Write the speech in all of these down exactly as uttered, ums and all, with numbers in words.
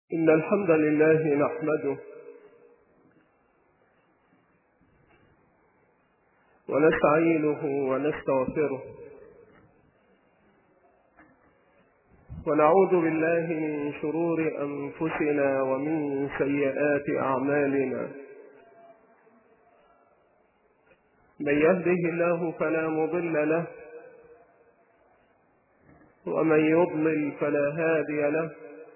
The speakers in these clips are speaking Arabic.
إن الحمد لله نحمده ونستعينه ونستغفره ونعوذ بالله من شرور أنفسنا ومن سيئات أعمالنا. من يهده الله فلا مضل له ومن يضلل فلا هادي له،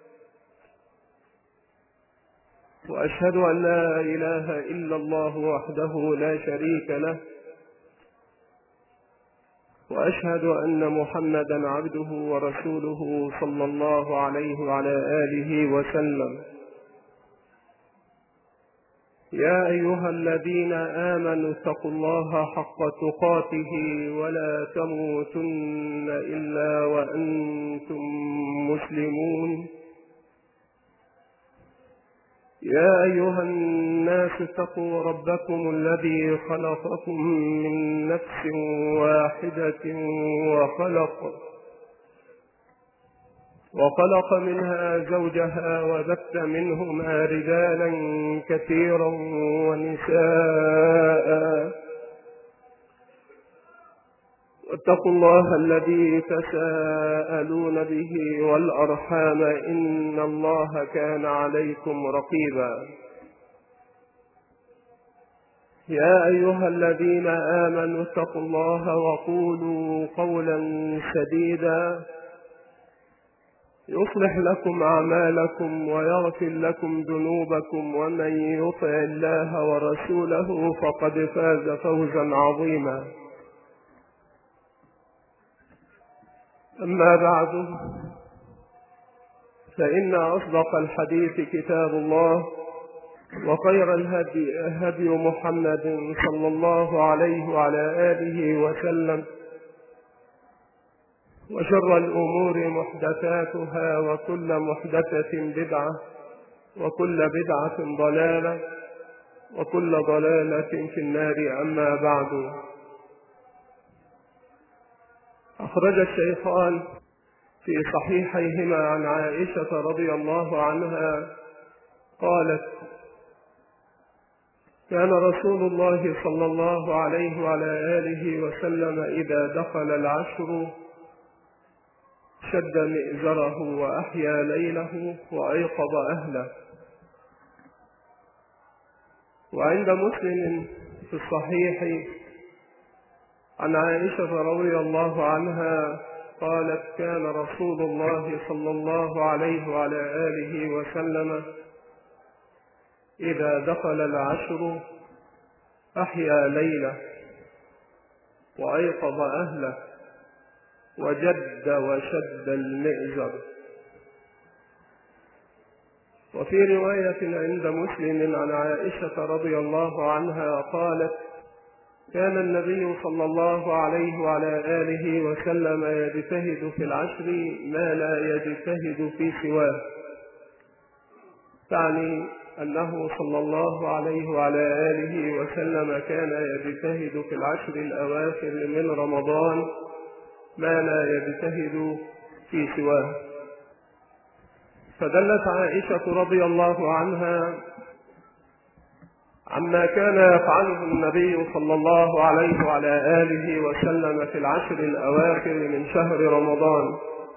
وأشهد أن لا إله إلا الله وحده لا شريك له، وأشهد أن محمدا عبده ورسوله صلى الله عليه وعلى آله وسلم. يا أيها الذين آمنوا اتقوا الله حق تقاته ولا تموتن إلا وأنتم مسلمون. يا أيها الناس اتقوا ربكم الذي خلقكم من نفس واحدة وخلق وخلق منها زوجها وبث منهما رجالا كثيرا ونساء، واتقوا الله الذي تساءلون به والأرحام إن الله كان عليكم رقيبا. يا أيها الذين آمنوا اتقوا الله وقولوا قولا سديدا يصلح لكم أعمالكم ويغفر لكم ذنوبكم، ومن يطع الله ورسوله فقد فاز فوزا عظيما. أما بعد، فإن أصدق الحديث كتاب الله، وخير الهدي هدي محمد صلى الله عليه وعلى آله وسلم، وشر الأمور محدثاتها، وكل محدثة بدعة، وكل بدعة ضلالة، وكل ضلالة في النار. أما بعد، أخرج الشيخان في صحيحيهما عن عائشة رضي الله عنها قالت: كان رسول الله صلى الله عليه وعلى آله وسلم إذا دخل العشر شد مئزره وأحيا ليله وأيقظ أهله. وعند مسلم في الصحيح عن عائشة رضي الله عنها قالت: كان رسول الله صلى الله عليه وعلى آله وسلم إذا دخل العشر أحيا ليله وأيقظ أهله وجد وشد المئزر. وفي رواية عند مسلم عن عائشة رضي الله عنها قالت: كان النبي صلى الله عليه وعلى آله وسلم يجتهد في العشر ما لا يجتهد في سواه، تعني أنه صلى الله عليه وعلى آله وسلم كان يجتهد في العشر الأواخر من رمضان ما لا يجتهد في سواه. فدلت عائشة رضي الله عنها عما كان يفعله النبي صلى الله عليه وعلى آله وسلم في العشر الأواخر من شهر رمضان،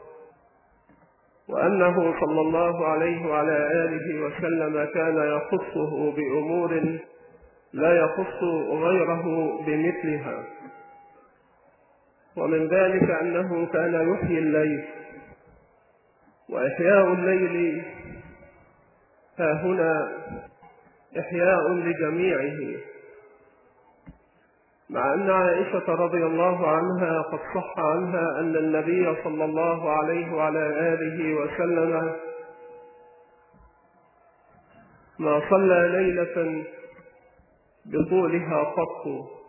وأنه صلى الله عليه وعلى آله وسلم كان يخصه بأمور لا يخص غيره بمثلها. ومن ذلك أنه كان يحيي الليل، وإحياء الليل ها هنا إحياء لجميعه، مع أن عائشة رضي الله عنها قد صح عنها أن النبي صلى الله عليه وعلى آله وسلم ما صلى ليلة بطولها قط،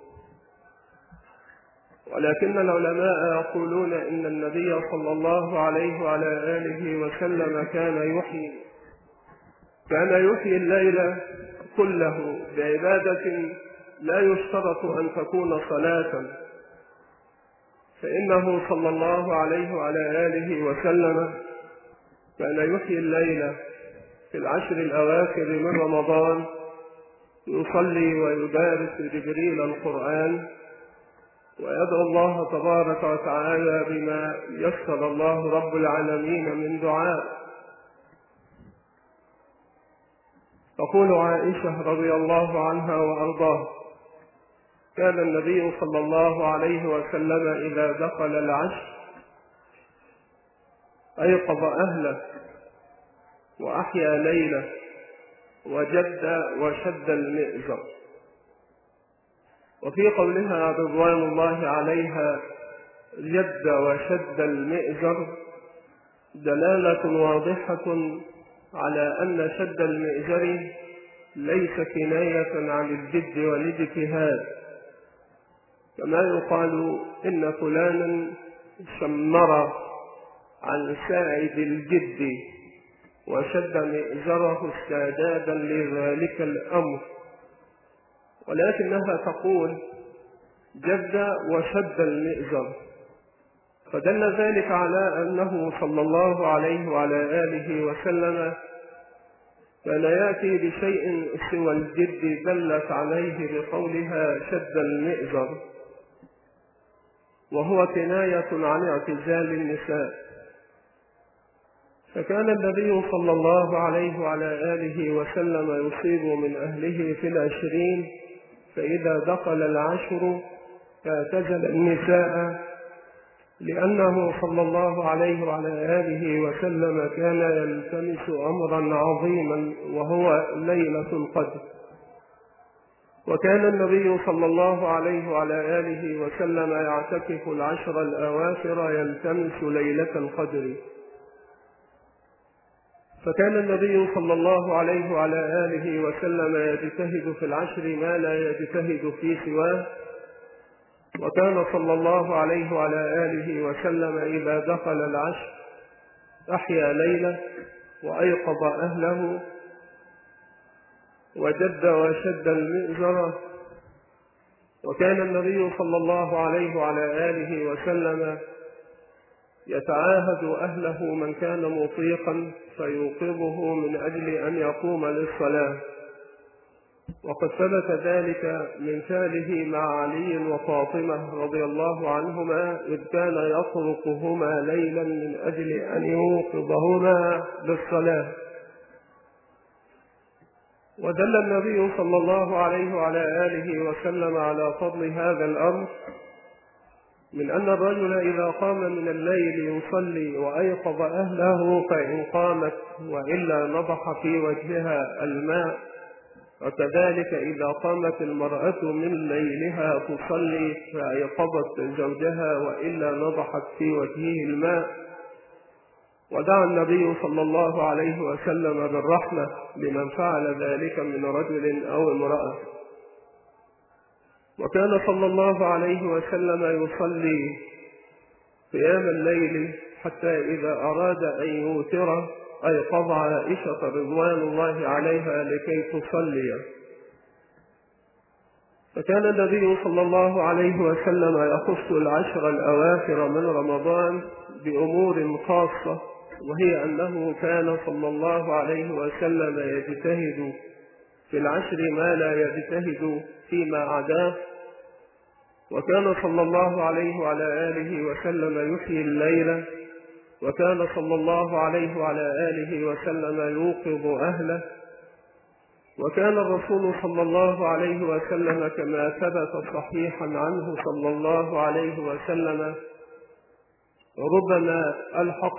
ولكن العلماء يقولون إن النبي صلى الله عليه وعلى آله وسلم كان يحيي كان يحيي الليل كله بعبادة لا يشترط أن تكون صلاة، فإنه صلى الله عليه وعلى آله وسلم كان يحيي الليل في العشر الأواخر من رمضان يصلي ويدارس جبريل القرآن، ويدعو الله تبارك وتعالى بما يسر الله رب العالمين من دعاء. تقول عائشة رضي الله عنها وأرضاها: كان النبي صلى الله عليه وسلم إذا دخل العشر أيقظ أهله وأحيا ليله وجد وشد المئزر. وفي قولها رضوان الله عليها جد وشد المئزر دلالة واضحة على أن شد المئزر ليس كناية عن الجد والاجتهاد، كما يقال إن فلانا شمر عن ساعد الجد وشد مئزره استعدادا لذلك الأمر، ولكنها تقول جد وشد المئزر، فدل ذلك على أنه صلى الله عليه وعلى آله وسلم كان يأتي بشيء سوى الجد دلت عليه بقولها شد المئزر، وهو كناية عن اعتزال النساء. فكان النبي صلى الله عليه وعلى آله وسلم يصيب من أهله في العشرين، فإذا دخل العشر اعتزل النساء، لأنه صلى الله عليه وعلى آله وسلم كان يلتمس أمرا عظيما وهو ليلة القدر. وكان النبي صلى الله عليه وعلى آله وسلم يعتكف العشر الأواخر يلتمس ليلة القدر. فكان النبي صلى الله عليه وعلى آله وسلم يجتهد في العشر ما لا يجتهد في سواه. وكان صلى الله عليه وعلى آله وسلم إذا دخل العشر أحيا ليلة وأيقظ أهله وجد وشد المئزر. وكان النبي صلى الله عليه وعلى آله وسلم يتعاهد أهله من كان مطيقا فيوقظه من أجل أن يقوم للصلاة، وقد ثبت ذلك من فعله مع علي وفاطمة رضي الله عنهما، إذ كان يطرقهما ليلا من أجل أن يوقظهما للصلاة. ودل النبي صلى الله عليه وعلى آله وسلم على فضل هذا الأمر من أن الرجل إذا قام من الليل يصلي وأيقظ أهله فإن قامت وإلا نضح في وجهها الماء، وكذلك إذا قامت المرأة من ليلها تصلي فأيقظت زوجها وإلا نضحت في وجهه الماء. ودعا النبي صلى الله عليه وسلم بالرحمة لمن فعل ذلك من رجل أو امرأة. وكان صلى الله عليه وسلم يصلي قيام الليل حتى إذا أراد أن يوتر أيقظ عائشة رضوان الله عليها لكي تصلي. فكان النبي صلى الله عليه وسلم يخص العشر الأواخر من رمضان بأمور خاصة، وهي أنه كان صلى الله عليه وسلم يجتهد في العشر ما لا يجتهد فيما عداه. وكان صلى الله عليه وعلى آله وسلم يحيي الليل، وكان صلى الله عليه وعلى آله وسلم يوقظ أهله. وكان الرسول صلى الله عليه وسلم كما ثبت صحيحا عنه صلى الله عليه وسلم ربما ألحق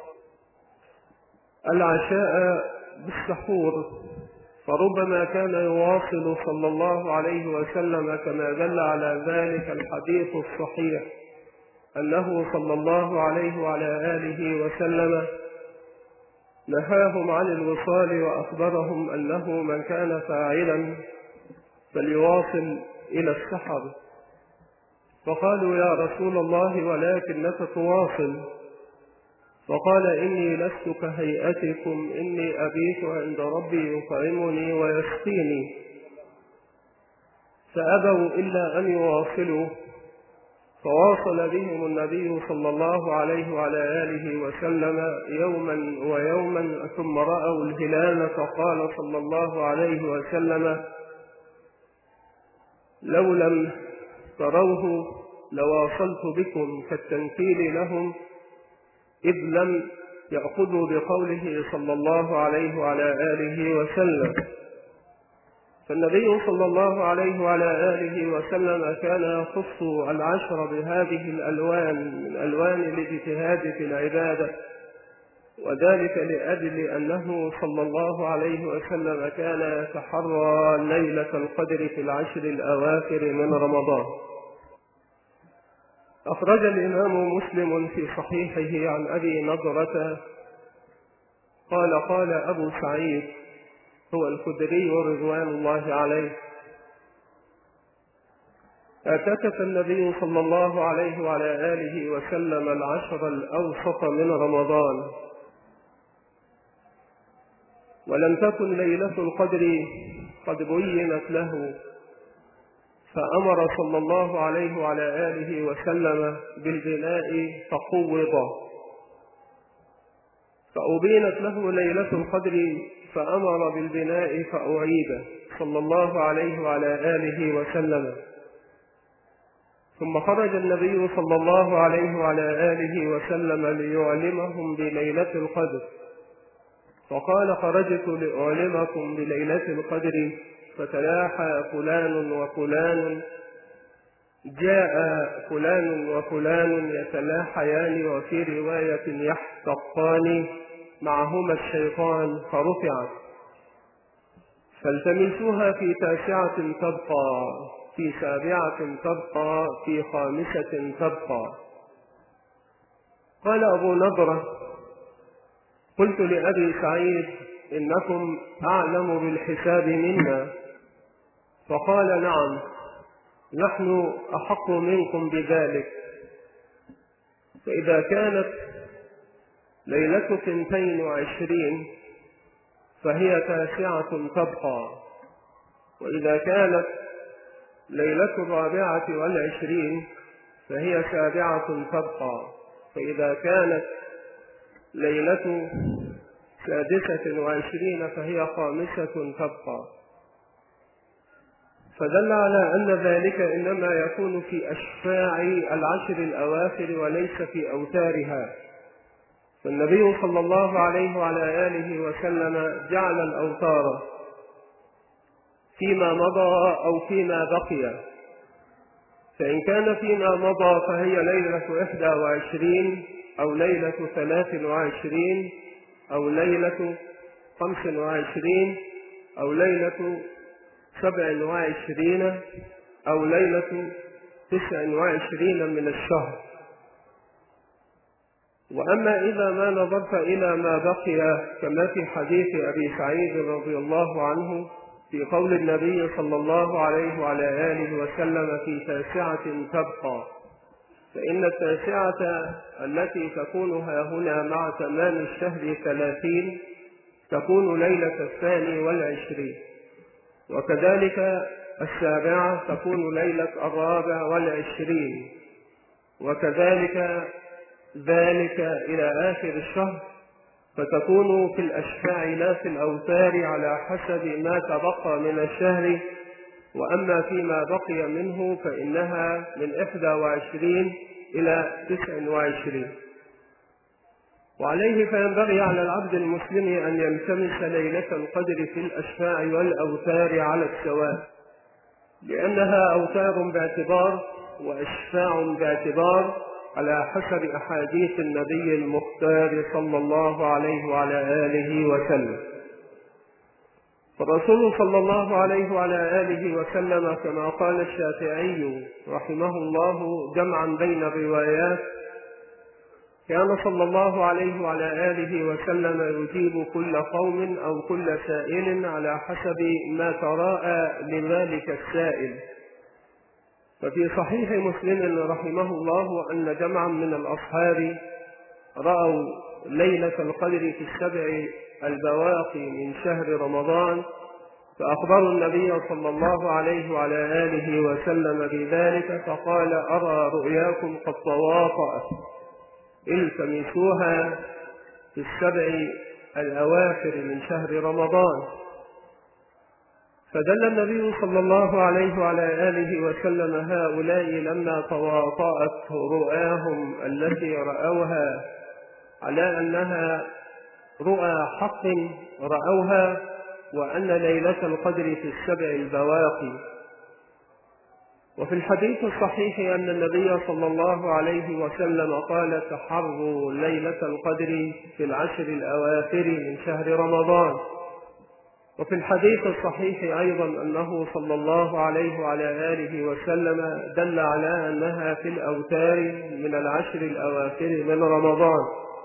العشاء بالسحور، فربما كان يواصل صلى الله عليه وسلم كما دل على ذلك الحديث الصحيح أنه صلى الله عليه وعلى آله وسلم نهاهم عن الوصال وأخبرهم أنه من كان فاعلا فليواصل إلى السحر. فقالوا يا رسول الله ولكنك تواصل، فقال إني لست كهيئتكم، إني أبيت عند ربي يطعمني ويسقيني. فأبوا إلا أن يواصلوا، فواصل بهم النبي صلى الله عليه وعلى آله وسلم يوما ويوما، ثم رأوا الهلال فقال صلى الله عليه وسلم: لو لم تروه لواصلت بكم كالتنكيل لهم، إذ لم يأخذوا بقوله صلى الله عليه وعلى آله وسلم. فالنبي صلى الله عليه وعلى آله وسلم كان يخص العشر بهذه الألوان من ألوان الاجتهاد في العبادة، وذلك لأجل أنه صلى الله عليه وسلم كان يتحرى ليلة القدر في العشر الأواخر من رمضان. أخرج الإمام مسلم في صحيحه عن أبي نضرة قال: قال أبو سعيد هو الخدري رضوان الله عليه: اعتكف النبي صلى الله عليه وعلى آله وسلم العشر الأوسط من رمضان، ولم تكن ليلة القدر قد بينت له، فأمر صلى الله عليه وعلى آله وسلم بالبناء فقوض، فأبينت له ليلة القدر فأمر بالبناء فأعيد صلى الله عليه وعلى آله وسلم. ثم خرج النبي صلى الله عليه وعلى آله وسلم ليعلمهم بليلة القدر، فقال: خرجت لأعلمكم بليلة القدر، فتلاحى فلان وفلان، جاء فلان وفلان يتلاحيان، وفي رواية يحتقان معهما الشيطان، فرفعت، فالتمسوها في تاسعة تبقى، في سابعة تبقى، في خامسة تبقى. قال أبو نضرة: قلت لأبي سعيد: إنكم أعلم بالحساب منا. فقال: نعم، نحن أحق منكم بذلك. فإذا كانت ليلة اثنتين وعشرين فهي تاسعة تبقى، وإذا كانت ليلة الرابعة والعشرين فهي سابعة تبقى، فإذا كانت ليلة سادسة وعشرين فهي خامسة تبقى. فدل على أن ذلك إنما يكون في أشفاع العشر الأواخر وليس في أوتارها. فالنبي صلى الله عليه وعلى آله وسلم جعل الأوتار فيما مضى أو فيما بقي، فإن كان فيما مضى فهي ليلة إحدى وعشرين أو ليلة ثلاث وعشرين أو ليلة خمس وعشرين أو ليلة سبع وعشرين أو ليلة تسع وعشرين من الشهر. وأما إذا ما نظرت إلى ما بقي كما في حديث أبي سعيد رضي الله عنه في قول النبي صلى الله عليه وعلى آله وسلم: في تاسعة تبقى، فإن التاسعة التي تكون هاهنا مع تمام الشهر ثلاثين تكون ليلة الثاني والعشرين، وكذلك السابعة تكون ليلة الرابع والعشرين، وكذلك ذلك إلى آخر الشهر، فتكون في الأشفاع لا في الأوتار على حسب ما تبقى من الشهر. وأما فيما بقي منه فإنها من إحدى وعشرين إلى تسع وعشرين. وعليه فينبغي على العبد المسلم أن يلتمس ليلة القدر في الأشفاع والأوتار على السواء، لأنها أوتار باعتبار وأشفاع باعتبار على حسب أحاديث النبي المختار صلى الله عليه وعلى آله وسلم. فالرسول صلى الله عليه وعلى آله وسلم كما قال الشافعي رحمه الله جمعا بين الروايات: كان صلى الله عليه وعلى آله وسلم يجيب كل قوم أو كل سائل على حسب ما تراءى لذلك السائل. ففي صحيح مسلم رحمه الله أن جمعا من الأصحاب رأوا ليلة القدر في السبع البواقي من شهر رمضان، فأخبروا النبي صلى الله عليه وعلى آله وسلم بذلك، فقال: أرى رؤياكم قد تواطأت، التمسوها في السبع الأواخر من شهر رمضان. فدل النبي صلى الله عليه وعلى آله وسلم هؤلاء لما تواطأت رؤاهم التي رأوها على أنها رؤى حق رأوها، وأن ليلة القدر في السبع البواقي. وفي الحديث الصحيح أن النبي صلى الله عليه وسلم قال: تحروا ليلة القدر في العشر الأواخر من شهر رمضان. وفي الحديث الصحيح أيضا أنه صلى الله عليه وعلى آله وسلم دل على أنها في الأوتار من العشر الأواخر من رمضان.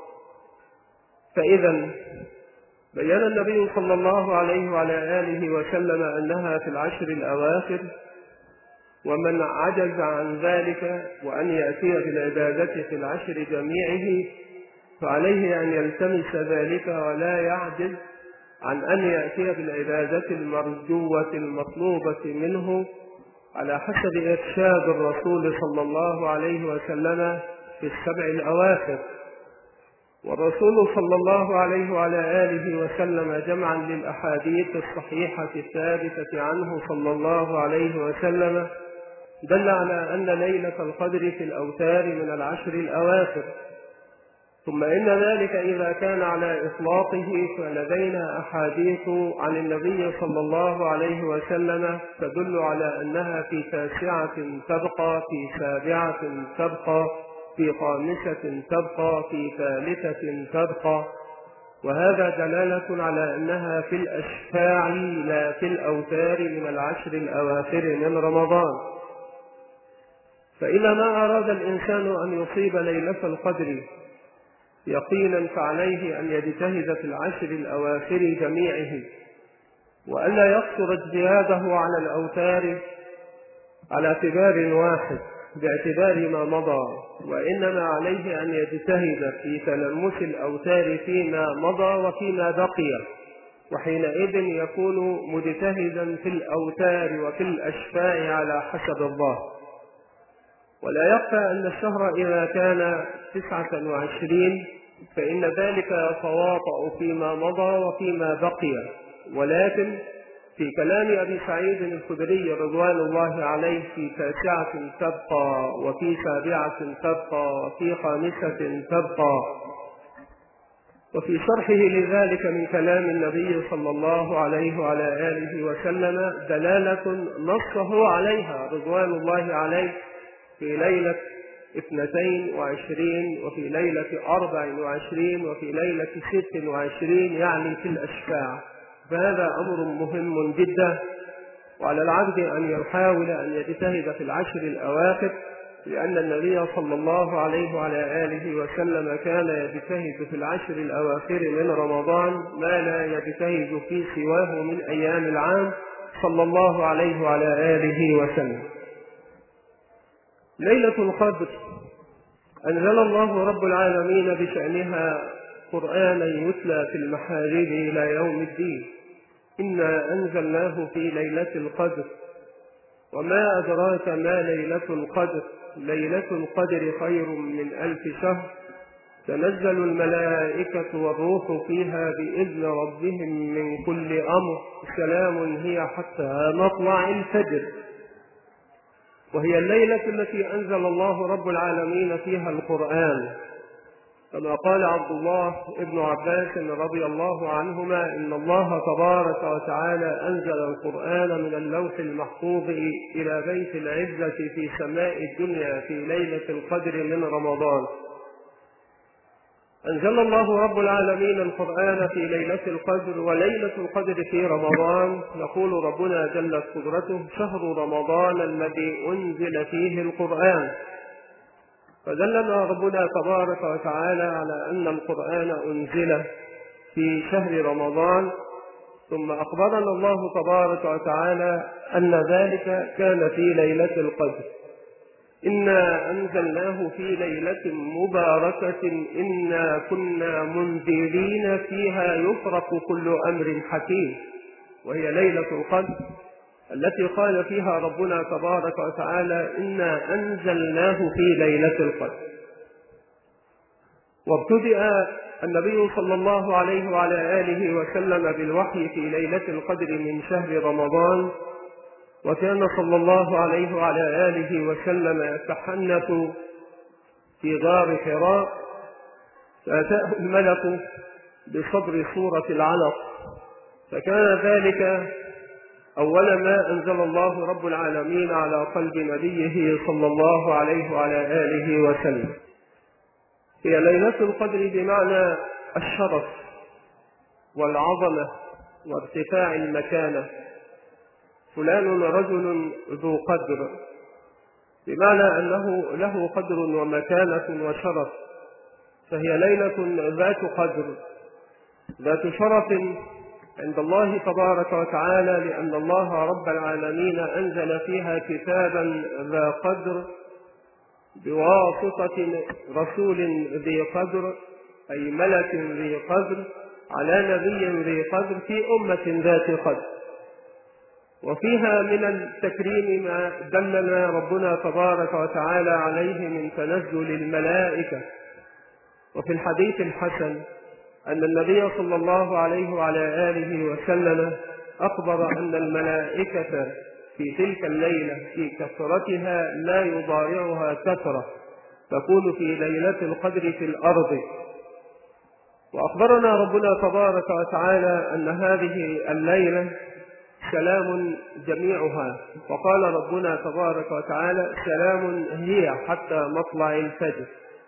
فإذا بيّن النبي صلى الله عليه وعلى آله وسلم أنها في العشر الأواخر، ومن عجز عن ذلك وأن يأتي بالعبادة في العشر جميعه فعليه أن يلتمس ذلك ولا يعجز عن أن يأتي بالعبادة المرجوة المطلوبة منه على حسب إرشاد الرسول صلى الله عليه وسلم في السبع الأواخر. والرسول صلى الله عليه وعلى آله وسلم جمعا للأحاديث الصحيحة الثابتة عنه صلى الله عليه وسلم دل على أن ليلة القدر في الأوتار من العشر الأواخر. ثم إن ذلك إذا كان على إطلاقه فلدينا أحاديث عن النبي صلى الله عليه وسلم تدل على أنها في تاسعة تبقى، في سابعة تبقى، في خامسة تبقى، في ثالثة تبقى، وهذا دلالة على أنها في الأشفاع لا في الأوتار من العشر الأواخر من رمضان. فإذا ما أراد الإنسان أن يصيب ليلة القدر يقينا فعليه أن يجتهد في العشر الأواخر جميعه، وألا يقصر اجتهاده على الأوتار على اعتبار واحد باعتبار ما مضى، وإنما عليه أن يجتهد في تلمس الأوتار فيما مضى وفيما بقي، وحينئذ يكون مجتهدا في الأوتار وفي الأشفاع على حسب الظاهر. ولا يخفى أن الشهر إذا كان تسعة وعشرين فإن ذلك يتواطأ فيما مضى وفيما بقي، ولكن في كلام أبي سعيد الخدري رضوان الله عليه في تاسعة تبقى، وفي سابعة تبقى، وفي خامسة تبقى. وفي شرحه لذلك من كلام النبي صلى الله عليه وعلى آله وسلم دلالة نصه عليها رضوان الله عليه في ليلة اثنتين وعشرين، وفي ليلة أربع وعشرين، وفي ليلة ست وعشرين، يعني في الأشفاع. فهذا أمر مهم جدا، وعلى العبد أن يحاول أن يجتهد في العشر الأواخر، لأن النبي صلى الله عليه وعلى آله وسلم كان يجتهد في العشر الأواخر من رمضان ما لا يجتهد في سواه من أيام العام صلى الله عليه وعلى آله وسلم. ليلة القدر أنزل الله رب العالمين بشأنها قرآنا يتلى في المحاريب إلى يوم الدين. إنا أنزلناه في ليلة القدر، وما أدراك ما ليلة القدر، ليلة القدر خير من ألف شهر، تنزل الملائكة والروح فيها بإذن ربهم من كل أمر، سلام هي حتى مطلع الفجر. وهي الليلة التي أنزل الله رب العالمين فيها القرآن، كما قال عبد الله ابن عباس رضي الله عنهما: إن الله تبارك وتعالى أنزل القرآن من اللوح المحفوظ إلى بيت العزة في سماء الدنيا في ليلة القدر من رمضان. أنزل الله رب العالمين القرآن في ليلة القدر، وليلة القدر في رمضان. يقول ربنا جلت قدرته: شهر رمضان الذي أنزل فيه القرآن. فدلنا ربنا تبارك وتعالى على أن القرآن أنزل في شهر رمضان، ثم أخبرنا الله تبارك وتعالى أن ذلك كان في ليلة القدر. إنا أنزلناه في ليلة مباركة إنا كنا منذرين فيها يفرق كل أمر حكيم. وهي ليلة القدر التي قال فيها ربنا تبارك وتعالى إنا أنزلناه في ليلة القدر. وابتدأ النبي صلى الله عليه وعلى آله وسلم بالوحي في ليلة القدر من شهر رمضان، وكان صلى الله عليه وعلى آله وسلم يتحنث في غار حراء، فأتاه الملك بصدر سورة العلق، فكان ذلك أول ما أنزل الله رب العالمين على قلب نبيه صلى الله عليه وعلى آله وسلم. هي ليلة القدر بمعنى الشرف والعظمة وارتفاع المكانة، فلان رجل ذو قدر، بمعنى أنه له قدر ومكانة وشرف، فهي ليلة ذات قدر ذات شرف عند الله تبارك وتعالى، لأن الله رب العالمين أنزل فيها كتابا ذا قدر بواسطة رسول ذي قدر، أي ملك ذي قدر على نبي ذي قدر في أمة ذات قدر. وفيها من التكريم ما دلنا ربنا تبارك وتعالى عليه من تنزل الملائكة. وفي الحديث الحسن أن النبي صلى الله عليه وعلى آله وسلم أخبر أن الملائكة في تلك الليلة في كثرتها لا يضارعها كثرة تكون في ليلة القدر في الأرض. وأخبرنا ربنا تبارك وتعالى أن هذه الليلة سلام جميعها، وقال ربنا تبارك وتعالى سلام هي حتى مطلع الفجر.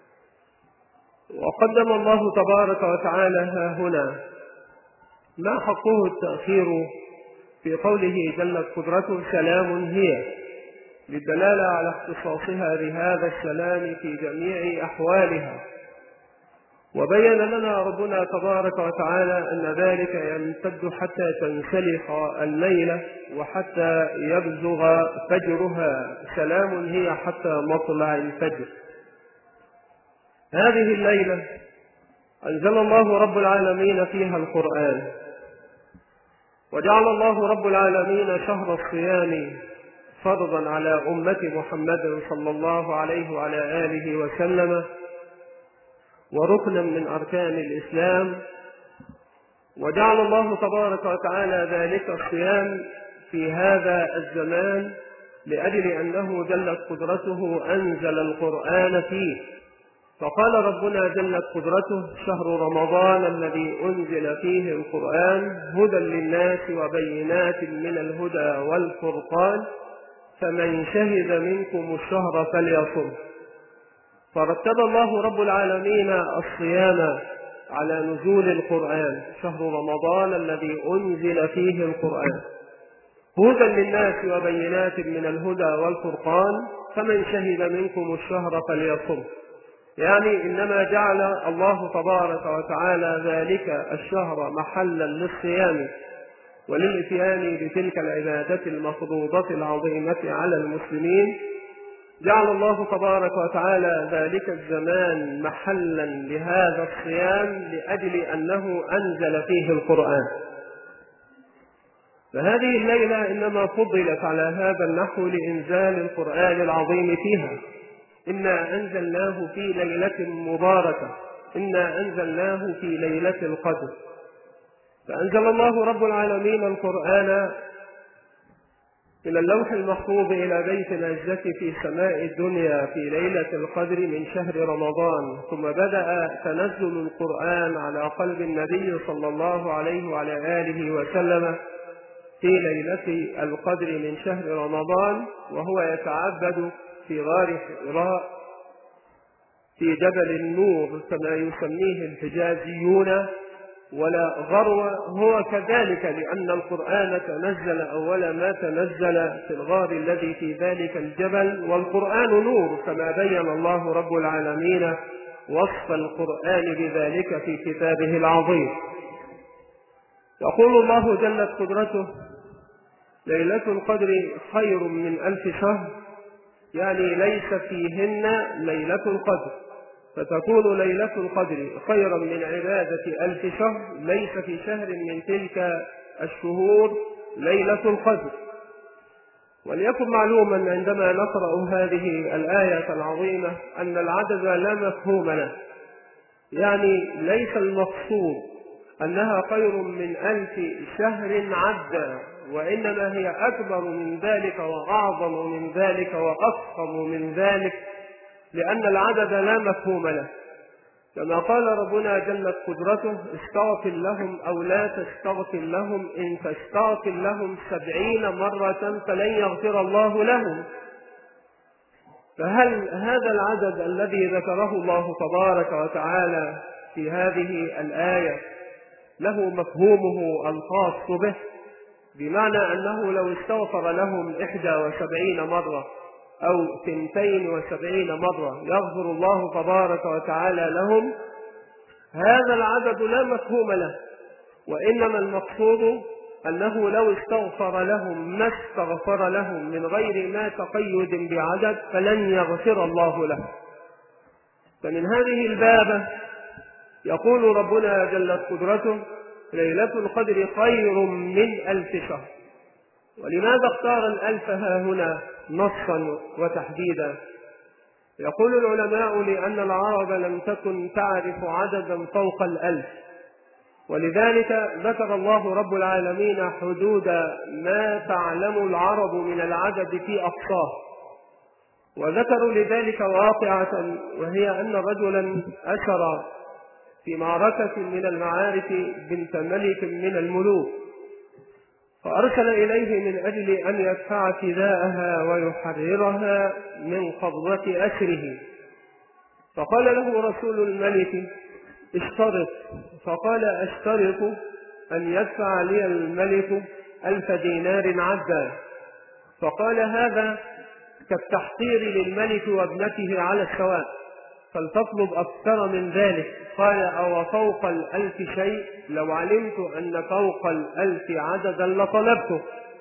وقدم الله تبارك وتعالى ها هنا ما حقه التأخير في قوله جلت قدرته سلام هي، للدلالة على اختصاصها بهذا السلام في جميع أحوالها. وبين لنا ربنا تبارك وتعالى أن ذلك يمتد حتى تنسلخ الليلة وحتى يبزغ فجرها، سلام هي حتى مطلع الفجر. هذه الليلة أنزل الله رب العالمين فيها القرآن، وجعل الله رب العالمين شهر الصيام فرضا على أمة محمد صلى الله عليه وعلى آله وسلم وركنا من أركان الإسلام. وجعل الله تبارك وتعالى ذلك الصيام في هذا الزمان لأجل أنه جلت قدرته أنزل القرآن فيه، فقال ربنا جلت قدرته شهر رمضان الذي أنزل فيه القرآن هدى للناس وبينات من الهدى والفرقان فمن شهد منكم الشهر فليصم. فرتب الله رب العالمين الصيام على نزول القرآن، شهر رمضان الذي أنزل فيه القرآن هدى للناس وبينات من الهدى والفرقان فمن شهد منكم الشهر فليصم. يعني إنما جعل الله تبارك وتعالى ذلك الشهر محلا للصيام وللإتيان بتلك العبادة المفروضة العظيمة على المسلمين. جعل الله تبارك وتعالى ذلك الزمان محلا لهذا الصيام لأجل أنه أنزل فيه القرآن. فهذه الليلة إنما فضلت على هذا النحو لإنزال القرآن العظيم فيها. إنا أنزلناه في ليلة مباركة، إنا أنزلناه في ليلة القدر. فأنزل الله رب العالمين القرآن من اللوح المحفوظ إلى بيت العزة في سماء الدنيا في ليلة القدر من شهر رمضان، ثم بدأ تنزل القرآن على قلب النبي صلى الله عليه وعلى آله وسلم في ليلة القدر من شهر رمضان، وهو يتعبد في غار حراء في جبل النور كما يسميه الحجازيون، ولا غرو هو كذلك، لأن القرآن تنزل أول ما تنزل في الغار الذي في ذلك الجبل، والقرآن نور كما بين الله رب العالمين وصف القرآن بذلك في كتابه العظيم. يقول الله جلت قدرته ليلة القدر خير من ألف شهر، يعني ليس فيهن ليلة القدر، فتكون ليلة القدر خيرا من عبادة ألف شهر، ليس في شهر من تلك الشهور ليلة القدر. وليكن معلوما عندما نقرأ هذه الآية العظيمة أن العدد لا مفهوم له، يعني ليس المقصود أنها خير من ألف شهر عدى، وإنما هي أكبر من ذلك وأعظم من ذلك وأفخم من ذلك، لأن العدد لا مفهوم له. كما قال ربنا جلت قدرته: استغفر لهم أو لا تستغفر لهم إن تستغفر لهم سبعين مرة فلن يغفر الله لهم. فهل هذا العدد الذي ذكره الله تبارك وتعالى في هذه الآية له مفهومه الخاص به، بمعنى أنه لو استغفر لهم إحدى وسبعين مرة أو ثنتين وسبعين مرة يغفر الله تبارك وتعالى لهم؟ هذا العدد لا مفهوم له، وإنما المقصود أنه لو استغفر لهم ما استغفر لهم من غير ما تقيد بعدد فلن يغفر الله له. فمن هذه البابة يقول ربنا جلت قدرته: ليلة القدر خير من ألف شهر. ولماذا اختار الألف ها هنا نصا وتحديدا؟ يقول العلماء: لأن العرب لم تكن تعرف عددا فوق الألف، ولذلك ذكر الله رب العالمين حدود ما تعلم العرب من العدد في أقصاه. وذكروا لذلك واقعة، وهي أن رجلا أسر في معركة من المعارك بنت ملك من الملوك، فأرسل إليه من أجل أن يدفع فداءها ويحررها من قبضة أسره. فقال له رسول الملك: اشترط. فقال: أشترط أن يدفع لي الملك ألف دينار عدا. فقال: هذا كالتحقير للملك وابنته على السواء، فلتطلب أكثر من ذلك. قال: أو فوق الألف شيء؟ لو علمت أن فوق الألف عددا لطلبته.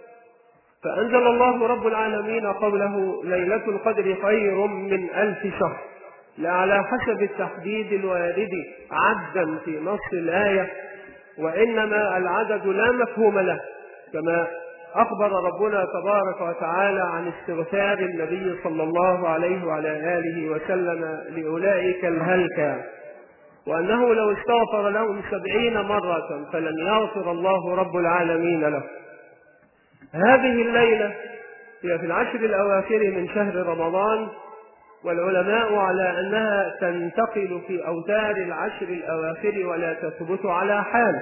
فأنزل الله رب العالمين قوله: ليلة القدر خير من ألف شهر، لا على حسب التحديد الوارد عدا في نص الآية، وإنما العدد لا مفهوم له، كما أخبر ربنا تبارك وتعالى عن استغفار النبي صلى الله عليه وعلى آله وسلم لأولئك الهلكى، وأنه لو استغفر لهم سبعين مرة فلن يغفر الله رب العالمين له. هذه الليلة هي في العشر الأواخر من شهر رمضان، والعلماء على أنها تنتقل في أوتار العشر الأواخر ولا تثبت على حال.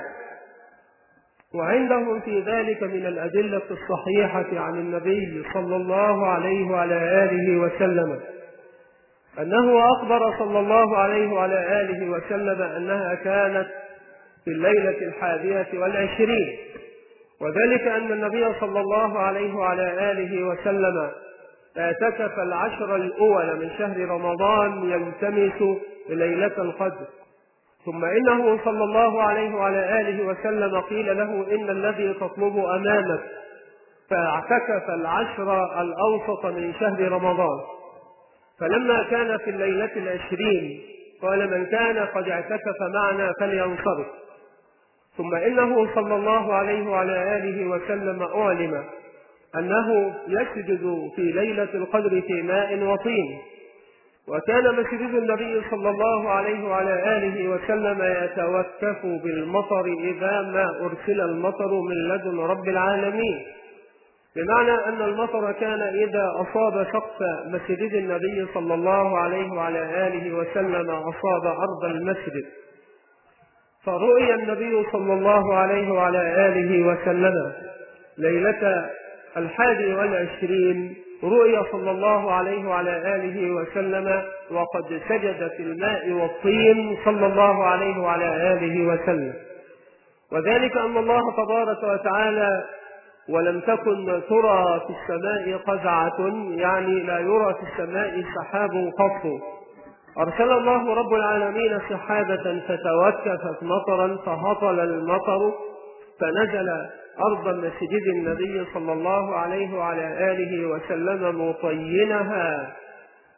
وعندهم في ذلك من الأدلة الصحيحة عن النبي صلى الله عليه وعلى آله وسلم أنه أخبر صلى الله عليه وعلى آله وسلم أنها كانت في الليلة الحادية والعشرين، وذلك أن النبي صلى الله عليه وعلى آله وسلم اعتكف العشر الأول من شهر رمضان يلتمس ليلة القدر، ثم إنه صلى الله عليه وعلى آله وسلم قيل له: إن الذي تطلب أمامك، فاعتكف العشر الأوسط من شهر رمضان. فلما كان في الليلة العشرين قال: من كان قد اعتكف معنا فلينصرف. ثم إنه صلى الله عليه وعلى آله وسلم أعلم أنه يسجد في ليلة القدر في ماء وطين، وكان مسجد النبي صلى الله عليه وعلى آله وسلم يتوكف بالمطر إذا ما أرسل المطر من لدن رب العالمين، بمعنى أن المطر كان إذا أصاب سقف مسجد النبي صلى الله عليه وعلى آله وسلم أصاب أرض المسجد. فرؤي النبي صلى الله عليه وعلى آله وسلم ليلة الحادي والعشرين، رؤي صلى الله عليه وعلى آله وسلم وقد سجد في الماء والطين صلى الله عليه وعلى آله وسلم. وذلك أن الله تبارك وتعالى ولم تكن ترى في السماء قزعة، يعني لا يرى في السماء سحاب قط، أرسل الله رب العالمين سحابة فتوكفت مطرا فهطل المطر فنزل أرض مسجد النبي صلى الله عليه وعلى آله وسلم مطينها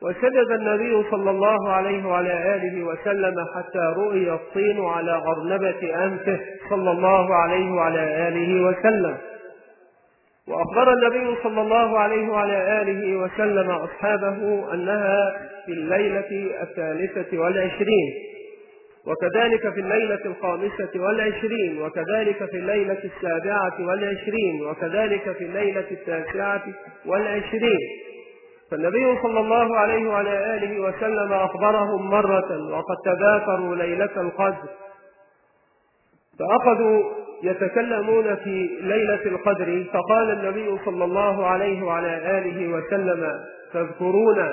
وسجد النبي صلى الله عليه وعلى آله وسلم حتى رؤي الطين على أرنبة أنفه صلى الله عليه وعلى آله وسلم. وأخبر النبي صلى الله عليه وعلى آله وسلم أصحابه أنها في الليلة الثالثة والعشرين، وكذلك في الليلة الخامسة والعشرين، وكذلك في الليلة السابعة والعشرين، وكذلك في الليلة التاسعة والعشرين. فالنبي صلى الله عليه وعلى آله وسلم أخبرهم مرة وقد تذاكروا ليلة القدر، فأخذوا يتكلمون في ليلة القدر، فقال النبي صلى الله عليه وعلى آله وسلم: تذكرون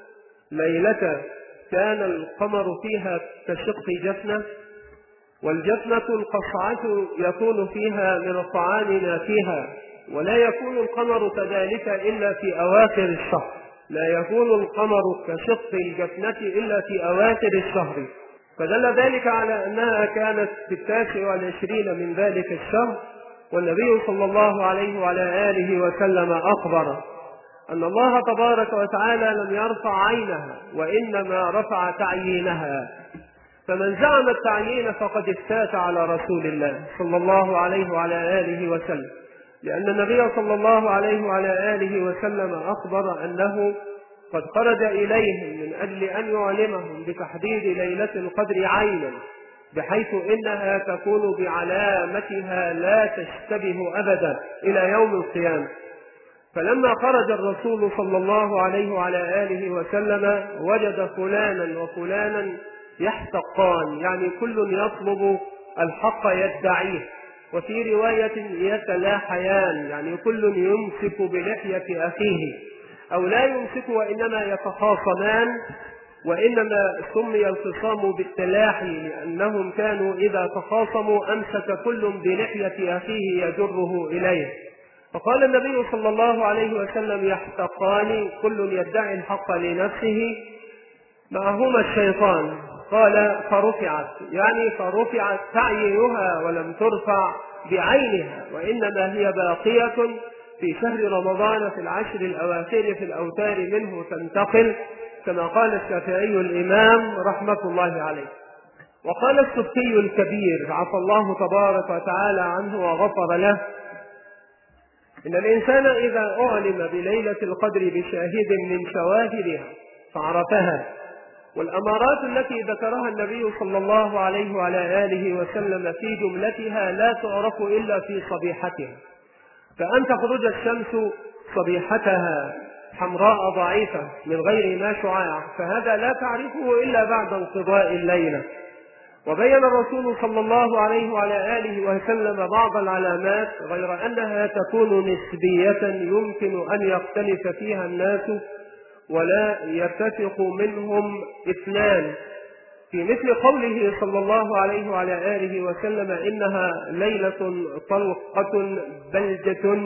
ليلة كان القمر فيها كشق جفنة، والجفنة القصعة يكون فيها من الطعام فيها، ولا يكون القمر كذلك إلا في أواخر الشهر، لا يكون القمر كشق الجفنة إلا في أواخر الشهر. فدل ذلك على أنها كانت في التاسع والعشرين من ذلك الشهر. والنبي صلى الله عليه وعلى آله وسلم أخبر أن الله تبارك وتعالى لم يرفع عينها، وإنما رفع تعيينها. فمن زعم التعيين فقد افتات على رسول الله صلى الله عليه وعلى آله وسلم، لأن النبي صلى الله عليه وعلى آله وسلم أخبر أنه قد خرج إليهم من أجل أن يعلمهم بتحديد ليلة القدر عينا، بحيث إنها تكون بعلامتها لا تشتبه أبدا إلى يوم القيامة. فلما خرج الرسول صلى الله عليه وعلى آله وسلم وجد فلانا وفلانا يحتقان، يعني كل يطلب الحق يدعيه، وفي رواية يتلاحيان، يعني كل يمسك بلحية أخيه، أو لا يمسك وإنما يتخاصمان. وإنما سمي الخصام بالتلاحي لأنهم كانوا إذا تخاصموا أمسك كل بلحية أخيه يجره إليه. فقال النبي صلى الله عليه وسلم: يحتقان، كل يدعي الحق لنفسه، معهما الشيطان. قال: فرفعت، يعني فرفعت تعيينها ولم ترفع بعينها، وإنما هي باقية في شهر رمضان في العشر الأواخر في الأوتار منه تنتقل، كما قال الشافعي الإمام رحمة الله عليه. وقال السبكي الكبير عفى الله تبارك وتعالى عنه وغفر له: إن الإنسان إذا أعلم بليلة القدر بشاهد من شواهدها فعرفها، والأمارات التي ذكرها النبي صلى الله عليه وعلى آله وسلم في جملتها لا تعرف إلا في صبيحتها، فأن تخرج الشمس صبيحتها حمراء ضعيفة من غير ما شعاع، فهذا لا تعرفه إلا بعد انقضاء الليلة. وبين الرسول صلى الله عليه وعلى آله وسلم بعض العلامات، غير أنها تكون نسبية يمكن أن يختلف فيها الناس ولا يتفق منهم اثنان، في مثل قوله صلى الله عليه وعلى آله وسلم: إنها ليلة طلقة بلجة،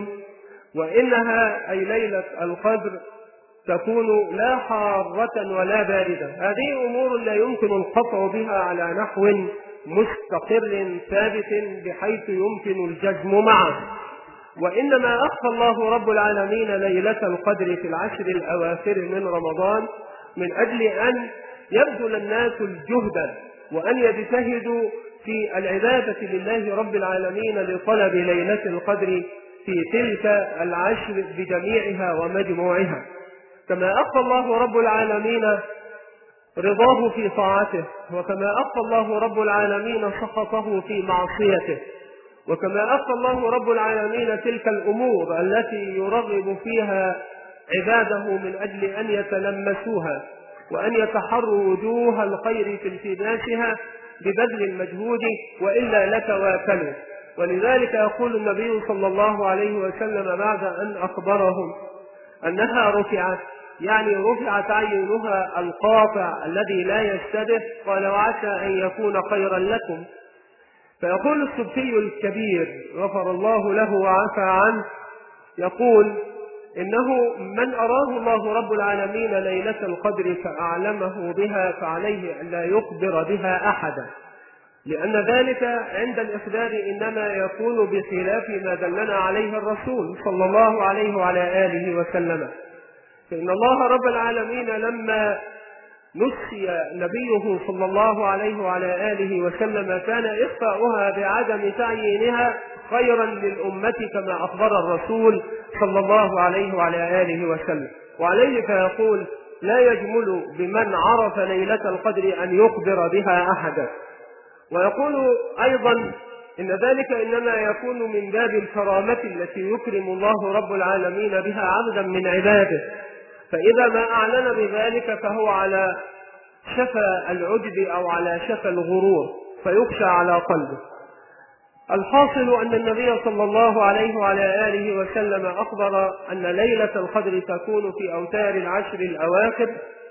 وإنها أي ليلة القدر تكون لا حارة ولا باردة. هذه أمور لا يمكن القطع بها على نحو مستقر ثابت بحيث يمكن الجزم معه، وإنما أخفى الله رب العالمين ليلة القدر في العشر الأواخر من رمضان من أجل أن يبذل الناس الجهد وأن يجتهدوا في العبادة لله رب العالمين لطلب ليلة القدر في تلك العشر بجميعها ومجموعها. كما أخفى الله رب العالمين رضاه في طاعته، وكما أخفى الله رب العالمين سخطه في معصيته، وكما أخفى الله رب العالمين تلك الأمور التي يرغب فيها عباده من أجل أن يتلمسوها وأن يتحروا وجوه الخير في التماسها ببذل المجهود، وإلا لتواكلوا. ولذلك يقول النبي صلى الله عليه وسلم بعد أن أخبرهم أنها رفعت، يعني رفعت عينها القاطع الذي لا يشتبه، قال: وعسى أن يكون خيرا لكم. فيقول السبكي الكبير غفر الله له وعفى عنه، يقول: إنه من أراه الله رب العالمين ليلة القدر فأعلمه بها فعليه أن لا يخبر بها أحدا، لأن ذلك عند الإخبار إنما يكون بخلاف ما دلنا عليه الرسول صلى الله عليه وعلى آله وسلم. فإن الله رب العالمين لما نسي نبيه صلى الله عليه وعلى آله وسلم كان إخفاؤها بعدم تعيينها خيرا للأمة كما أخبر الرسول صلى الله عليه وعلى آله وسلم. وعليه فيقول: لا يجمل بمن عرف ليلة القدر أن يخبر بها أحدا. ويقول أيضا إن ذلك إنما يكون من باب الكرامة التي يكرم الله رب العالمين بها عبدا من عباده، فإذا ما أعلن بذلك فهو على شفا العجب أو على شفا الغرور فيخشى على قلبه. الحاصل أن النبي صلى الله عليه وعلى آله وسلم أخبر أن ليلة القدر تكون في أوتار العشر الأواخر،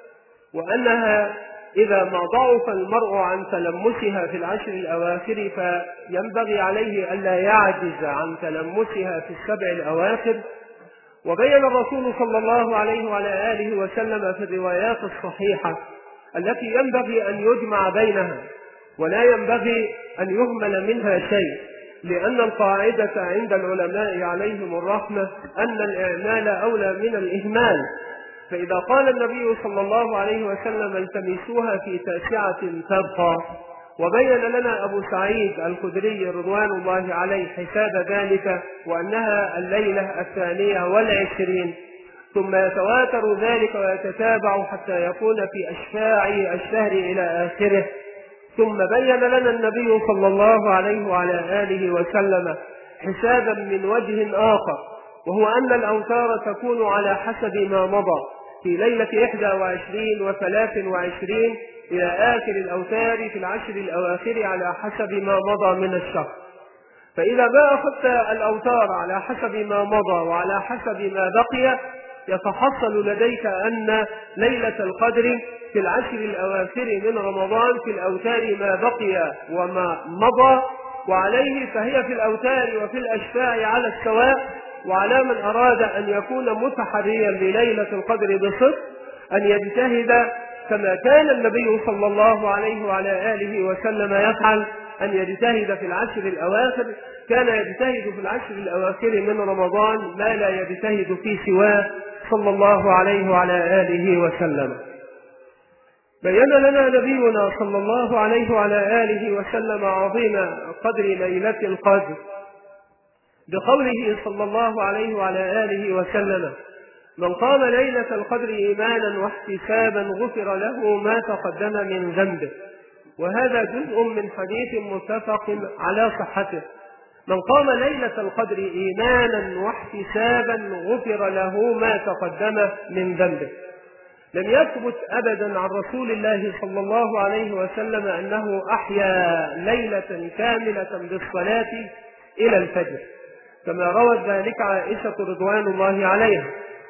وأنها إذا ما ضعف المرء عن تلمسها في العشر الأواخر فينبغي عليه ألا يعجز عن تلمسها في السبع الأواخر. وبين الرسول صلى الله عليه وعلى آله وسلم في الروايات الصحيحة التي ينبغي أن يجمع بينها ولا ينبغي أن يهمل منها شيء، لأن القاعدة عند العلماء عليهم الرحمة أن الإعمال أولى من الإهمال. فإذا قال النبي صلى الله عليه وسلم: التمسوها في تاسعة تبقى، وبين لنا أبو سعيد الخدري رضوان الله عليه حساب ذلك وأنها الليلة الثانية والعشرين، ثم يتواتر ذلك ويتتابع حتى يكون في أشفاع الشهر إلى آخره، ثم بين لنا النبي صلى الله عليه وعلى آله وسلم حسابا من وجه آخر، وهو أن الأوتار تكون على حسب ما مضى في ليلة إحدى وعشرين وثلاث وعشرين إلى آخر الأوتار في العشر الأواخر على حسب ما مضى من الشهر. فإذا ما أخذت الأوتار على حسب ما مضى وعلى حسب ما بقي يتحصل لديك أن ليلة القدر في العشر الأواخر من رمضان في الأوتار ما بقي وما مضى، وعليه فهي في الأوتار وفي الأشفاع على السواء. وعلى من أراد أن يكون متحريا لليلة القدر بصدق أن يجتهد كما كان النبي صلى الله عليه وعلى آله وسلم يفعل، أن يجتهد في العشر الأواخر. كان يجتهد في العشر الأواخر من رمضان ما لا يجتهد في سواه صلى الله عليه وعلى آله وسلم. بين لنا نبينا صلى الله عليه وعلى آله وسلم عظيم قدر ليلة القدر بقوله صلى الله عليه وعلى آله وسلم: من قام ليلة القدر إيمانا واحتسابا غفر له ما تقدم من ذنبه. وهذا جزء من حديث متفق على صحته. من قام ليلة القدر إيمانا واحتسابا غفر له ما تقدم من ذنبه. لم يثبت أبدا عن رسول الله صلى الله عليه وسلم أنه أحيا ليلة كاملة بالصلاة إلى الفجر كما روت ذلك عائشة رضوان الله عليها،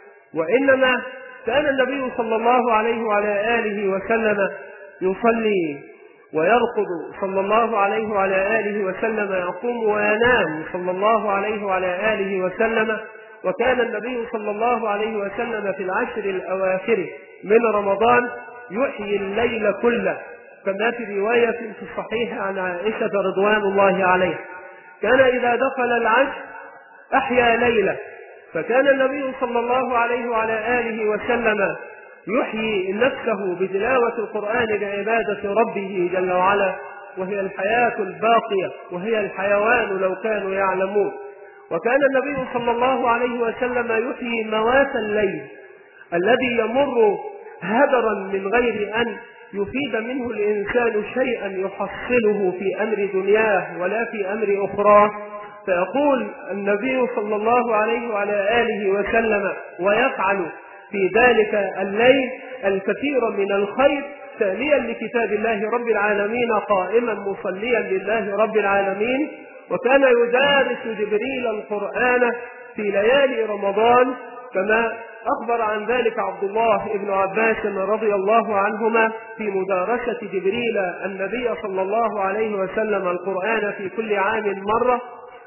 وإنما كان النبي صلى الله عليه وعلى آله وسلم يصلي ويرقد صلى الله عليه وعلى آله وسلم، يقوم وينام صلى الله عليه وعلى آله وسلم. وكان النبي صلى الله عليه وسلم في العشر الأواخر من رمضان يحيي الليل كله، كما في رواية في الصحيح عن عائشة رضوان الله عليه كان إذا دخل العشر أحيا ليلة. فكان النبي صلى الله عليه وعلى آله وسلم يحيي نفسه بتلاوة القرآن بعبادة ربه جل وعلا، وهي الحياة الباقية وهي الحيوان لو كانوا يعلمون. وكان النبي صلى الله عليه وسلم يحيي موات الليل الذي يمر هدرا من غير أن يفيد منه الإنسان شيئا يحصله في أمر دنياه ولا في أمر أخرى. فيقول النبي صلى الله عليه وعلى آله وسلم ويفعل في ذلك الليل الكثير من الخير تاليا لكتاب الله رب العالمين قائما مصليا لله رب العالمين. وكان يدارس جبريل القرآن في ليالي رمضان كما أخبر عن ذلك عبد الله بن عباس رضي الله عنهما في مدارسة جبريل النبي صلى الله عليه وسلم القرآن في كل عام مرة.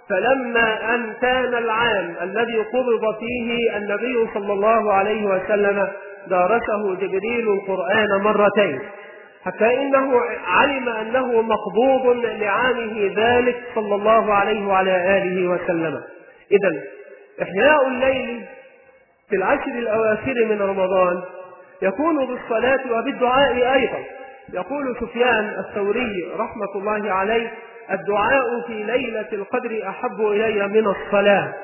فلما أن كان العام الذي قبض فيه النبي صلى الله عليه وسلم دارسه جبريل القرآن مرتين، حتى إنه علم أنه مقبوض لعامه ذلك صلى الله عليه وعلى آله وسلم. إذن إحياء الليل في العشر الأواخر من رمضان يكون بالصلاة وبالدعاء أيضا. يقول سفيان الثوري رحمة الله عليه: الدعاء في ليلة القدر أحب إلي من الصلاة.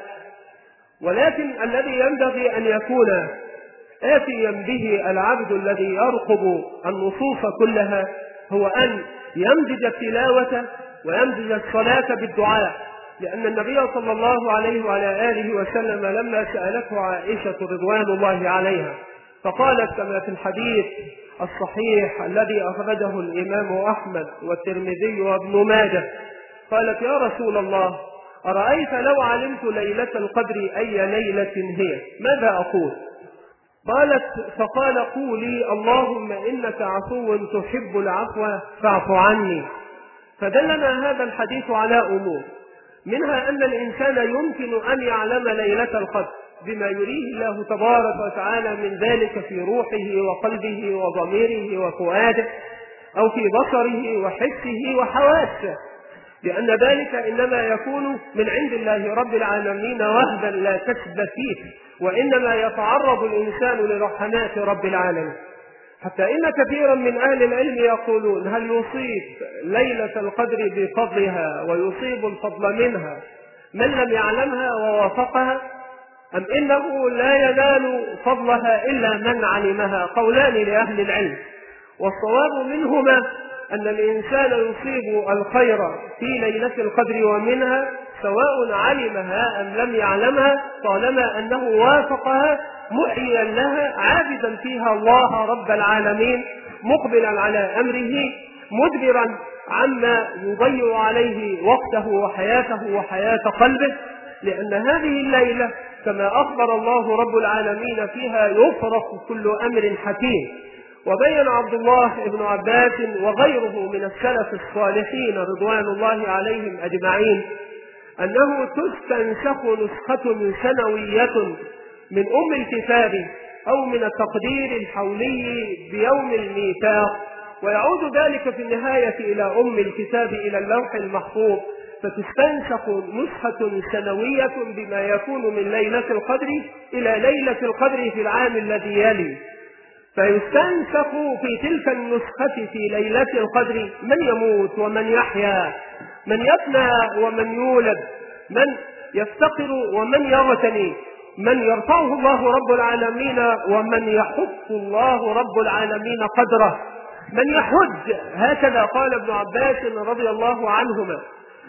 ولكن الذي ينبغي أن يكون آتيا به العبد الذي يرقب النصوص كلها هو أن يمزج التلاوة ويمزج الصلاة بالدعاء، لأن النبي صلى الله عليه وعلى آله وسلم لما سألته عائشة رضوان الله عليها فقالت كما في الحديث الصحيح الذي أخرجه الإمام أحمد والترمذي وابن ماجه، قالت: يا رسول الله، أرأيت لو علمت ليلة القدر أي ليلة هي ماذا أقول؟ قالت: فقال: قولي اللهم إنك عفو تحب العفو فاعف عني. فدلنا هذا الحديث على أمور، منها أن الإنسان يمكن أن يعلم ليلة القدر بما يريه الله تبارك وتعالى من ذلك في روحه وقلبه وضميره وفؤاده، أو في بصره وحسه وحواسه، لأن ذلك إنما يكون من عند الله رب العالمين وهبا لا كسب فيه، وإنما يتعرض الإنسان لرحمات رب العالمين. حتى إن كثيرا من أهل العلم يقولون: هل يصيب ليلة القدر بفضلها ويصيب الفضل منها من لم يعلمها ووافقها، أم إنه لا ينال فضلها إلا من علمها؟ قولان لأهل العلم، والصواب منهما أن الإنسان يصيب الخير في ليلة القدر ومنها سواء علمها أم لم يعلمها، طالما أنه وافقها محيا لها عابدا فيها الله رب العالمين، مقبلا على أمره، مدبرا عما يضيع عليه وقته وحياته وحياة قلبه، لأن هذه الليلة كما أخبر الله رب العالمين فيها يفرق كل أمر حكيم. وبين عبد الله بن عباس وغيره من السلف الصالحين رضوان الله عليهم أجمعين أنه تستنسخ نسخة سنوية من أم الكتاب أو من التقدير الحولي بيوم الميثاق، ويعود ذلك في النهاية إلى أم الكتاب إلى اللوح المحفوظ، فتستنسخ نسخة سنوية بما يكون من ليلة القدر إلى ليلة القدر في العام الذي يلي، فيستنسخ في تلك النسخة في ليلة القدر من يموت ومن يحيا، من يفنى ومن يولد، من يفتقر ومن يغتني، من يرفعه الله رب العالمين ومن يحط الله رب العالمين قدره، من يحج، هكذا قال ابن عباس رضي الله عنهما.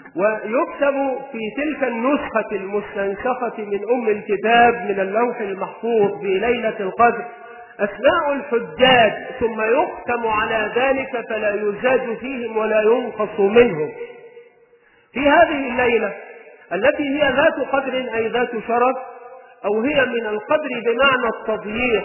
ويكتب في تلك النسخة المستنسخة من أم الكتاب من اللوح المحفوظ في ليلة القدر أسماء الحجاج، ثم يختم على ذلك فلا يزاد فيهم ولا ينقص منهم. في هذه الليلة التي هي ذات قدر أي ذات شرف، أو هي من القدر بمعنى التضييق،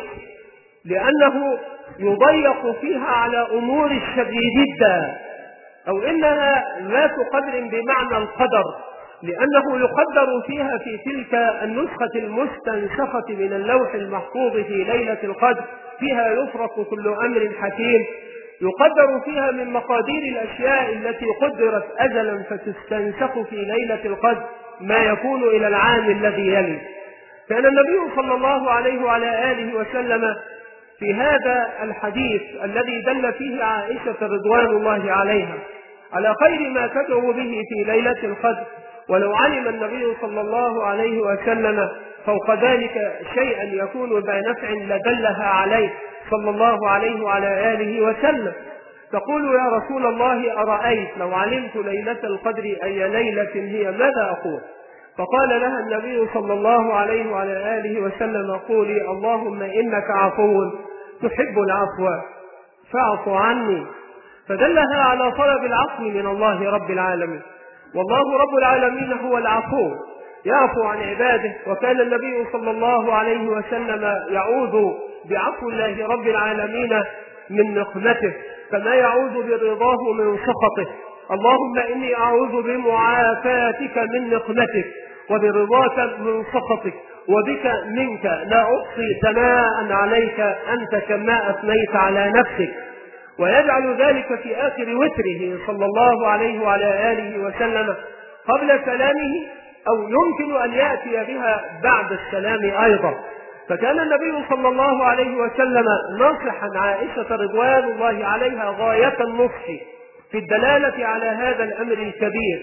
لأنه يضيق فيها على أمور الشديدة، أو إنها ذات قدر بمعنى القدر، لأنه يقدر فيها في تلك النسخة المستنسخة من اللوح المحفوظ في ليلة القدر، فيها يفرق كل أمر حكيم، يقدر فيها من مقادير الأشياء التي قدرت أجلا فتستنسخ في ليلة القدر ما يكون إلى العام الذي يلي. كان النبي صلى الله عليه وعلى آله وسلم في هذا الحديث الذي دل فيه عائشة رضوان الله عليها على خير ما تدعو به في ليلة القدر، ولو علم النبي صلى الله عليه وسلم فوق ذلك شيئا يكون ذا نفع لدلها عليه صلى الله عليه وعلى آله وسلم. تقول: يا رسول الله، أرأيت لو علمت ليلة القدر أي ليلة هي ماذا أقول؟ فقال لها النبي صلى الله عليه وعلى آله وسلم: قولي اللهم إنك عفو تحب العفو فاعف عني. فدلها على طلب العفو من الله رب العالمين، والله رب العالمين هو العفو يعفو عن عباده. وكان النبي صلى الله عليه وسلم يعوذ بعفو الله رب العالمين من نقمته كما يعوذ برضاه من سخطه. اللهم إني أعوذ بمعافاتك من نقمتك وبرضاك من سخطك وبك منك لا أحصي ثناء عليك أنت كما أثنيت على نفسك. ويجعل ذلك في آخر وتره صلى الله عليه وعلى آله وسلم قبل سلامه، أو يمكن أن يأتي بها بعد السلام أيضا، فكان النبي صلى الله عليه وسلم ناصحا عائشة رضوان الله عليها غاية النصح في الدلالة على هذا الأمر الكبير،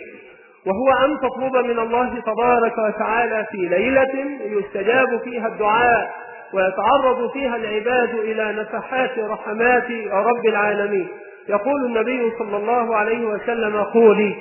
وهو أن تطلب من الله تبارك وتعالى في ليلة يستجاب فيها الدعاء ويتعرض فيها العباد إلى نفحات رحمات رب العالمين. يقول النبي صلى الله عليه وسلم: قولي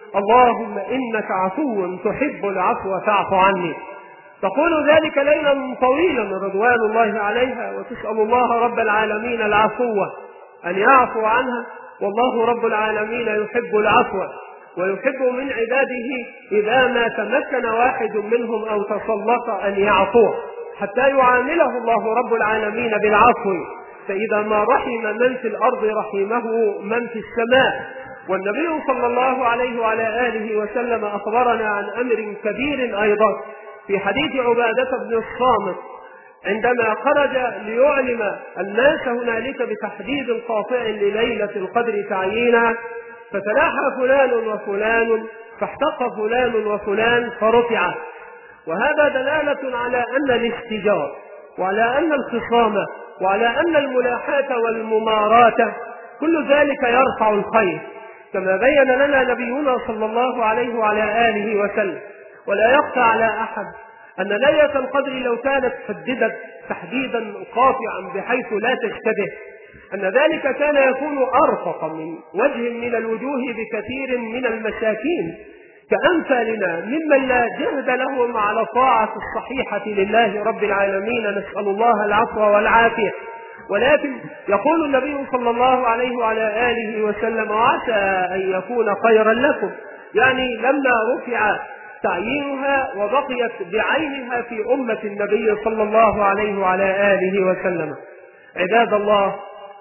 اللهم إنك عفو تحب العفو فاعف عني. تقول ذلك ليلا طويلا رضوان الله عليها، وتسأل الله رب العالمين العفو أن يعفو عنها، والله رب العالمين يحب العفو ويحب من عباده إذا ما تمكن واحد منهم أو تسلط أن يعفوه حتى يعامله الله رب العالمين بالعفو، فإذا ما رحم من في الأرض رحمه من في السماء. والنبي صلى الله عليه وعلى آله وسلم أخبرنا عن أمر كبير أيضا في حديث عبادة بن الصامت عندما خرج ليعلم الناس هنالك بتحديد قاطع لليلة القدر تعيينها، فتلاحى فلان وفلان فاحتق فلان وفلان فرفع. وهذا دلالة على أن الاستجار وعلى أن الخصام وعلى أن الملاحاة والمماراة كل ذلك يرفع الخير، كما بين لنا نبينا صلى الله عليه وعلى آله وسلم. ولا يخفى على أحد أن ليلة القدر لو كانت حددت تحديدا قاطعا بحيث لا تشتبه، أن ذلك كان يكون أرفق من وجه من الوجوه بكثير من المساكين كأمثالنا ممن لا جهد لهم على طاعة الصحيحة لله رب العالمين، نسأل الله العفو والعافية. ولكن يقول النبي صلى الله عليه وعلى آله وسلم: عسى أن يكون خيرا لكم، يعني لما رفع تعيينها وبقيت بعينها في أمة النبي صلى الله عليه وعلى آله وسلم. عباد الله،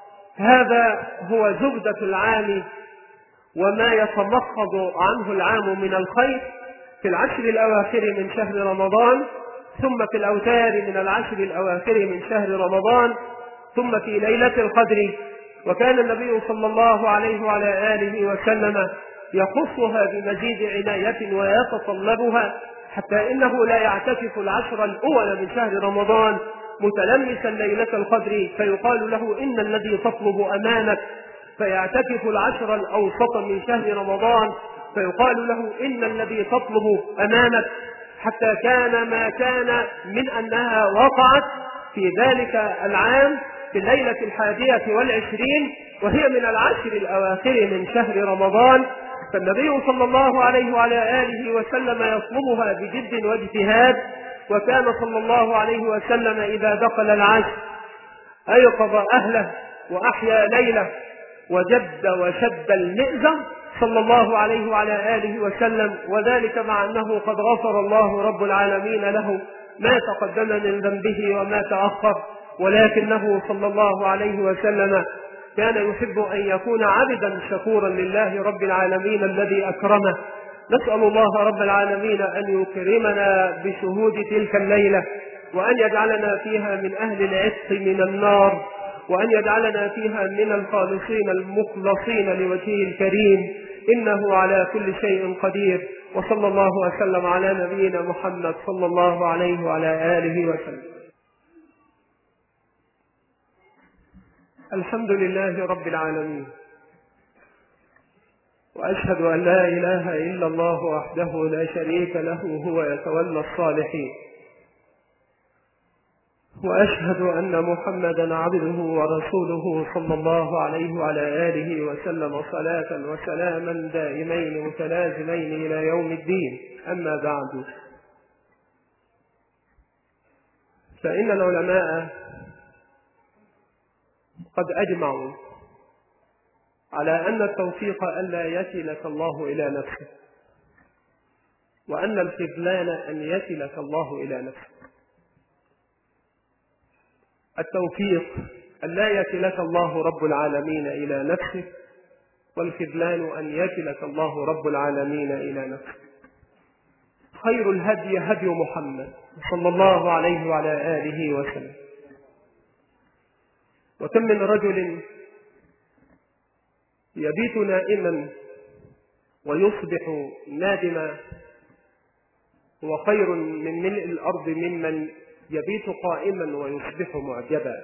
هذا هو زبدة العام وما يتلخص عنه العام من الخير في العشر الأواخر من شهر رمضان، ثم في الأوتار من العشر الأواخر من شهر رمضان، ثم في ليلة القدر. وكان النبي صلى الله عليه وعلى آله وسلم يخصها بمزيد عناية ويتطلبها، حتى إنه لا يعتكف العشر الأول من شهر رمضان متلمسا ليلة القدر فيقال له إن الذي تطلب أمامك، فيعتكف العشر الأوسط من شهر رمضان فيقال له إن الذي تطلب أمامك، حتى كان ما كان من أنها وقعت في ذلك العام في الليلة الحادية والعشرين وهي من العشر الأواخر من شهر رمضان. فالنبي صلى الله عليه وعلى آله وسلم يطلبها بجد واجتهاد، وكان صلى الله عليه وسلم إذا دخل العشر أيقظ أهله وأحيا ليله وجد وشد المئزر صلى الله عليه وعلى آله وسلم، وذلك مع أنه قد غفر الله رب العالمين له ما تقدم من ذنبه وما تأخر، ولكنه صلى الله عليه وسلم كان يحب أن يكون عبدا شكورا لله رب العالمين الذي أكرمه. نسأل الله رب العالمين أن يكرمنا بشهود تلك الليلة، وأن يجعلنا فيها من أهل العتق من النار، وأن يجعلنا فيها من الخالصين المخلصين لوجهه الكريم، إنه على كل شيء قدير. وصلى الله وسلم على نبينا محمد صلى الله عليه وعلى آله وسلم. الحمد لله رب العالمين، وأشهد أن لا إله إلا الله وحده لا شريك له هو يتولى الصالحين، وأشهد أن محمدا عبده ورسوله صلى الله عليه وعلى آله وسلم صلاة وسلاما دائمين متلازمين إلى يوم الدين. أما بعد، فإن العلماء قد أجمعوا على أن التوفيق ألا يكلك الله إلى نفسه، وأن الخذلان أن يكلك الله إلى نفسه. التوفيق ألا يكلك الله رب العالمين إلى نفسه، والخذلان أن يكلك الله رب العالمين إلى نفسه. خير الهدي هدي محمد صلى الله عليه وعلى آله وسلم. وكم من رجل يبيت نائما ويصبح نادما هو خير من ملء الأرض ممن يبيت قائما ويصبح معجبا.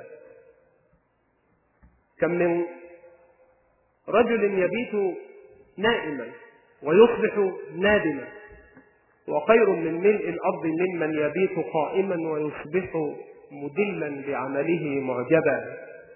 كم من رجل يبيت نائما ويصبح نادما، وخير من ملء الأرض ممن يبيت قائما ويصبح مدلا بعمله معجبا.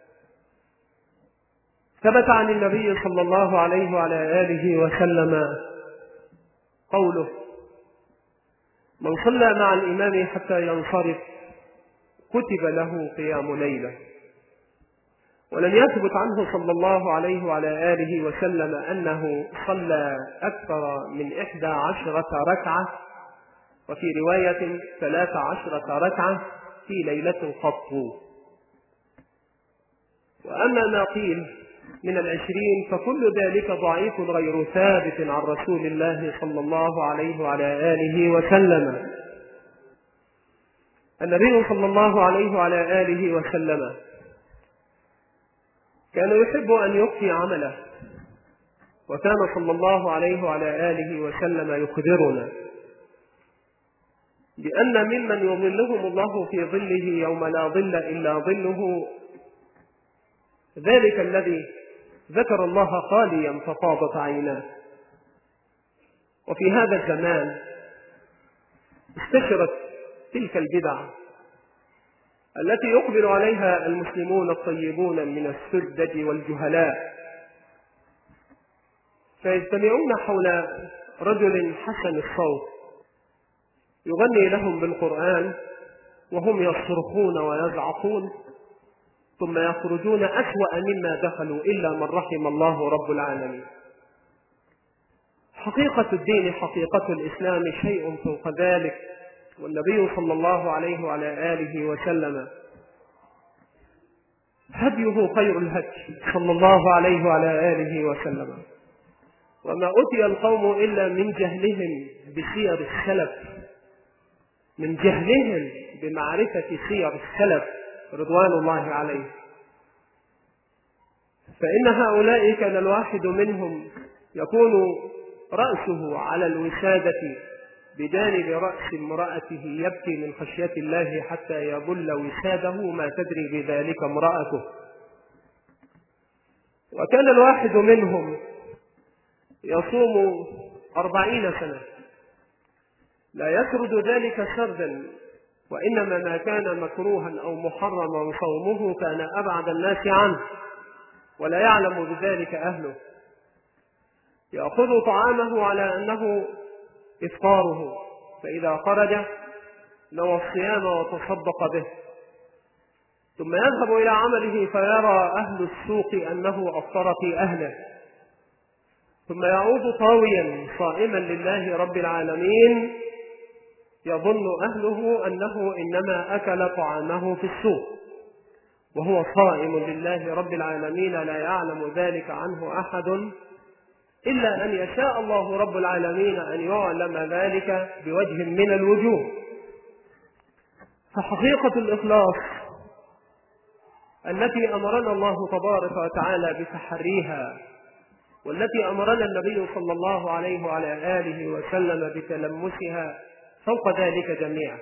ثبت عن النبي صلى الله عليه وعلى آله وسلم قوله: من صلى مع الإمام حتى ينصرف كتب له قيام ليلة. ولم يثبت عنه صلى الله عليه وعلى آله وسلم أنه صلى أكثر من إحدى عشرة ركعة، وفي رواية ثلاث عشرة ركعة في ليلة قط. وأما ما قيل من العشرين فكل ذلك ضعيف غير ثابت عن رسول الله صلى الله عليه وعلى آله وسلم. النبي صلى الله عليه وعلى آله وسلم كان يحب أن يخفي عمله، وكان صلى الله عليه وعلى آله وسلم يخبرنا بأن ممن يظلهم الله في ظله يوم لا ظل إلا ظله ذلك الذي ذكر الله خاليا ففاضت عيناه. وفي هذا الزمان استشرت تلك البدع التي يقبل عليها المسلمون الطيبون من السذج والجهلاء، فيجتمعون حول رجل حسن الصوت يغني لهم بالقرآن وهم يصرخون ويزعقون، ثم يخرجون أسوأ مما دخلوا إلا من رحم الله رب العالمين. حقيقة الدين، حقيقة الإسلام شيء فوق ذلك، والنبي صلى الله عليه وعلى آله وسلم هديه خير الهدي صلى الله عليه وعلى آله وسلم. وما أتي القوم إلا من جهلهم بسير السلف، من جهلهم بمعرفة سير السلف رضوان الله عليه. فإن هؤلاء كان الواحد منهم يكون رأسه على الوسادة بجانب رأس امرأته يبكي من خشية الله حتى يبل وساده ما تدري بذلك امرأته. وكان الواحد منهم يصوم أربعين سنة لا يسرد ذلك سردا، وإنما ما كان مكروها أو محرما صومه كان أبعد الناس عنه ولا يعلم بذلك أهله. يأخذ طعامه على أنه إفطاره، فإذا خرج نوى الصيام وتصدق به، ثم يذهب إلى عمله فيرى أهل السوق أنه أفطر في أهله، ثم يعود طاويا صائما لله رب العالمين، يظن أهله أنه إنما أكل طعامه في السوق وهو صائم لله رب العالمين، لا يعلم ذلك عنه أحد إلا أن يشاء الله رب العالمين أن يعلم ذلك بوجه من الوجوه. فحقيقة الإخلاص التي أمرنا الله تبارك وتعالى بتحريها، والتي أمرنا النبي صلى الله عليه وعلى آله وسلم بتلمسها فوق ذلك جميعا.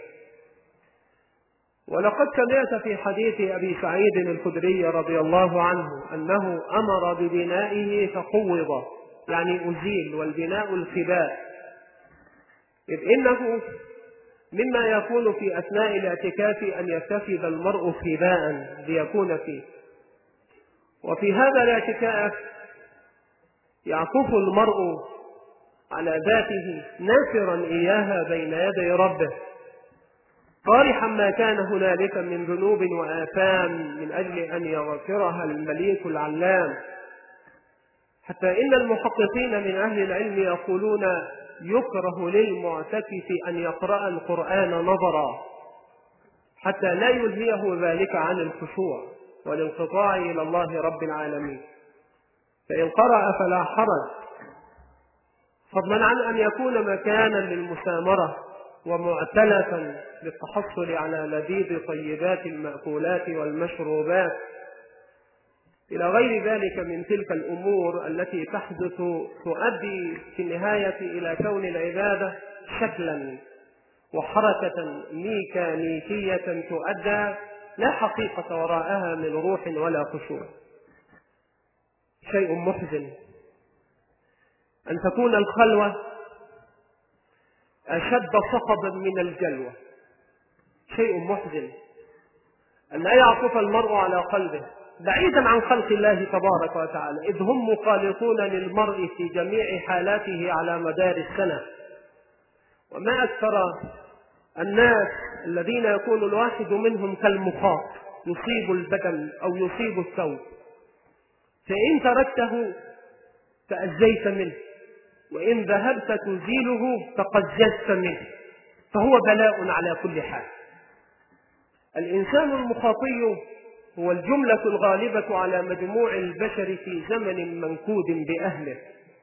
ولقد سمعت في حديث أبي سعيد الخدري رضي الله عنه أنه أمر ببنائه فقوض، يعني أزيل، والبناء الخباء، إذ إنه مما يكون في أثناء الاعتكاف أن يتخذ المرء خباء ليكون فيه، وفي هذا الاعتكاف يعكف المرء على ذاته ناصرا إياها بين يدي ربه، طارحا ما كان هنالك من ذنوب وآثام من أجل أن يغفرها المليك العلام. حتى إن المحققين من أهل العلم يقولون يكره للمعتكف أن يقرأ القرآن نظرا حتى لا يلهيه ذلك عن الخشوع والانقطاع إلى الله رب العالمين، فإن قرأ فلا حرج، فضلا عن أن يكون مكانا للمسامرة ومعتلفا للتحصل على لذيذ طيبات المأكولات والمشروبات إلى غير ذلك من تلك الأمور التي تحدث تؤدي في النهاية إلى كون العبادة شكلا وحركة ميكانيكية تؤدى لا حقيقة وراءها من روح ولا خشوع. شيء محزن أن تكون الخلوة أشد صخبا من الجلوة. شيء محزن أن لا يعطف المرء على قلبه بعيدا عن خلق الله تبارك وتعالى، إذ هم مخالطون للمرء في جميع حالاته على مدار السنة. وما أكثر الناس الذين يكون الواحد منهم كالمخاط، يصيب البدن أو يصيب الثوب، فإن تركته تأذيت منه، وإن ذهبت تزيله تقززت منه، فهو بلاء على كل حال. الإنسان المخاطي هو الجملة الغالبة على مجموع البشر في زمن منكود بأهله،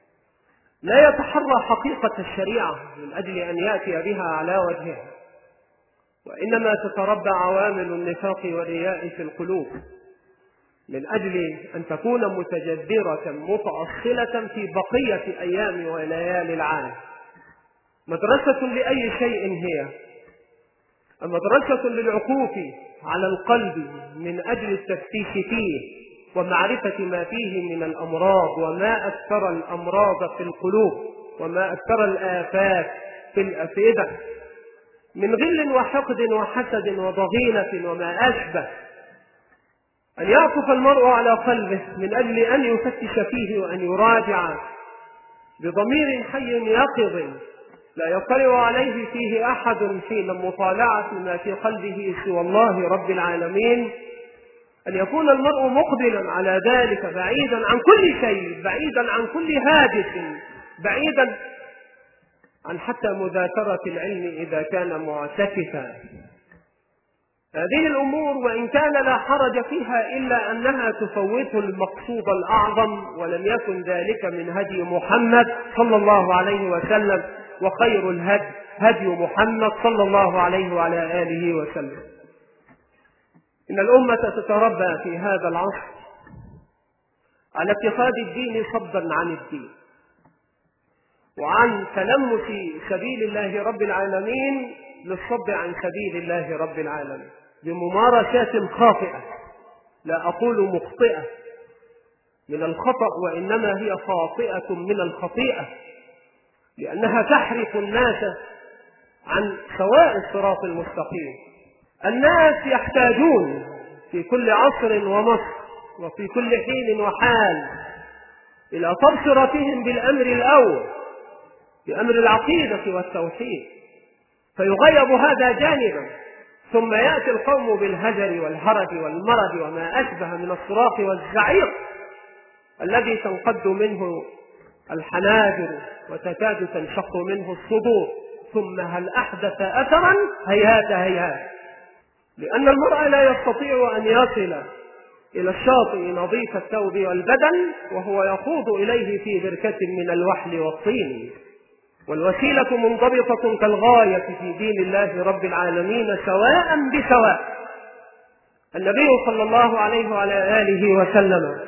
لا يتحرى حقيقة الشريعة من أجل أن يأتي بها على وجهها، وإنما تتربى عوامل النفاق والرياء في القلوب من أجل أن تكون متجذرة متأصلة في بقية أيام وليالي العالم. مدرسة لأي شيء هي؟ مدرسة للعكوف على القلب من أجل التفتيش فيه ومعرفة ما فيه من الأمراض، وما أكثر الأمراض في القلوب، وما أكثر الآفات في الأفئدة من غل وحقد وحسد وضغينة وما أشبه. أن يعطف المرء على قلبه من أجل أن يفتش فيه وأن يراجع بضمير حي يقظ لا يطلع عليه فيه أحد حين مطالعة ما في قلبه سوى الله رب العالمين. أن يكون المرء مقبلا على ذلك بعيدا عن كل شيء، بعيدا عن كل هاجس، بعيدا عن حتى مذاكرة العلم إذا كان معتكفا. هذه الأمور وإن كان لا حرج فيها إلا أنها تفوت المقصود الأعظم، ولم يكن ذلك من هدي محمد صلى الله عليه وسلم، وخير الهدي هدي محمد صلى الله عليه وعلى آله وسلم. إن الأمة تتربى في هذا العصر على اتخاذ الدين صدا عن الدين، وعن تلمس سبيل الله رب العالمين للصد عن سبيل الله رب العالمين بممارسات خاطئة، لا أقول مخطئة من الخطأ، وإنما هي خاطئة من الخطيئة، لأنها تحرف الناس عن سواء الصراط المستقيم. الناس يحتاجون في كل عصر ومصر وفي كل حين وحال إلى تبصرتهم بالأمر الأول، بأمر العقيدة والتوحيد، فيغيب هذا جانبا، ثم يأتي القوم بالهجر والهرج والمرج وما أشبه من الصراخ والزعيق الذي تنقد منه الحناجر وتكاد تنشق منه الصدور، ثم هل أحدث أثرا؟ هيهات هيهات. لأن المرء لا يستطيع أن يصل إلى الشاطئ نظيف الثوب والبدن وهو يخوض إليه في بركة من الوحل والطين، والوسيلة منضبطة كالغاية في دين الله رب العالمين سواء بسواء. النبي صلى الله عليه وعلى آله وسلم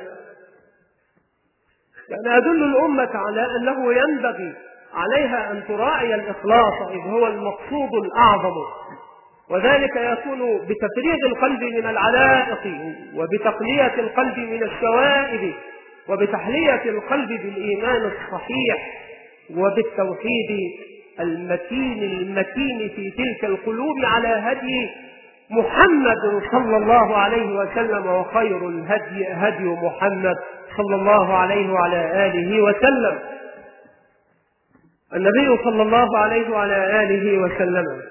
كان يدل الأمة على أنه ينبغي عليها أن تراعي الإخلاص إذ هو المقصود الأعظم، وذلك يكون بتفريغ القلب من العلائق وبتقلية القلب من الشوائب وبتحلية القلب بالإيمان الصحيح وبالتوحيد المتين المتين في تلك القلوب على هدي محمد صلى الله عليه وسلم، وخير الهدي هدي محمد صلى الله عليه وعلى آله وسلم. النبي صلى الله عليه وعلى آله وسلم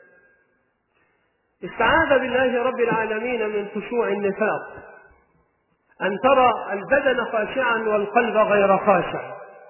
استعاذ بالله رب العالمين من خشوع النفاق، أن ترى البدن خاشعا والقلب غير خاشع.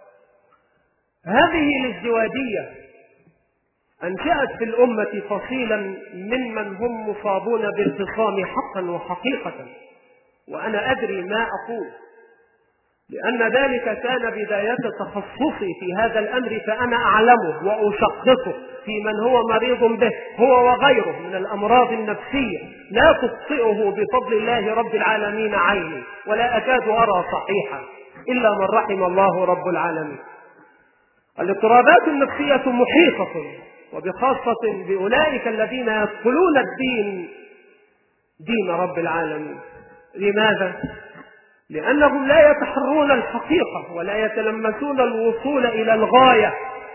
هذه الازدواجية أنشأت في الأمة فصيلا ممن هم مصابون بالفصام حقا وحقيقة، وأنا أدري ما أقول، لأن ذلك كان بداية تخصصي في هذا الأمر، فأنا أعلمه وأشخصه في من هو مريض به هو وغيره من الأمراض النفسية لا تخطئه بفضل الله رب العالمين عيني، ولا أكاد أرى صحيحا إلا من رحم الله رب العالمين. الاضطرابات النفسية محيطة وبخاصة بأولئك الذين يدخلون الدين دين رب العالمين. لماذا؟ لأنهم لا يتحرون الحقيقة ولا يتلمسون الوصول إلى الغاية،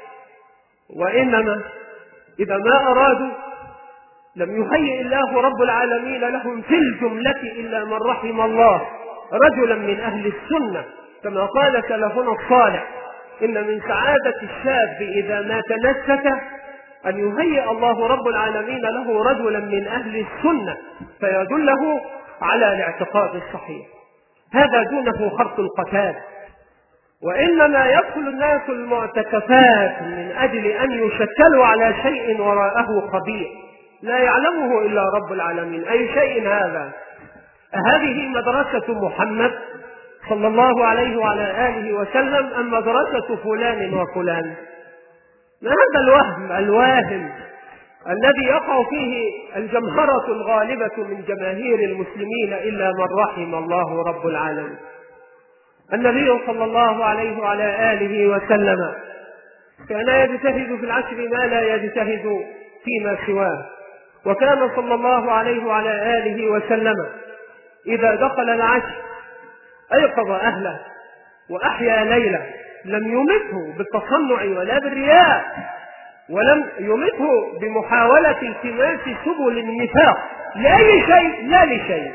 وإنما إذا ما أرادوا لم يهيئ الله رب العالمين لهم في الجملة إلا من رحم الله رجلا من أهل السنة، كما قال سلفنا الصالح: إن من سعادة الشاب إذا ما تنسك أن يهيئ الله رب العالمين له رجلا من أهل السنة فيدله على الاعتقاد الصحيح. هذا دونه خرق القتال. وإنما يدخل الناس المعتكفات من أجل أن يشكلوا على شيء وراءه خبير لا يعلمه إلا رب العالمين. أي شيء هذا؟ هذه مدرسة محمد صلى الله عليه وعلى آله وسلم أم مدرسة فلان وفلان؟ ما هذا الوهم الواهم الذي يقع فيه الجمهرة الغالبة من جماهير المسلمين إلا من رحم الله رب العالمين. النبي صلى الله عليه وعلى آله وسلم كان يجتهد في العشر ما لا يجتهد فيما سواه، وكان صلى الله عليه وعلى آله وسلم إذا دخل العشر أيقظ أهله وأحيا ليله، لم يمته بالتصنع ولا بالرياء، ولم يمته بمحاولة التماس سبل النفاق لأي شيء لا لشيء.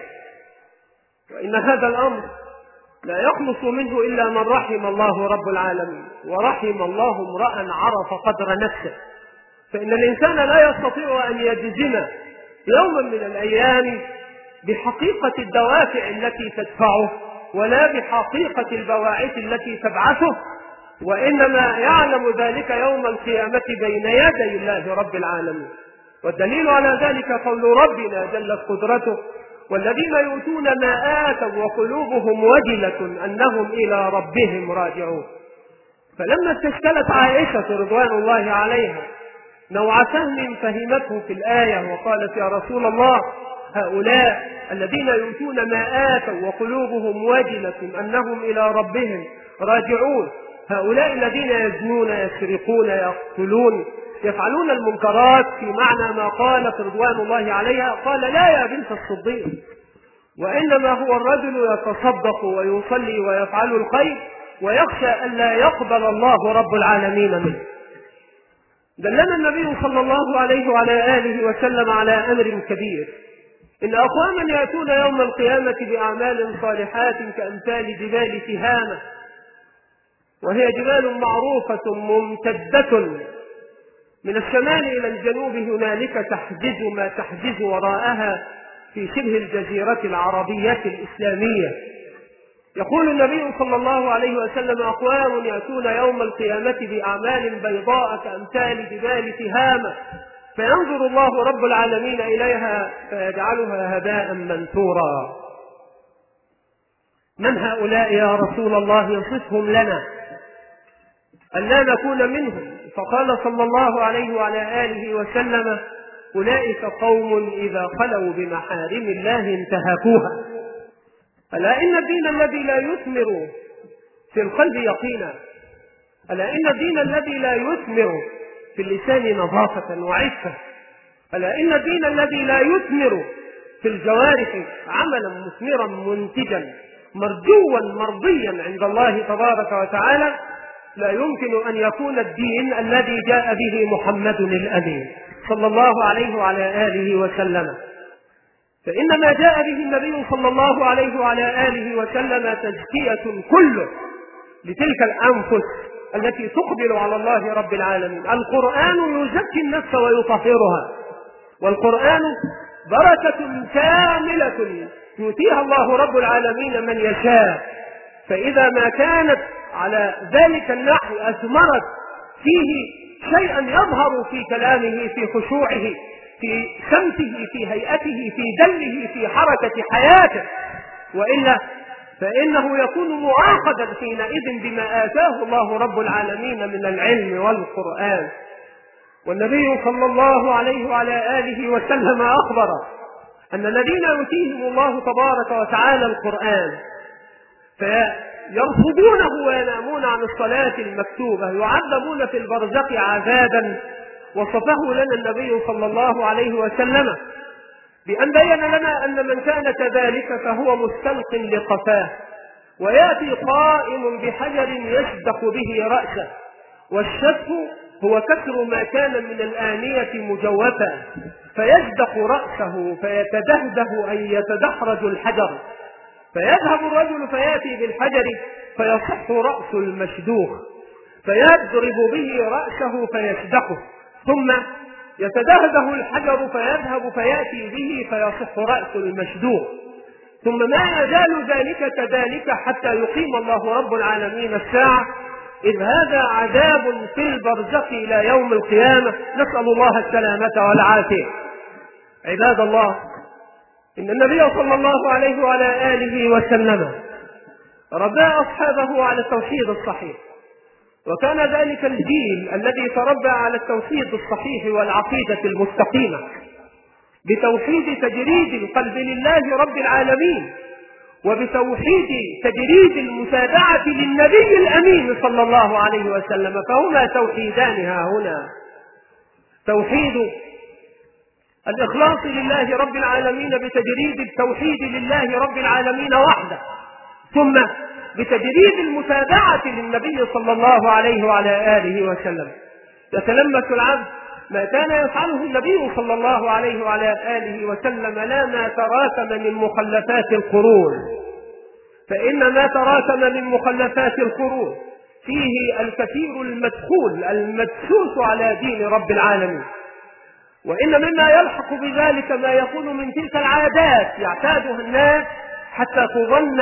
وإن هذا الأمر لا يخلص منه إلا من رحم الله رب العالمين، ورحم الله امرأ عرف قدر نفسه. فإن الإنسان لا يستطيع أن يجزم يوما من الأيام بحقيقة الدوافع التي تدفعه ولا بحقيقة البواعث التي تبعثه، وإنما يعلم ذلك يوم القيامة بين يدي الله رب العالمين. والدليل على ذلك قول ربنا جلت قدرته: والذين يؤتون ما آتوا وقلوبهم وجلة أنهم إلى ربهم راجعون. فلما استشكلت عائشة رضوان الله عليها نوع فهم فهمته في الآية وقالت: يا رسول الله، هؤلاء الذين يؤتون ما آتوا وقلوبهم وجلة أنهم إلى ربهم راجعون، هؤلاء الذين يزنون يسرقون يقتلون يفعلون المنكرات في معنى ما قالت رضوان الله عليها. قال: لا يا بنت الصديق، وإنما هو الرجل يتصدق ويصلي ويفعل الخير ويخشى ألا يقبل الله رب العالمين منه. دلنا النبي صلى الله عليه وعلى آله وسلم على أمر كبير: إن أقواما يأتون يوم القيامة بأعمال صالحات كأمثال جبال تهامة، وهي جبال معروفة ممتدة من الشمال إلى الجنوب، هنالك تحجز ما تحجز وراءها في شبه الجزيرة العربية الإسلامية. يقول النبي صلى الله عليه وسلم: أقوام يأتون يوم القيامة بأعمال بيضاء كأمثال جبال تهامة، فينظر الله رب العالمين إليها فيجعلها هباء منثورا. من هؤلاء يا رسول الله؟ يصفهم لنا ألا نكون منهم. فقال صلى الله عليه وعلى آله وسلم: أولئك قوم إذا خلوا بمحارم الله انتهكوها. ألا إن الدين الذي لا يثمر في القلب يقينا، ألا إن الدين الذي لا يثمر في اللسان نظافة وعفة، ألا إن الدين الذي لا يثمر في الجوارح عملا مثمرا منتجا مرجوا مرضيا عند الله تبارك وتعالى، لا يمكن أن يكون الدين الذي جاء به محمد الأمين صلى الله عليه وعلى آله وسلم. فإن ما جاء به النبي صلى الله عليه وعلى آله وسلم تزكية كله لتلك الأنفس التي تقبل على الله رب العالمين. القرآن يزكي النفس ويطهرها، والقرآن بركة كاملة يؤتيها الله رب العالمين من يشاء. فإذا ما كانت على ذلك النحو أثمرت فيه شيئا يظهر في كلامه، في خشوعه، في سمته، في هيئته، في دله، في حركة حياته، وإلا فإنه يكون مؤاخذا حينئذ بما آتاه الله رب العالمين من العلم والقرآن. والنبي صلى الله عليه وعلى آله وسلم أخبر أن الذين يؤتيهم الله تبارك وتعالى القرآن فيرفضونه وينامون عن الصلاة المكتوبة يعذبون في البرزخ عذابا وصفه لنا النبي صلى الله عليه وسلم بأن بين لنا أن من كان كذلك فهو مستلق لقفاه، ويأتي قائم بحجر يشدق به رأسه، والشدق هو كسر ما كان من الآنية مجوفا فيشدق رأسه فيتدهده أي يتدحرج الحجر، فيذهب الرجل فيأتي بالحجر فيصح رأس المشدوخ فيضرب به رأسه فيشدقه، ثم يتدهده الحجر فيذهب فيأتي به فيصح رأس المشدوخ، ثم ما يزال ذلك كذلك حتى يقيم الله رب العالمين الساعة، إذ هذا عذاب في البرزخ إلى يوم القيامة، نسأل الله السلامة والعافية. عباد الله، إن النبي صلى الله عليه وعلى آله وسلم ربى أصحابه على التوحيد الصحيح، وكان ذلك الجيل الذي تربى على التوحيد الصحيح والعقيدة المستقيمة بتوحيد تجريد القلب لله رب العالمين، وبتوحيد تجريد المتابعة للنبي الأمين صلى الله عليه وسلم، فهما توحيدان ها هنا: توحيد الإخلاص لله رب العالمين بتجريد التوحيد لله رب العالمين وحده، ثم بتجريد المتابعة للنبي صلى الله عليه وعلى آله وسلم. يتلمس العبد ما كان يفعله النبي صلى الله عليه وعلى آله وسلم لا ما تراكم من مخلفات القرون، فإن ما تراكم من مخلفات القرون فيه الكثير المدخول المدسوس على دين رب العالمين، وإن مما يلحق بذلك ما يكون من تلك العادات يعتادها الناس حتى تظن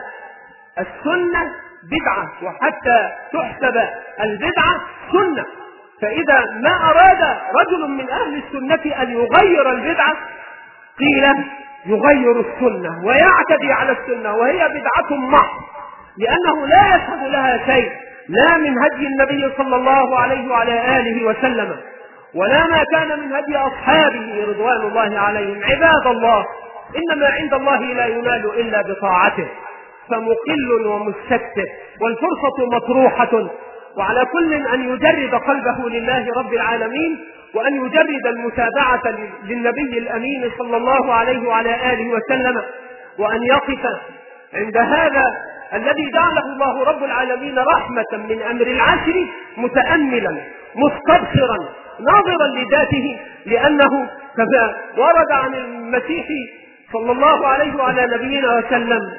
السنة بدعة وحتى تحسب البدعة سنة، فإذا ما أراد رجل من أهل السنة أن يغير البدعة قيل يغير السنة ويعتدي على السنة وهي بدعة محض، لأنه لا يشهد لها شيء لا من هدي النبي صلى الله عليه وعلى آله وسلم ولا ما كان من هدي أصحابه رضوان الله عليهم. عباد الله، إنما عند الله لا ينال إلا بطاعته، فمقل ومستكثر والفرصة مطروحة، وعلى كل أن يجرد قلبه لله رب العالمين، وأن يجرد المتابعة للنبي الأمين صلى الله عليه وعلى آله وسلم، وأن يقف عند هذا الذي جعله الله رب العالمين رحمة من أمر العشر متأملا مستبصرا ناظرا لذاته، لأنه كما ورد عن المسيح صلى الله عليه وعلى نبينا وسلم: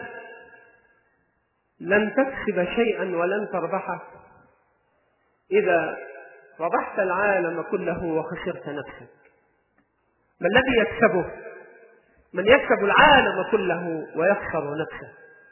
لن تكسب شيئا ولن تربحه إذا ربحت العالم كله وخسرت نفسك. ما الذي يكسبه؟ من يكسب العالم كله ويخسر نفسه.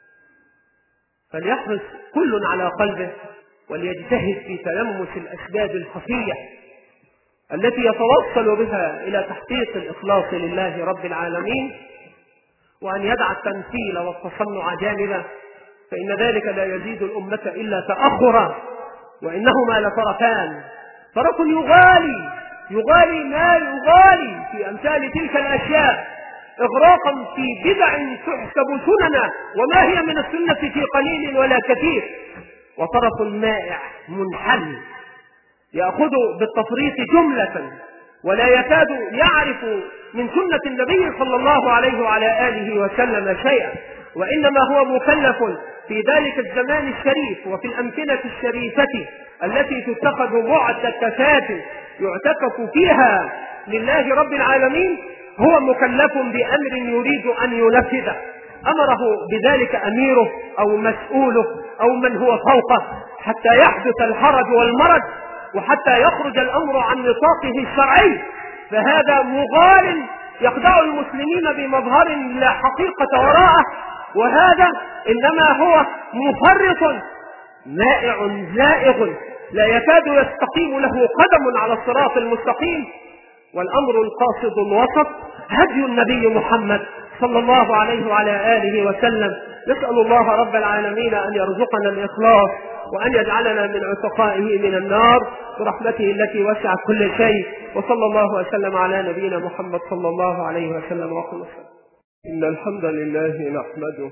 فليحرص كل على قلبه وليجتهد في تلمس الأسباب الخفية التي يتوصل بها إلى تحقيق الإخلاص لله رب العالمين، وأن يدع التمثيل والتصنع جانبا، فإن ذلك لا يزيد الأمة إلا تأخرا، وإنهما لطرفان: طرف يغالي يغالي ما يغالي في أمثال تلك الأشياء إغراقا في بدع تحسب سننا وما هي من السنة في قليل ولا كثير، وطرف مائع منحل يأخذ بالتفريط جملة ولا يكاد يعرف من سنة النبي صلى الله عليه وعلى آله وسلم شيئا، وإنما هو مكلف في ذلك الزمان الشريف وفي الأمكنة الشريفة التي تتخذ معتكفات يعتكف فيها لله رب العالمين، هو مكلف بأمر يريد أن ينفذه، أمره بذلك أميره أو مسؤوله أو من هو فوقه، حتى يحدث الحرج والمرض وحتى يخرج الأمر عن نطاقه الشرعي. فهذا مغال يخدع المسلمين بمظهر لا حقيقة وراءه، وهذا إنما هو مفرط مائع زائغ لا يكاد يستقيم له قدم على الصراط المستقيم. والأمر القاصد الوسط هدي النبي محمد صلى الله عليه وعلى آله وسلم. نسأل الله رب العالمين أن يرزقنا الإخلاص وأن يجعلنا من عتقائه من النار برحمته التي وسعت كل شيء، وصلى الله وسلم على نبينا محمد صلى الله عليه وسلم وقال وسلم. إن الحمد لله نحمده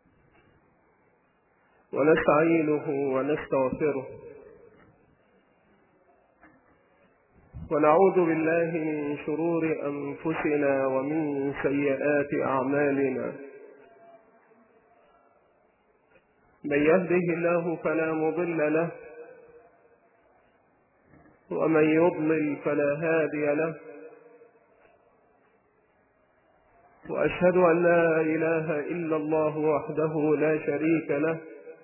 ونستعينه ونستغفره ونعوذ بالله من شرور أنفسنا ومن سيئات أعمالنا. من يهده الله فلا مضل له، ومن يضلل فلا هادي له. وأشهد أن لا إله إلا الله وحده لا شريك له،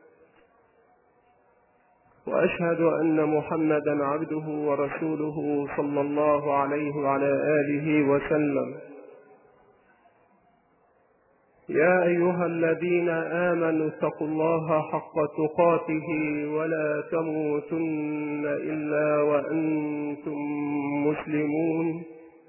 وأشهد أن محمدا عبده ورسوله صلى الله عليه وعلى آله وسلم. يا أيها الذين آمنوا اتقوا الله حق تقاته ولا تموتن إلا وأنتم مسلمون.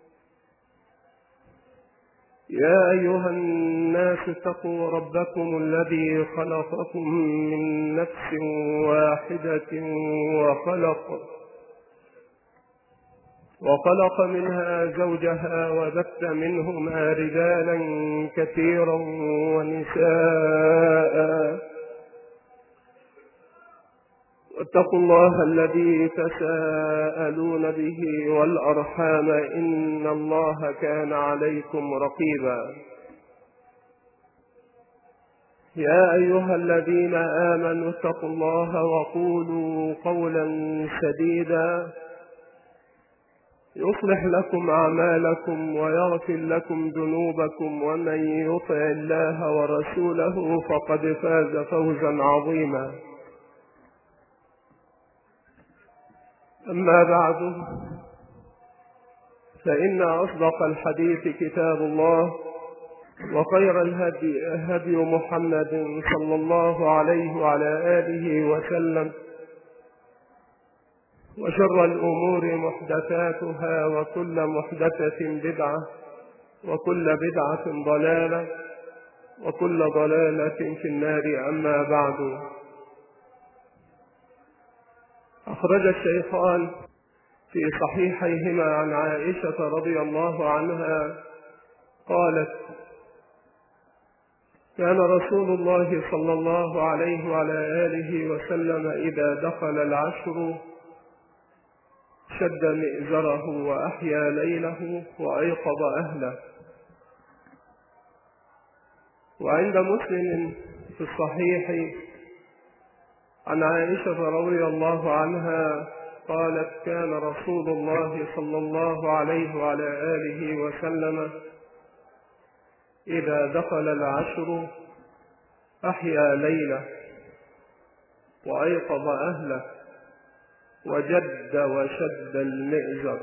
يا أيها الناس اتقوا ربكم الذي خلقكم من نفس واحدة وخلق وخلق منها زوجها وبث منهما رجالا كثيرا ونساء. واتقوا الله الذي تساءلون به والأرحام إن الله كان عليكم رقيبا. يا أيها الذين آمنوا اتقوا الله وقولوا قولا سديدا يصلح لكم أعمالكم ويغفر لكم ذنوبكم، ومن يطع الله ورسوله فقد فاز فوزا عظيما. أما بعد، فإن أصدق الحديث كتاب الله، وخير الهدي هدي محمد صلى الله عليه وعلى آله وسلم، وشر الأمور محدثاتها، وكل محدثة بدعة، وكل بدعة ضلالة، وكل ضلالة في النار. أما بعد، أخرج الشيخان في صحيحيهما عن عائشة رضي الله عنها قالت: كان رسول الله صلى الله عليه وعلى آله وسلم إذا دخل العشر شد مئزره وأحيا ليله وأيقظ أهله. وعند مسلم في الصحيح عن عائشة رضي الله عنها قالت: كان رسول الله صلى الله عليه وعلى آله وسلم إذا دخل العشر أحيا ليله وأيقظ أهله وجد وشد المئزر.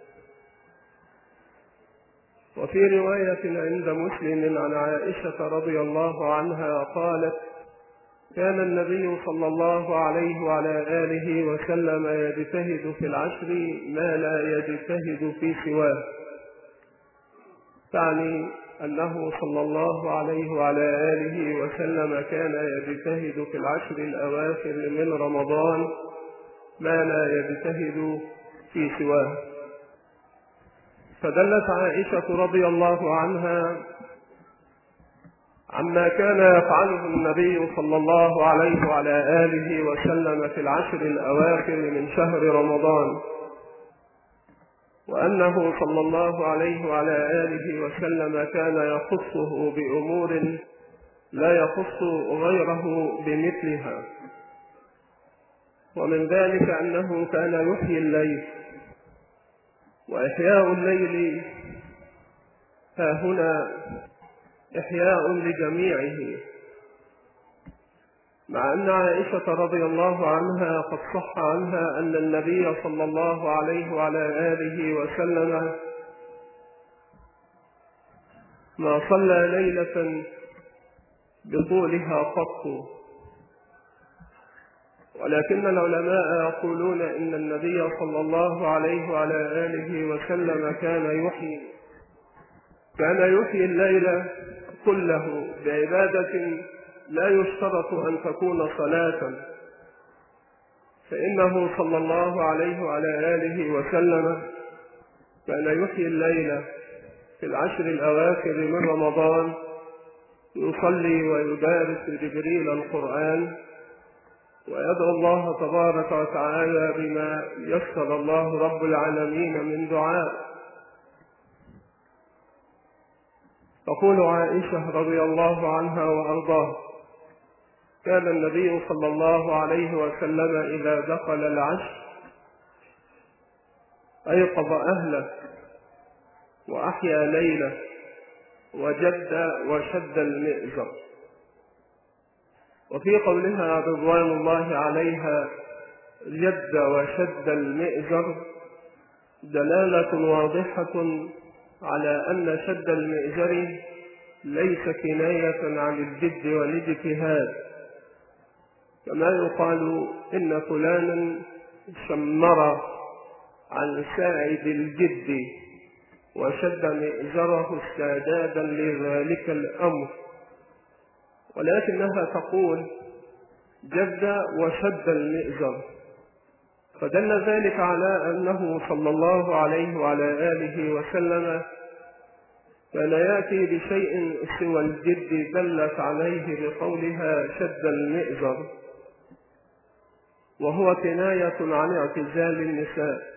وفي رواية عند مسلم عن عائشة رضي الله عنها قالت: كان النبي صلى الله عليه وعلى آله وسلم يجتهد في العشر ما لا يجتهد في سواه، تعني أنه صلى الله عليه وعلى آله وسلم كان يجتهد في العشر الأواخر من رمضان ما لا يجتهد في سواه. فدلت عائشة رضي الله عنها عما كان يفعله النبي صلى الله عليه وعلى آله وسلم في العشر الأواخر من شهر رمضان، وأنه صلى الله عليه وعلى آله وسلم كان يخصه بأمور لا يخص غيره بمثلها. ومن ذلك أنه كان يحيي الليل، وإحياء الليل ها هنا إحياء لجميعه، مع أن عائشة رضي الله عنها قد صح عنها أن النبي صلى الله عليه وعلى آله وسلم ما صلى ليلة بطولها قط. ولكن العلماء يقولون إن النبي صلى الله عليه وعلى آله وسلم كان يحيي كان يحيي الليل كله بعبادة لا يشترط أن تكون صلاة، فإنه صلى الله عليه وعلى آله وسلم كان يحيي الليل في العشر الأواخر من رمضان، يصلي ويدارس جبريل القرآن، ويدعو الله تبارك وتعالى بما يسر الله رب العالمين من دعاء. تقول عائشة رضي الله عنها وأرضاها: كان النبي صلى الله عليه وسلم إذا دخل العشر أيقظ أهله وأحيا ليله وجد وشد المئزر. وفي قولها رضوان الله عليها جد وشد المئزر دلالة واضحة على أن شد المئزر ليس كناية عن الجد والاجتهاد، كما يقال إن فلانا شمر عن ساعد الجد وشد مئزره استعدادا لذلك الأمر، ولكنها تقول جد وشد المئزر، فدل ذلك على أنه صلى الله عليه وعلى آله وسلم كان يأتي بشيء سوى الجد دلت عليه بقولها شد المئزر، وهو كناية عن اعتزال النساء.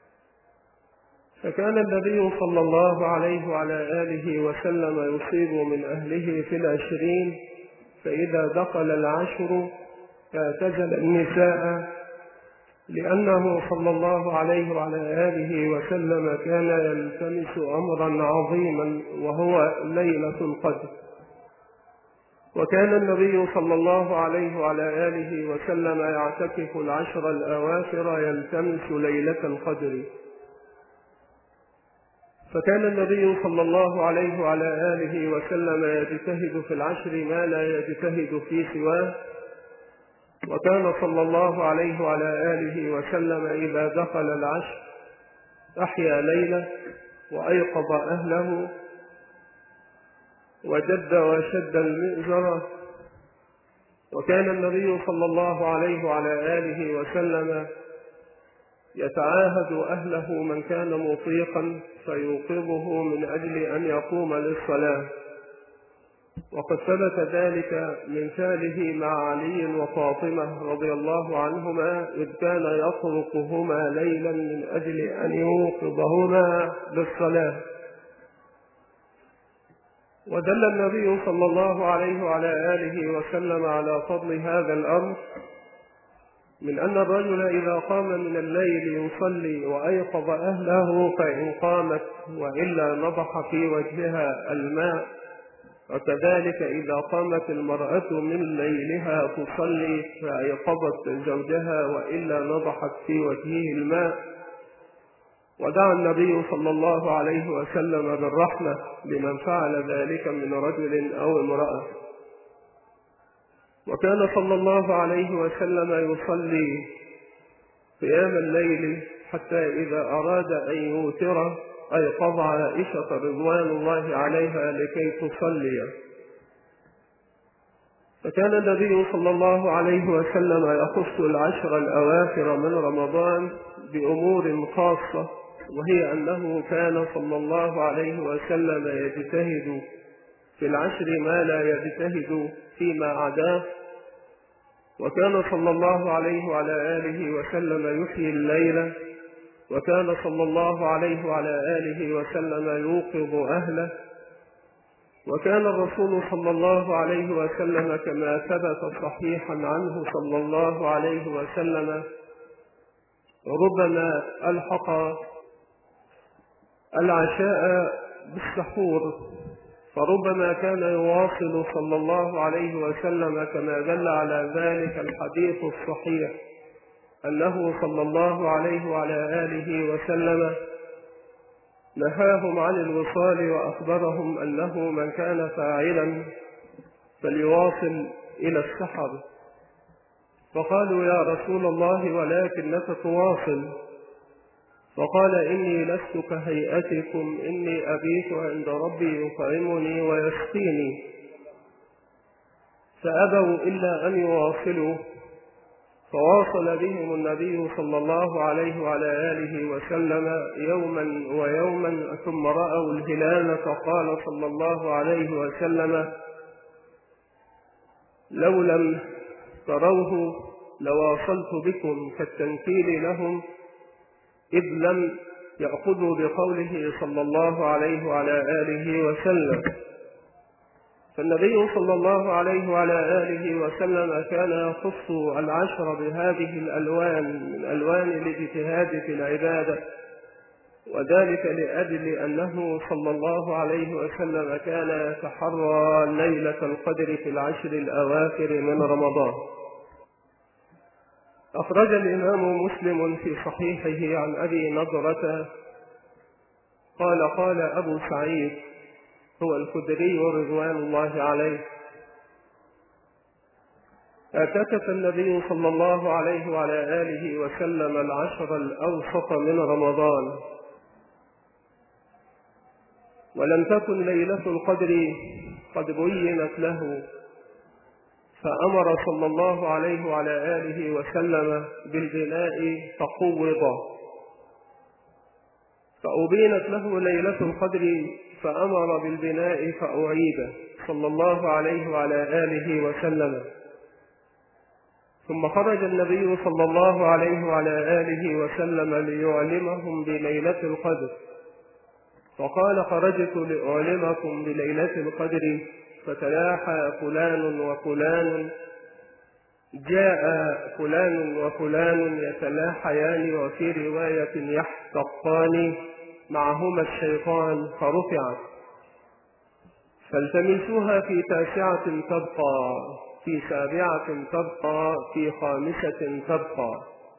فكان النبي صلى الله عليه وعلى آله وسلم يصيب من أهله في العشرين، فإذا دخل العشر اعتزل النساء، لأنه صلى الله عليه وعلى آله وسلم كان يلتمس أمرا عظيما وهو ليلة القدر. وكان النبي صلى الله عليه وعلى آله وسلم يعتكف العشر الأواخر يلتمس ليلة القدر. فكان النبي صلى الله عليه وعلى آله وسلم يجتهد في العشر ما لا يجتهد في سواه. وكان صلى الله عليه وعلى آله وسلم إذا دخل العشر أحيا ليلة وأيقظ أهله وجد وشد المئزر. وكان النبي صلى الله عليه وعلى آله وسلم يتعاهد أهله من كان مطيقا فيوقظه من أجل أن يقوم للصلاة، وقد ثبت ذلك من فعله مع علي وفاطمة رضي الله عنهما، إذ كان يطرقهما ليلا من أجل أن يوقظهما للصلاة. ودل النبي صلى الله عليه وعلى آله وسلم على فضل هذا الأمر من أن الرجل إذا قام من الليل يصلي وأيقظ أهله فإن قامت وإلا نضح في وجهها الماء، وكذلك إذا قامت المرأة من ليلها تصلي فأيقظت زوجها وإلا نضحت في وجهه الماء. ودعا النبي صلى الله عليه وسلم بالرحمة لمن فعل ذلك من رجل أو امرأة. وكان صلى الله عليه وسلم يصلي قيام الليل حتى إذا أراد أن يوتر أيقظ عائشة رضوان الله عليها لكي تصلي. فكان النبي صلى الله عليه وسلم يخص العشر الأواخر من رمضان بأمور خاصة، وهي أنه كان صلى الله عليه وسلم يجتهد في العشر ما لا يجتهد فيما عداه. وكان صلى الله عليه وعلى آله وسلم يحيي الليل، وكان صلى الله عليه وعلى آله وسلم يوقظ أهله. وكان الرسول صلى الله عليه وسلم كما ثبت صحيحا عنه صلى الله عليه وسلم ربما ألحق العشاء بالسحور، فربما كان يواصل صلى الله عليه وسلم كما دل على ذلك الحديث الصحيح أنه صلى الله عليه وعلى آله وسلم نهاهم عن الوصال وأخبرهم أنه من كان فاعلا فليواصل إلى السحر. فقالوا يا رسول الله ولكنك تواصل، فقال إني لست كهيئتكم، إني أبيت عند ربي يطعمني ويسقيني. فأبوا إلا أن يواصلوا، فواصل بهم النبي صلى الله عليه وعلى آله وسلم يوما ويوما، ثم رأوا الهلال فقال صلى الله عليه وسلم لو لم تروه لواصلت بكم كالتنكيل لهم، إذ لم يأخذوا بقوله صلى الله عليه وعلى آله وسلم. فالنبي صلى الله عليه وعلى آله وسلم كان يخص العشر بهذه الألوان من ألوان الاجتهاد في العبادة، وذلك لأجل أنه صلى الله عليه وسلم كان يتحرى ليلة القدر في العشر الأواخر من رمضان. أخرج الإمام مسلم في صحيحه عن أبي نضرة قال قال أبو سعيد هو الخدري رضوان الله عليه: اعتكف النبي صلى الله عليه وعلى آله وسلم العشر الأوسط من رمضان، ولم تكن ليلة القدر قد بينت له، فأمر صلى الله عليه وعلى آله وسلم بالبناء فقوض، فأبينت له ليلة القدر فأمر بالبناء فأعيد صلى الله عليه وعلى آله وسلم. ثم خرج النبي صلى الله عليه وعلى آله وسلم ليعلمهم بليلة القدر، فقال: خرجت لأعلمكم بليلة القدر، فتلاحى فلان وفلان، جاء فلان وفلان يتلاحيان، وفي رواية يحتقان معهما الشيطان، فرفعت، فالتمسوها في تاسعة تبقى، في سابعة تبقى، في خامسة تبقى.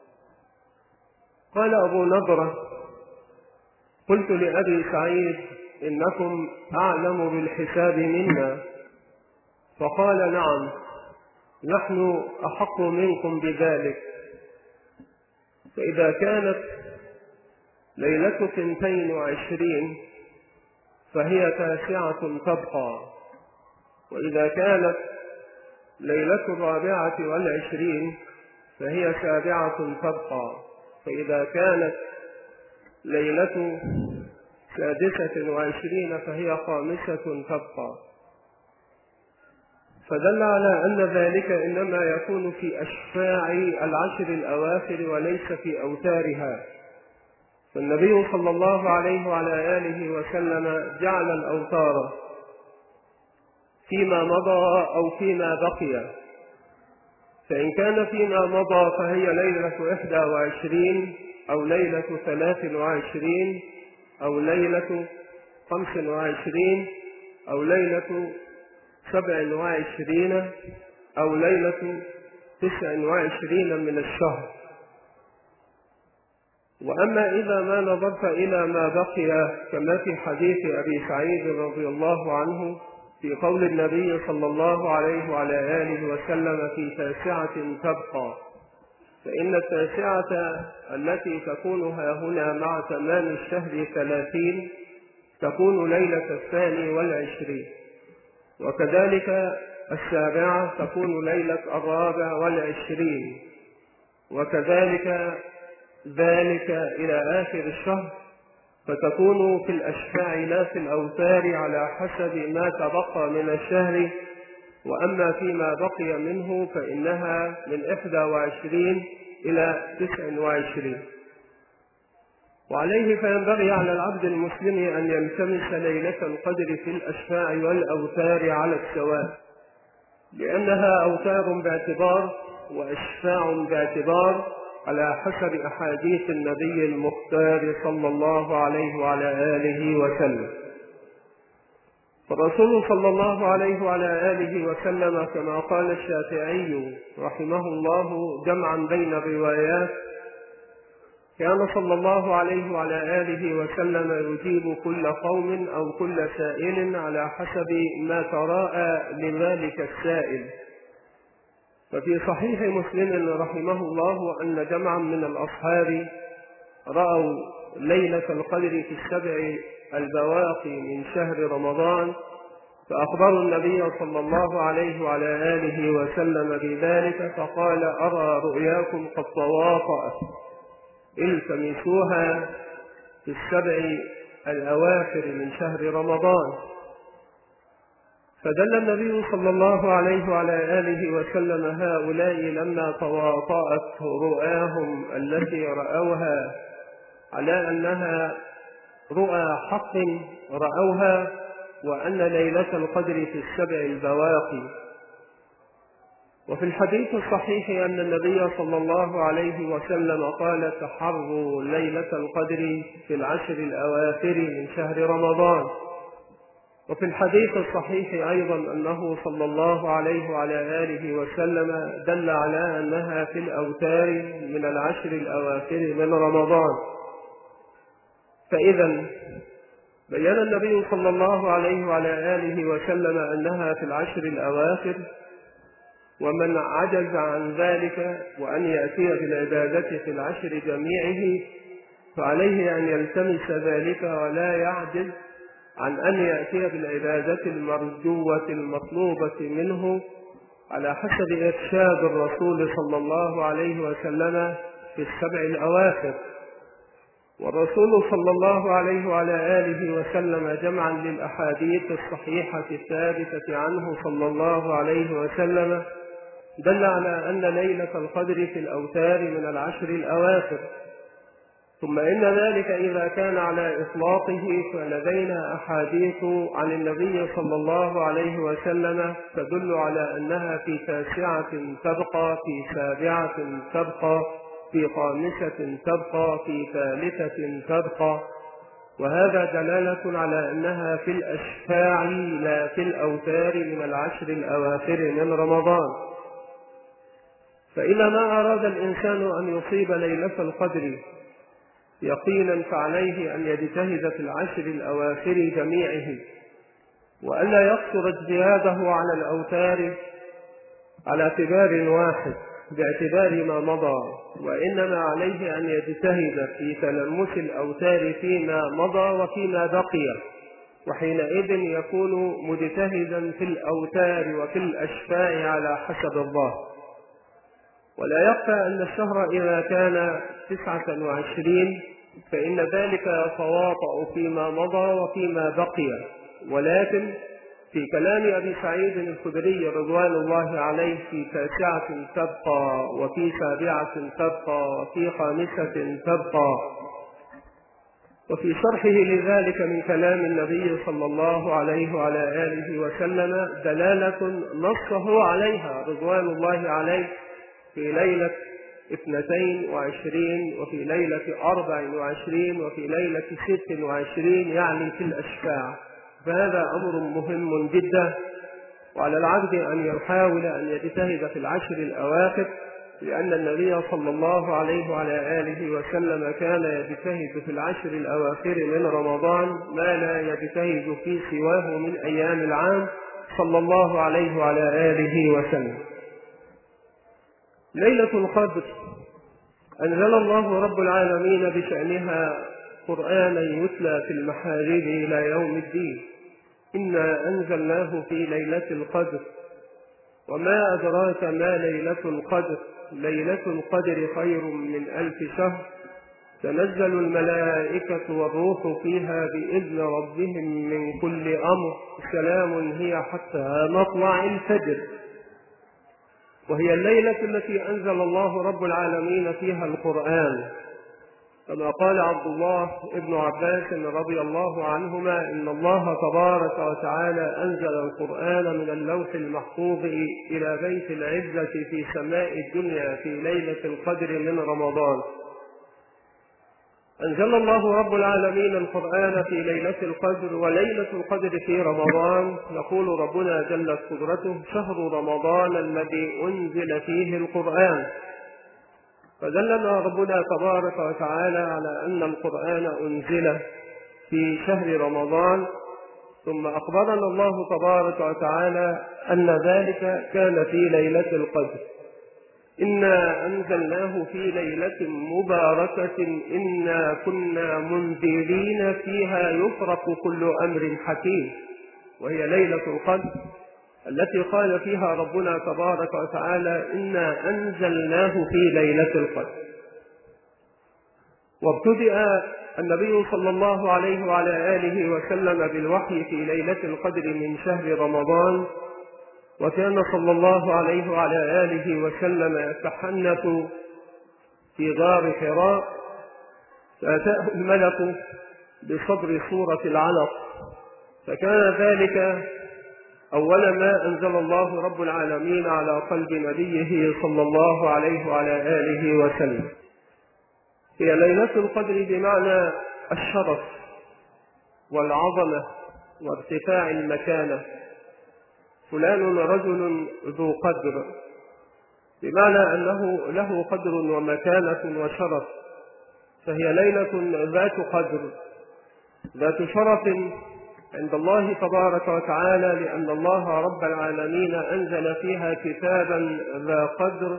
قال أبو نضرة: قلت لأبي سعيد: إنكم أعلم بالحساب منا. فقال: نعم، نحن أحق منكم بذلك. فإذا كانت ليلة اثنتين وعشرين فهي تاسعة تبقى، وإذا كانت ليلة الرابعة والعشرين فهي سابعة تبقى، فإذا كانت ليلة سادسة وعشرين فهي خامسة تبقى. فدل على أن ذلك إنما يكون في أشفاع العشر الأواخر وليس في أوتارها. فالنبي صلى الله عليه وعلى آله وسلم جعل الأوتار فيما مضى أو فيما بقي، فإن كان فيما مضى فهي ليلة إحدى وعشرين أو ليلة ثلاث وعشرين أو ليلة خمس وعشرين أو ليلة سبع وعشرين أو ليلة تسع وعشرين من الشهر. وأما إذا ما نظرت إلى ما بقي كما في حديث أبي سعيد رضي الله عنه في قول النبي صلى الله عليه وعلى آله وسلم: في تاسعة تبقى، فإن التاسعة التي تكون هاهنا مع تمام الشهر ثلاثين تكون ليلة الثاني والعشرين، وكذلك السابعة تكون ليلة الرابع والعشرين، وكذلك ذلك إلى آخر الشهر، فتكون في الأشفاع لا في الأوتار على حسب ما تبقى من الشهر. وأما فيما بقي منه فإنها من إحدى وعشرين إلى تسع وعشرين. وعليه فينبغي على العبد المسلم أن يلتمس ليلة القدر في الأشفاع والأوتار على السواء، لأنها أوتار باعتبار وأشفاع باعتبار على حسب أحاديث النبي المختار صلى الله عليه وعلى آله وسلم. فالرسول صلى الله عليه وعلى آله وسلم كما قال الشافعي رحمه الله جمعا بين الروايات: كان صلى الله عليه وعلى آله وسلم يجيب كل قوم أو كل سائل على حسب ما تراءى لذلك السائل. ففي صحيح مسلم رحمه الله أن جمعا من الأصحاب رأوا ليلة القدر في السبع البواقي من شهر رمضان، فأخبروا النبي صلى الله عليه وعلى آله وسلم بذلك، فقال: أرى رؤياكم قد تواطأت، التمسوها في السبع الأواخر من شهر رمضان. فدل النبي صلى الله عليه وعلى آله وسلم هؤلاء لما تواطأت رؤاهم التي رأوها على أنها رؤى حق رأوها، وأن ليلة القدر في السبع البواقي. وفي الحديث الصحيح أن النبي صلى الله عليه وسلم قال: تحروا ليلة القدر في العشر الأواخر من شهر رمضان. وفي الحديث الصحيح أيضا أنه صلى الله عليه وعلى آله وسلم دل على أنها في الأوتار من العشر الأواخر من رمضان. فإذا بيّن النبي صلى الله عليه وعلى آله وسلم أنها في العشر الأواخر، ومن عجز عن ذلك وأن يأتي بالعبادة في العشر جميعه فعليه أن يلتمس ذلك ولا يعجز عن أن يأتي بالعبادة المرجوة المطلوبة منه على حسب إرشاد الرسول صلى الله عليه وسلم في السبع الأواخر. والرسول صلى الله عليه وعلى آله وسلم جمعا للأحاديث الصحيحة الثابتة عنه صلى الله عليه وسلم دل على أن ليلة القدر في الأوتار من العشر الأواخر. ثم إن ذلك إذا كان على إطلاقه فلدينا أحاديث عن النبي صلى الله عليه وسلم تدل على أنها في تاسعة تبقى، في سابعة تبقى، في خامسة تبقى، في ثالثة تبقى، وهذا دلالة على أنها في الأشفاع لا في الأوتار من العشر الأواخر من رمضان. فإذا ما أراد الإنسان أن يصيب ليلة القدر يقينا فعليه أن يجتهد في العشر الأواخر جميعه، وألا يقصر اجتهاده على الأوتار على اعتبار واحد باعتبار ما مضى، وإنما عليه أن يجتهد في تلمس الأوتار فيما مضى وفيما بقي، وحينئذ يكون مجتهدا في الأوتار وفي الأشفاع على حسب الظاهر. ولا يخفى أن الشهر إذا كان تسعة وعشرين فإن ذلك يتواطأ فيما مضى وفيما بقي، ولكن في كلام أبي سعيد الخدري رضوان الله عليه في تاسعة تبقى، وفي سابعة تبقى، وفي خامسة تبقى. وفي شرحه لذلك من كلام النبي صلى الله عليه وعلى آله وسلم دلالة نصه عليها رضوان الله عليه في ليلة اثنتين وعشرين، وفي ليلة أربع وعشرين، وفي ليلة ست وعشرين، يعني في الأشفاع. فهذا أمر مهم جدا، وعلى العبد أن يحاول أن يجتهد في العشر الأواخر، لأن النبي صلى الله عليه وعلى آله وسلم كان يجتهد في العشر الأواخر من رمضان ما لا يجتهد في سواه من أيام العام صلى الله عليه وعلى آله وسلم. ليلة القدر أنزل الله رب العالمين بشأنها قرآنا يتلى في المحاريب إلى يوم الدين. إنا أنزلناه في ليلة القدر، وما أدراك ما ليلة القدر، ليلة القدر خير من ألف شهر، تنزل الملائكة والروح فيها بإذن ربهم من كل أمر، سلام هي حتى مطلع الفجر. وهي الليلة التي أنزل الله رب العالمين فيها القرآن، كما قال عبد الله ابن عباس رضي الله عنهما: إن الله تبارك وتعالى أنزل القرآن من اللوح المحفوظ إلى بيت العزة في سماء الدنيا في ليلة القدر من رمضان. أنزل الله رب العالمين القرآن في ليلة القدر، وليلة القدر في رمضان. يقول ربنا جلت قدرته: شهر رمضان الذي أنزل فيه القرآن. فدلنا ربنا تبارك وتعالى على أن القرآن أنزل في شهر رمضان، ثم أخبرنا الله تبارك وتعالى أن ذلك كان في ليلة القدر. إنا أنزلناه في ليلة مباركة إنا كنا منذرين فيها يفرق كل أمر حكيم. وهي ليلة القدر التي قال فيها ربنا تبارك وتعالى: إنا أنزلناه في ليلة القدر. وابتدأ النبي صلى الله عليه وعلى آله وسلم بالوحي في ليلة القدر من شهر رمضان، وكان صلى الله عليه وعلى آله وسلم يتحنث في غار حراء، فأتاه الملك بصدر سورة العلق، فكان ذلك أول ما أنزل الله رب العالمين على قلب نبيه صلى الله عليه وعلى آله وسلم. هي ليلة القدر بمعنى الشرف والعظمة وارتفاع المكانة. فلان رجل ذو قدر، بمعنى أنه له قدر ومكانة وشرف، فهي ليلة ذات قدر ذات شرف عند الله تبارك وتعالى، لأن الله رب العالمين أنزل فيها كتابا ذا قدر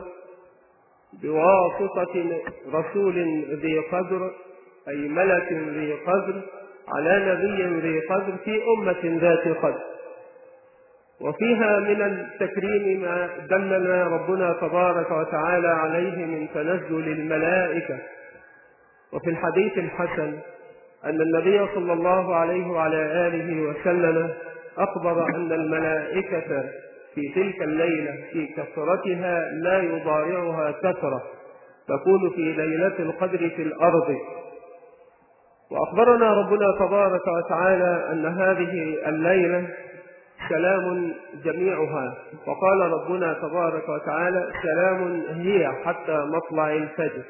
بواسطة رسول ذي قدر، أي ملك ذي قدر على نبي ذي قدر في أمة ذات قدر. وفيها من التكريم ما دلنا ربنا تبارك وتعالى عليه من تنزل الملائكة. وفي الحديث الحسن أن النبي صلى الله عليه وعلى آله وسلم أخبر أن الملائكة في تلك الليلة في كثرتها لا يضارعها كثرة، تكون في ليلة القدر في الأرض. وأخبرنا ربنا تبارك وتعالى أن هذه الليلة سلام جميعها، وقال ربنا تبارك وتعالى سلام هي حتى مطلع الفجر.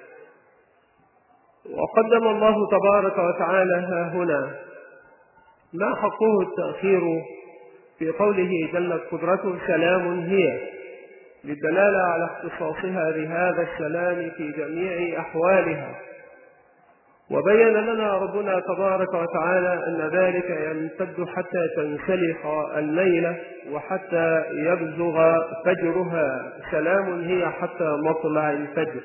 وقدم الله تبارك وتعالى ها هنا ما حقه التأخير في قوله جلت قدرته سلام هي، للدلالة على اختصاصها بهذا السلام في جميع أحوالها. وبين لنا ربنا تبارك وتعالى أن ذلك يمتد حتى تنسلخ الليلة وحتى يبزغ فجرها، سلام هي حتى مطلع الفجر.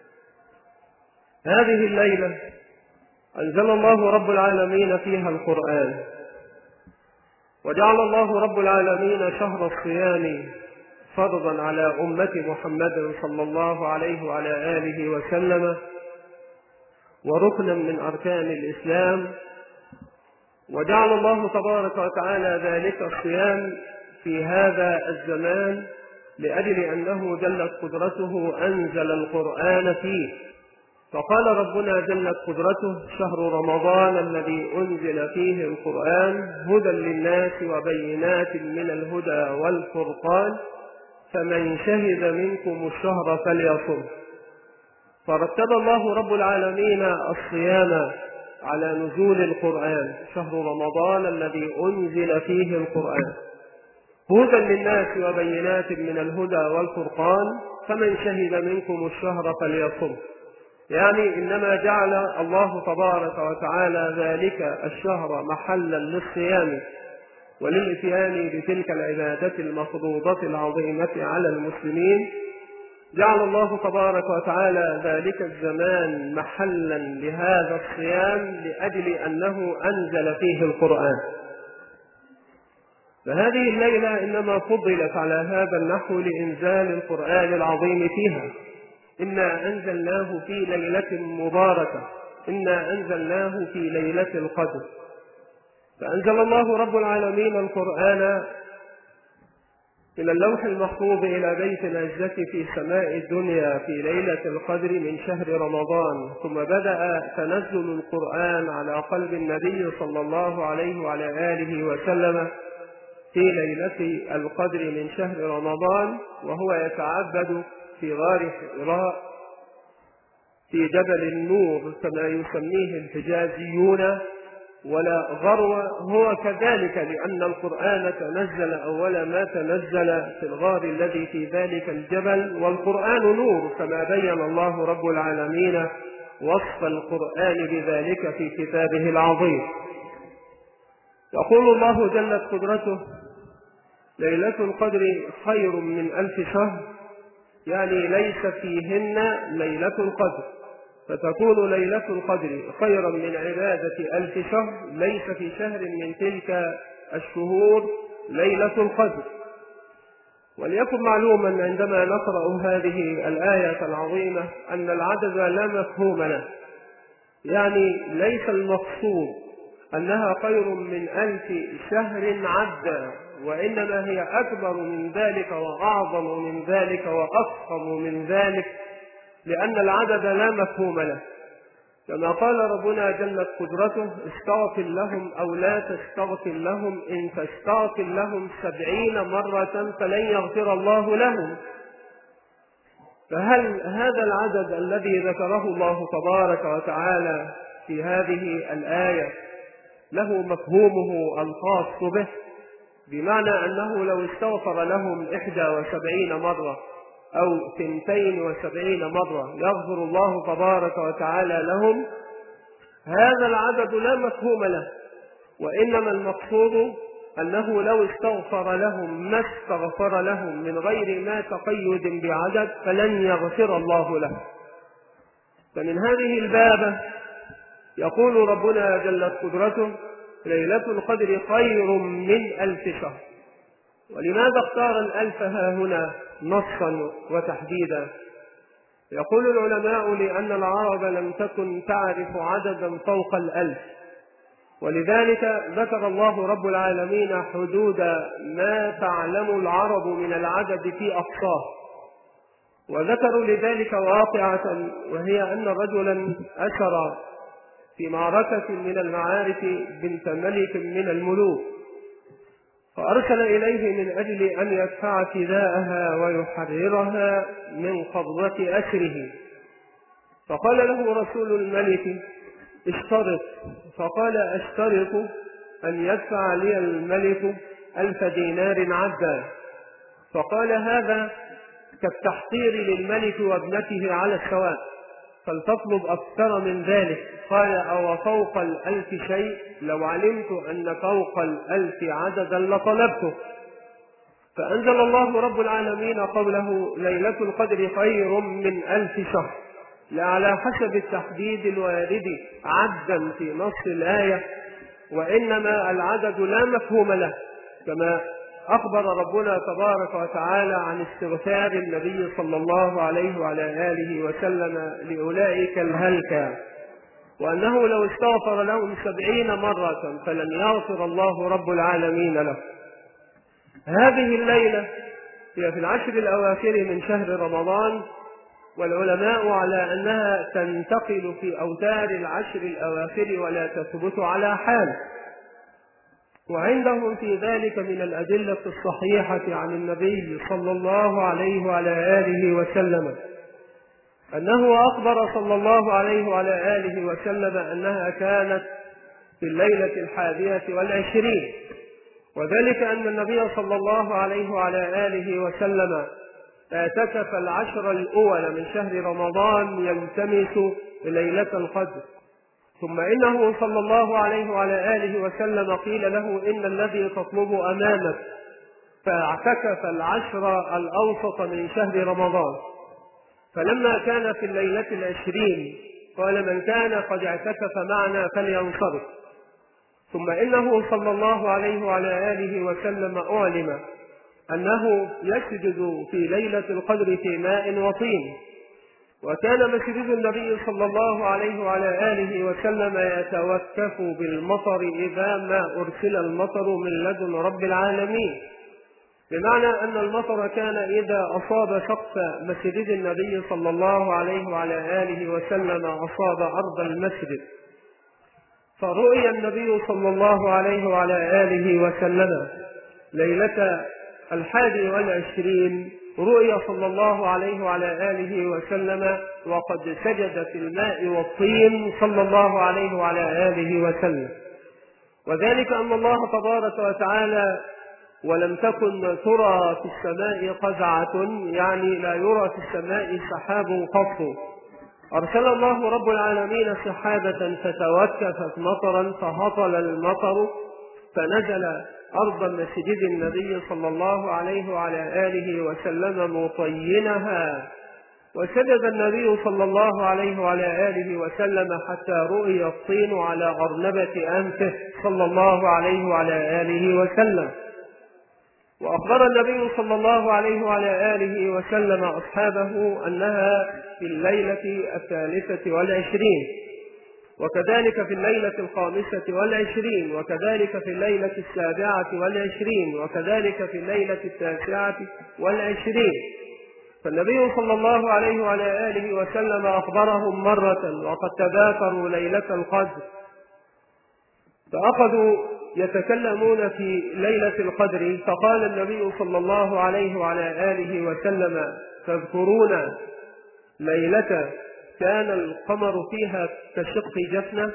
هذه الليلة أنزل الله رب العالمين فيها القرآن، وجعل الله رب العالمين شهر الصيام فرضا على أمة محمد صلى الله عليه وعلى آله وسلم، وركنا من أركان الإسلام. وجعل الله تبارك وتعالى ذلك الصيام في هذا الزمان لأجل أنه جلت قدرته أنزل القرآن فيه. فقال ربنا جلت قدرته شهر رمضان الذي أنزل فيه القرآن هدى للناس وبينات من الهدى والفرقان فمن شهد منكم الشهر فليصم. فرتب الله رب العالمين الصيام على نزول القرآن، شهر رمضان الذي أنزل فيه القرآن هدى للناس وبينات من الهدى والفرقان فمن شهد منكم الشهر فليصم. يعني إنما جعل الله تبارك وتعالى ذلك الشهر محلا للصيام وللإتيان بتلك العبادة المفروضة العظيمة على المسلمين. جعل الله تبارك وتعالى ذلك الزمان محلا لهذا الصيام لأجل أنه أنزل فيه القرآن. فهذه الليلة إنما فضلت على هذا النحو لإنزال القرآن العظيم فيها. إنا أنزلناه في ليلة مباركة، إنا أنزلناه في ليلة القدر. فأنزل الله رب العالمين القرآن من اللوح المحفوظ إلى بيت العزة في سماء الدنيا في ليلة القدر من شهر رمضان، ثم بدأ تنزل القرآن على قلب النبي صلى الله عليه وعلى آله وسلم في ليلة القدر من شهر رمضان، وهو يتعبد في غار حراء في جبل النور كما يسميه الحجازيون، ولا غرو هو كذلك، لأن القرآن تنزل أول ما تنزل في الغار الذي في ذلك الجبل، والقرآن نور كما بين الله رب العالمين وصف القرآن بذلك في كتابه العظيم. يقول الله جلت قدرته ليلة القدر خير من ألف شهر، يعني ليس فيهن ليلة القدر، فتكون ليلة القدر خيرا من عبادة ألف شهر، ليس في شهر من تلك الشهور ليلة القدر. وليكن معلوما عندما نقرأ هذه الآية العظيمة أن العدد لا مفهوم له، يعني ليس المقصود أنها خير من ألف شهر عدى، وإنما هي أكبر من ذلك وأعظم من ذلك وأفخم من ذلك، لأن العدد لا مفهوم له. كما قال ربنا جلت قدرته: استغفر لهم أو لا تستغفر لهم إن تستغفر لهم سبعين مرة فلن يغفر الله لهم. فهل هذا العدد الذي ذكره الله تبارك وتعالى في هذه الآية له مفهومه الخاص به، بمعنى أنه لو استغفر لهم إحدى وسبعين مرة أو ثنتين وسبعين مرة يغفر الله تبارك وتعالى لهم؟ هذا العدد لا مفهوم له، وإنما المقصود أنه لو استغفر لهم ما استغفر لهم من غير ما تقيد بعدد فلن يغفر الله له. فمن هذه البابة يقول ربنا جلت قدرته: ليلة القدر خير من ألف شهر. ولماذا اختار الألف ها هنا نصا وتحديدا؟ يقول العلماء: لأن العرب لم تكن تعرف عددا فوق الألف، ولذلك ذكر الله رب العالمين حدود ما تعلم العرب من العدد في أقصاه. وذكروا لذلك واقعة، وهي أن رجلا أسر في معركة من المعارك بنت ملك من الملوك، فأرسل إليه من أجل أن يدفع فداءها ويحررها من قبضة أسره. فقال له رسول الملك: اشترط. فقال: أشترط أن يدفع لي الملك ألف دينار عدا. فقال: هذا كالتحقير للملك وابنته على السواء، فلتطلب أكثر من ذلك. قال: أو فوق الألف شيء؟ لو علمت أن فوق الألف عددا لطلبته. فأنزل الله رب العالمين قوله: ليلة القدر خير من ألف شهر، لا على حسب التحديد الوارد عدا في نص الآية، وإنما العدد لا مفهوم له، كما أخبر ربنا تبارك وتعالى عن استغفار النبي صلى الله عليه وعلى آله وسلم لأولئك الهلكة، وأنه لو استغفر لهم سبعين مرة فلن يغفر الله رب العالمين له. هذه الليلة هي في العشر الأواخر من شهر رمضان، والعلماء على أنها تنتقل في أوتار العشر الأواخر ولا تثبت على حال. وعندهم في ذلك من الأدلة الصحيحة عن النبي صلى الله عليه وعلى آله وسلم أنه أخبر صلى الله عليه وعلى آله وسلم أنها كانت في الليلة الحادية والعشرين، وذلك أن النبي صلى الله عليه وعلى آله وسلم اعتكف العشر الأول من شهر رمضان يلتمس ليلة القدر، ثم إنه صلى الله عليه وعلى آله وسلم قيل له: إن الذي تطلب أمامك، فاعتكف العشر الأوسط من شهر رمضان. فلما كان في الليلة العشرين قال: من كان قد اعتكف معنا فلينصرف. ثم إنه صلى الله عليه وعلى آله وسلم أعلم أنه يسجد في ليلة القدر في ماء وطين، وكان مسجد النبي صلى الله عليه وعلى آله وسلم يتوكف بالمطر إذا ما أرسل المطر من لدن رب العالمين، بمعنى أن المطر كان إذا أصاب سقف مسجد النبي صلى الله عليه وعلى آله وسلم أصاب أرض المسجد. فرؤي النبي صلى الله عليه وعلى آله وسلم ليلة الحادي والعشرين، رؤي صلى الله عليه وعلى آله وسلم وقد سجد في الماء والطين صلى الله عليه وعلى آله وسلم. وذلك أن الله تبارك وتعالى ولم تكن ترى في السماء قزعة، يعني لا يرى في السماء سحاب قط، أرسل الله رب العالمين سحابة فتوكفت مطرا فهطل المطر فنزل أرض مسجد النبي صلى الله عليه وعلى آله وسلم مطينها، وسجد النبي صلى الله عليه وعلى آله وسلم حتى رؤي الطين على أرنبة أنفه صلى الله عليه وعلى آله وسلم. وأخبر النبي صلى الله عليه وعلى آله وسلم أصحابه أنها في الليلة الثالثة والعشرين، وكذلك في الليلة الخامسة والعشرين، وكذلك في الليلة السابعة والعشرين، وكذلك في الليلة التاسعة والعشرين. فالنبي صلى الله عليه وعلى آله وسلم أخبرهم مرة وقد تذاكروا ليلة القدر، فأخذوا يتكلمون في ليلة القدر، فقال النبي صلى الله عليه وعلى آله وسلم: تذكرون ليلة كان القمر فيها كشق جفنة،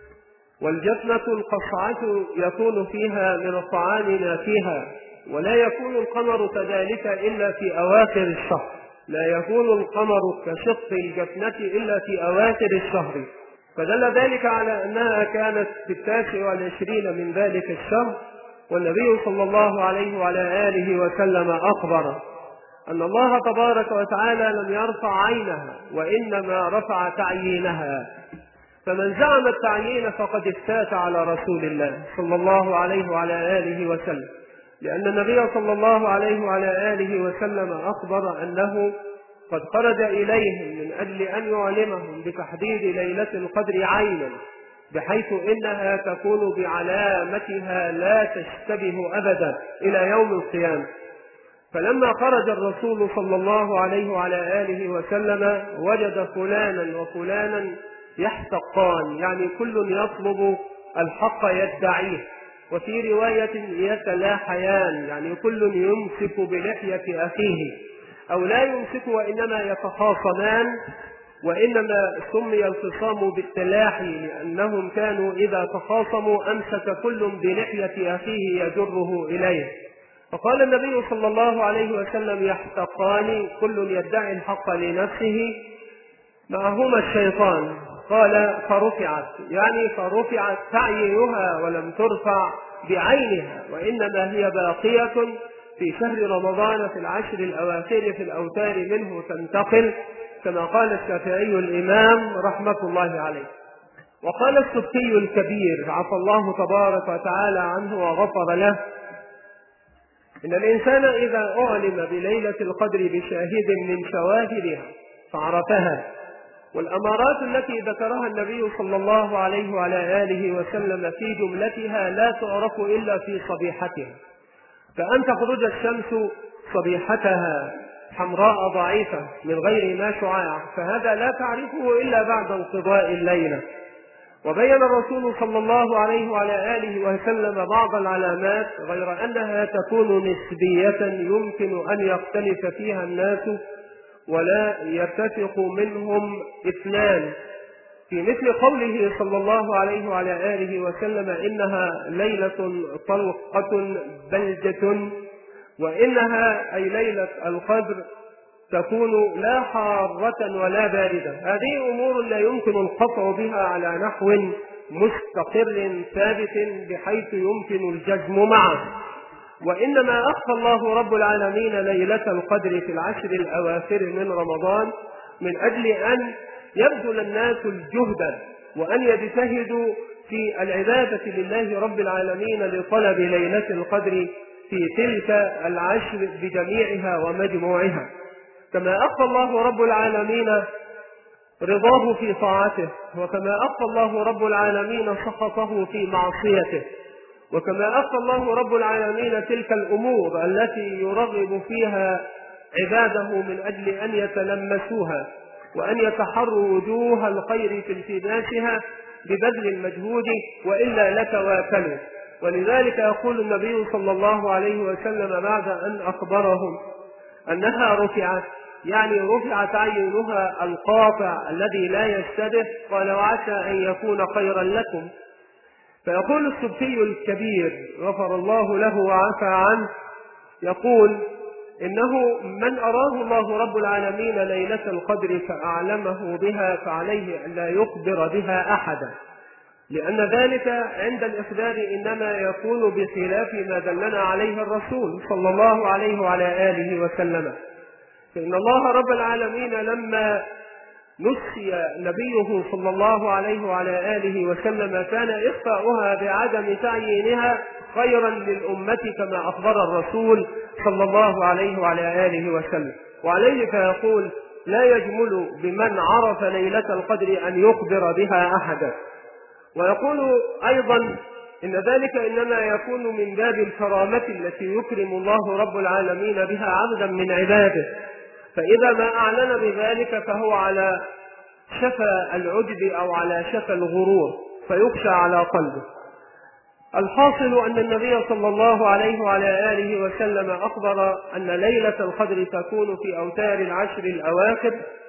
والجفنة القصعة يكون فيها من الطعام ما فيها، ولا يكون القمر كذلك إلا في أواخر الشهر، لا يكون القمر كشق الجفنة إلا في أواخر الشهر. فدل ذلك على أنها كانت في التاسع والعشرين من ذلك الشهر، والنبي صلى الله عليه وعلى آله وسلم أخبر أن الله تبارك وتعالى لم يرفع عينها، وإنما رفع تعيينها. فمن زعم التعيين فقد افتات على رسول الله صلى الله عليه وعلى آله وسلم، لأن النبي صلى الله عليه وعلى آله وسلم أخبر أنه قد خرج إليهم من أجل أن يعلمهم بتحديد ليلة القدر عينا، بحيث إنها تكون بعلامتها لا تشتبه أبدا إلى يوم القيامة. فلما خرج الرسول صلى الله عليه وعلى آله وسلم وجد فلانا وفلانا يحتقان، يعني كل يطلب الحق يدعيه، وفي رواية يتلاحيان، يعني كل يمسك بلحية أخيه، أو لا يمسك وإنما يتخاصمان، وإنما سمي الخصام بالتلاحي لأنهم كانوا إذا تخاصموا أمسك كل بلحية أخيه يجره إليه. فقال النبي صلى الله عليه وسلم: يحتقان، كل يدعي الحق لنفسه، معهما الشيطان. قال: فرفعت، يعني فرفعت تعيينها ولم ترفع بعينها، وإنما هي باقية في شهر رمضان في العشر الأواخر في الأوتار منه تنتقل، كما قال الشافعي الإمام رحمة الله عليه. وقال السبكي الكبير عفى الله تبارك وتعالى عنه وغفر له: إن الإنسان إذا أعلم بليلة القدر بشاهد من شواهدها فعرفها، والأمارات التي ذكرها النبي صلى الله عليه وعلى آله وسلم في جملتها لا تعرف إلا في صبيحتها، فأن تخرج الشمس صبيحتها حمراء ضعيفة من غير ما شعاع، فهذا لا تعرفه إلا بعد انقضاء الليلة. وبين الرسول صلى الله عليه وعلى آله وسلم بعض العلامات، غير أنها تكون نسبية يمكن أن يختلف فيها الناس ولا يتفق منهم اثنان، في مثل قوله صلى الله عليه وعلى آله وسلم: إنها ليلة طلقة بلجة، وإنها أي ليلة القدر تكون لا حارة ولا باردة. هذه أمور لا يمكن القطع بها على نحو مستقر ثابت بحيث يمكن الجزم معه، وإنما أخفى الله رب العالمين ليلة القدر في العشر الأواخر من رمضان من أجل أن يبذل الناس الجهد وأن يجتهدوا في العبادة لله رب العالمين لطلب ليلة القدر في تلك العشر بجميعها ومجموعها. كما أخفى الله رب العالمين رضاه في طاعته، وكما أخفى الله رب العالمين سخطه في معصيته، وكما أخفى الله رب العالمين تلك الأمور التي يرغب فيها عباده من أجل أن يتلمسوها وأن يتحروا وجوه الخير في التماسها ببذل المجهود، وإلا لتواكلوا. ولذلك يقول النبي صلى الله عليه وسلم بعد أن أخبرهم أنها رفعت، يعني رفعت عينها القاطع الذي لا يشتبه، قال: وعسى أن يكون خيرا لكم. فيقول السبكي الكبير غفر الله له وعفى عنه، يقول: إنه من أراه الله رب العالمين ليلة القدر فأعلمه بها فعليه أن لا يخبر بها أحدا، لأن ذلك عند الإخبار إنما يكون بخلاف ما دلنا عليه الرسول صلى الله عليه وعلى آله وسلم. فإن الله رب العالمين لما نسي نبيه صلى الله عليه وعلى آله وسلم كان إخفاؤها بعدم تعيينها خيرا للأمة كما أخبر الرسول صلى الله عليه وعلى آله وسلم. وعليه فيقول: لا يجمل بمن عرف ليلة القدر أن يخبر بها أحدا، ويقول أيضا إن ذلك إنما يكون من باب الكرامة التي يكرم الله رب العالمين بها عبدا من عباده، فإذا ما أعلن بذلك فهو على شفا العجب أو على شفا الغرور فيخشى على قلبه. الحاصل أن النبي صلى الله عليه وعلى آله وسلم أخبر أن ليلة القدر تكون في أوتار العشر الأواخر،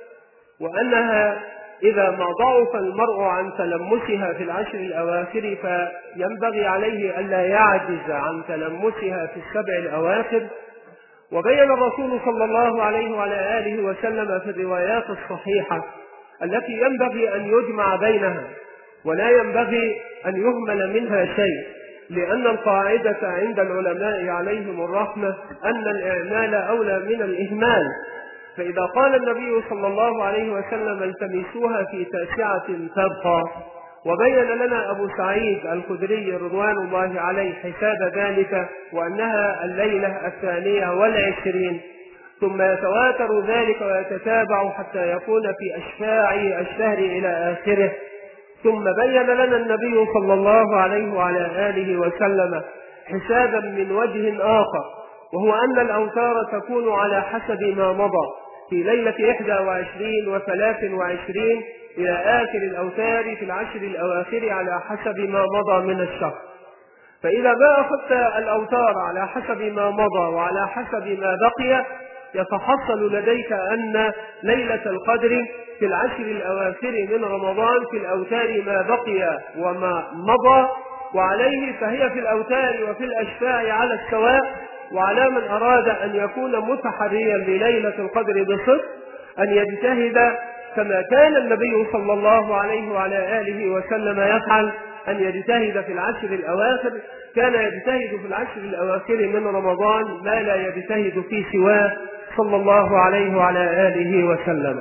وأنها إذا ما ضعف المرء عن تلمسها في العشر الأواخر فينبغي عليه ألا يعجز عن تلمسها في السبع الأواخر. وبين الرسول صلى الله عليه وعلى آله وسلم في الروايات الصحيحة التي ينبغي أن يجمع بينها ولا ينبغي أن يهمل منها شيء، لأن القاعدة عند العلماء عليهم الرحمة أن الإعمال أولى من الإهمال. فإذا قال النبي صلى الله عليه وسلم التمسوها في تاسعة تبقى، وبين لنا أبو سعيد الخدري رضوان الله عليه حساب ذلك وأنها الليلة الثانية والعشرين، ثم يتواتر ذلك ويتتابع حتى يكون في أشفاع الشهر إلى آخره، ثم بين لنا النبي صلى الله عليه وعلى آله وسلم حسابا من وجه آخر، وهو أن الأوتار تكون على حسب ما مضى في ليلة إحدى وعشرين وثلاث وعشرين إلى آخر الأوتار في العشر الأواخر على حسب ما مضى من الشهر. فإذا ما أخذت الأوتار على حسب ما مضى وعلى حسب ما بقي يتحصل لديك أن ليلة القدر في العشر الأواخر من رمضان في الأوتار ما بقي وما مضى، وعليه فهي في الأوتار وفي الأشفاع على السواء. وعلى من أراد أن يكون متحريا لليلة القدر بصدق أن يجتهد كما كان النبي صلى الله عليه وعلى آله وسلم يفعل، أن يجتهد في العشر الأواخر. كان يجتهد في العشر الأواخر من رمضان ما لا يجتهد في سواه صلى الله عليه وعلى آله وسلم.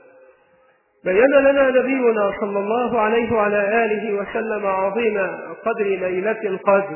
بين لنا نبينا صلى الله عليه وعلى آله وسلم عظيم قدر ليلة القدر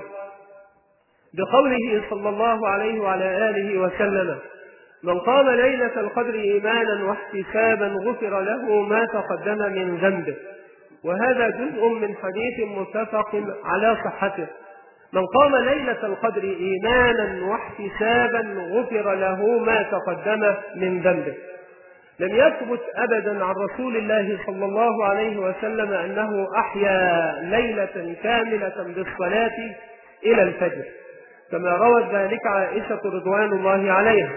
بقوله صلى الله عليه وعلى آله وسلم: من قام ليلة القدر إيمانا واحتسابا غفر له ما تقدم من ذنبه. وهذا جزء من حديث متفق على صحته. من قام ليلة القدر إيمانا واحتسابا غفر له ما تقدم من ذنبه. لم يثبت أبدا عن رسول الله صلى الله عليه وسلم أنه أحيا ليلة كاملة بالصلاة إلى الفجر كما روت ذلك عائشة رضوان الله عليها،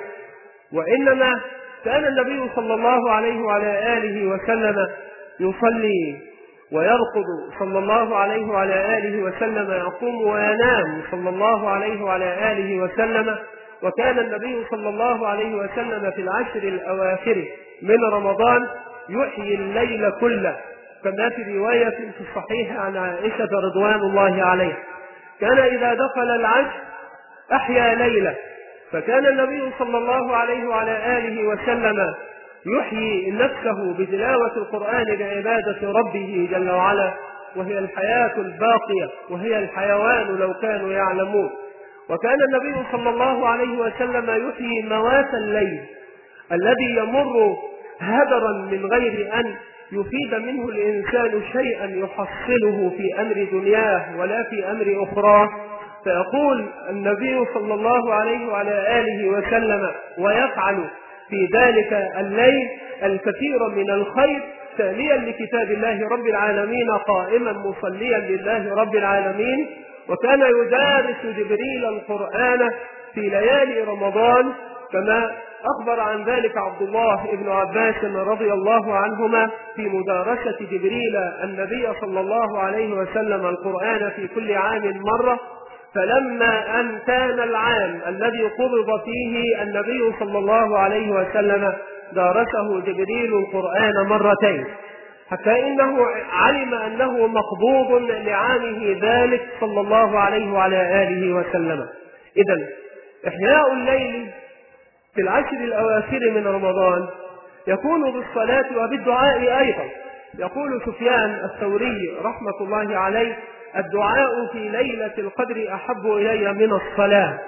وإنما كان النبي صلى الله عليه وعلى آله وسلم يصلي ويرقد صلى الله عليه وعلى آله وسلم، يقوم وينام صلى الله عليه وعلى آله وسلم. وكان النبي صلى الله عليه وسلم في العشر الأواخر من رمضان يحيي الليل كله، كما في رواية في الصحيح عن عائشة رضوان الله عليه كان إذا دخل العشر أحيا ليلة. فكان النبي صلى الله عليه وعلى آله وسلم يحيي نفسه بتلاوة القرآن بعبادة ربه جل وعلا، وهي الحياة الباقية وهي الحيوان لو كانوا يعلمون. وكان النبي صلى الله عليه وسلم يحيي موات الليل الذي يمر هدرا من غير أن يفيد منه الإنسان شيئا يحصله في أمر دنياه ولا في أمر أخرى. فيقول النبي صلى الله عليه وعلى آله وسلم ويفعل في ذلك الليل الكثير من الخير تاليا لكتاب الله رب العالمين قائما مصليا لله رب العالمين. وكان يدارس جبريل القرآن في ليالي رمضان كما أخبر عن ذلك عبد الله بن عباس رضي الله عنهما في مدارسة جبريل النبي صلى الله عليه وسلم القرآن في كل عام مرة. فلما أن كان العام الذي قبض فيه النبي صلى الله عليه وسلم دارسه جبريل القرآن مرتين، حتى إنه علم أنه مقبوض لعامه ذلك صلى الله عليه وعلى آله وسلم. إذن إحياء الليل في العشر الأواخر من رمضان يكون بالصلاة وبالدعاء أيضا. يقول سفيان الثوري رحمة الله عليه: الدعاء في ليلة القدر أحب إلي من الصلاة.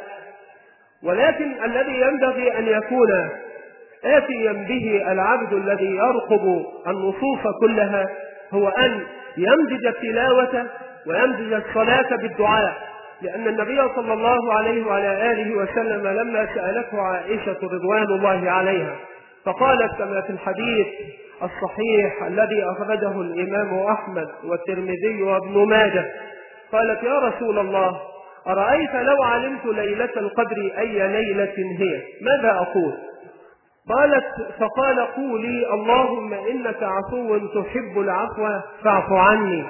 ولكن الذي ينبغي أن يكون آتيا به العبد الذي يرقب النصوص كلها هو أن يمزج التلاوة ويمزج الصلاة بالدعاء، لأن النبي صلى الله عليه وعلى آله وسلم لما سألته عائشة رضوان الله عليها فقالت كما في الحديث الصحيح الذي أخرجه الإمام أحمد والترمذي وابن ماجه، قالت: يا رسول الله، أرأيت لو علمت ليلة القدر أي ليلة هي ماذا أقول؟ قالت: فقال: قولي اللهم إنك عفو تحب العفو فاعف عني.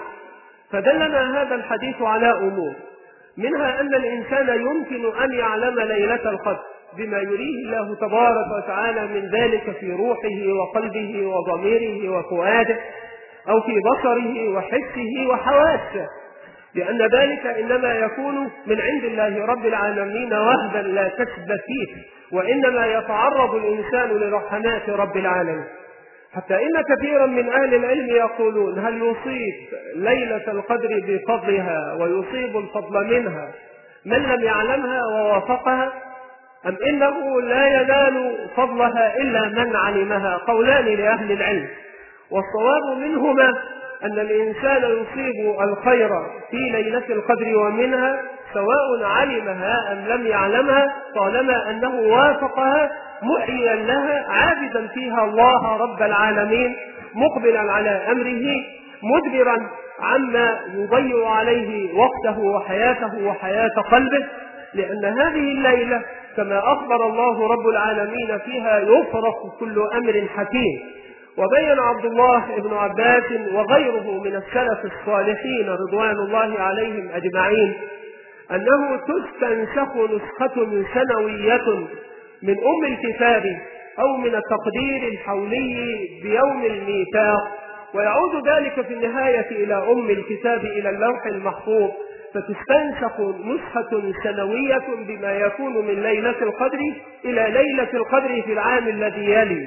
فدلنا هذا الحديث على أمور، منها أن الإنسان يمكن أن يعلم ليلة القدر بما يريه الله تبارك وتعالى من ذلك في روحه وقلبه وضميره وفؤاده، أو في بصره وحسه وحواسه، لأن ذلك إنما يكون من عند الله رب العالمين وهبا لا كسب فيه، وإنما يتعرض الإنسان لرحمات رب العالمين. حتى إن كثيرا من أهل العلم يقولون: هل يصيب ليلة القدر بفضلها ويصيب الفضل منها من لم يعلمها ووافقها، أم إنه لا ينال فضلها إلا من علمها؟ قولان لأهل العلم، والصواب منهما أن الإنسان يصيب الخير في ليلة القدر ومنها سواء علمها أم لم يعلمها، طالما أنه وافقها محيا لها عابدا فيها الله رب العالمين، مقبلا على أمره، مدبرا عما يضيع عليه وقته وحياته وحياة قلبه، لأن هذه الليلة كما أخبر الله رب العالمين فيها يفرق كل أمر حكيم. وبين عبد الله بن عباس وغيره من السلف الصالحين رضوان الله عليهم أجمعين أنه تستنسخ نسخة سنوية من أم الكتاب أو من التقدير الحولي بيوم الميثاق، ويعود ذلك في النهاية إلى أم الكتاب إلى اللوح المحفوظ، فتستنسخ نسخة سنوية بما يكون من ليلة القدر إلى ليلة القدر في العام الذي يلي،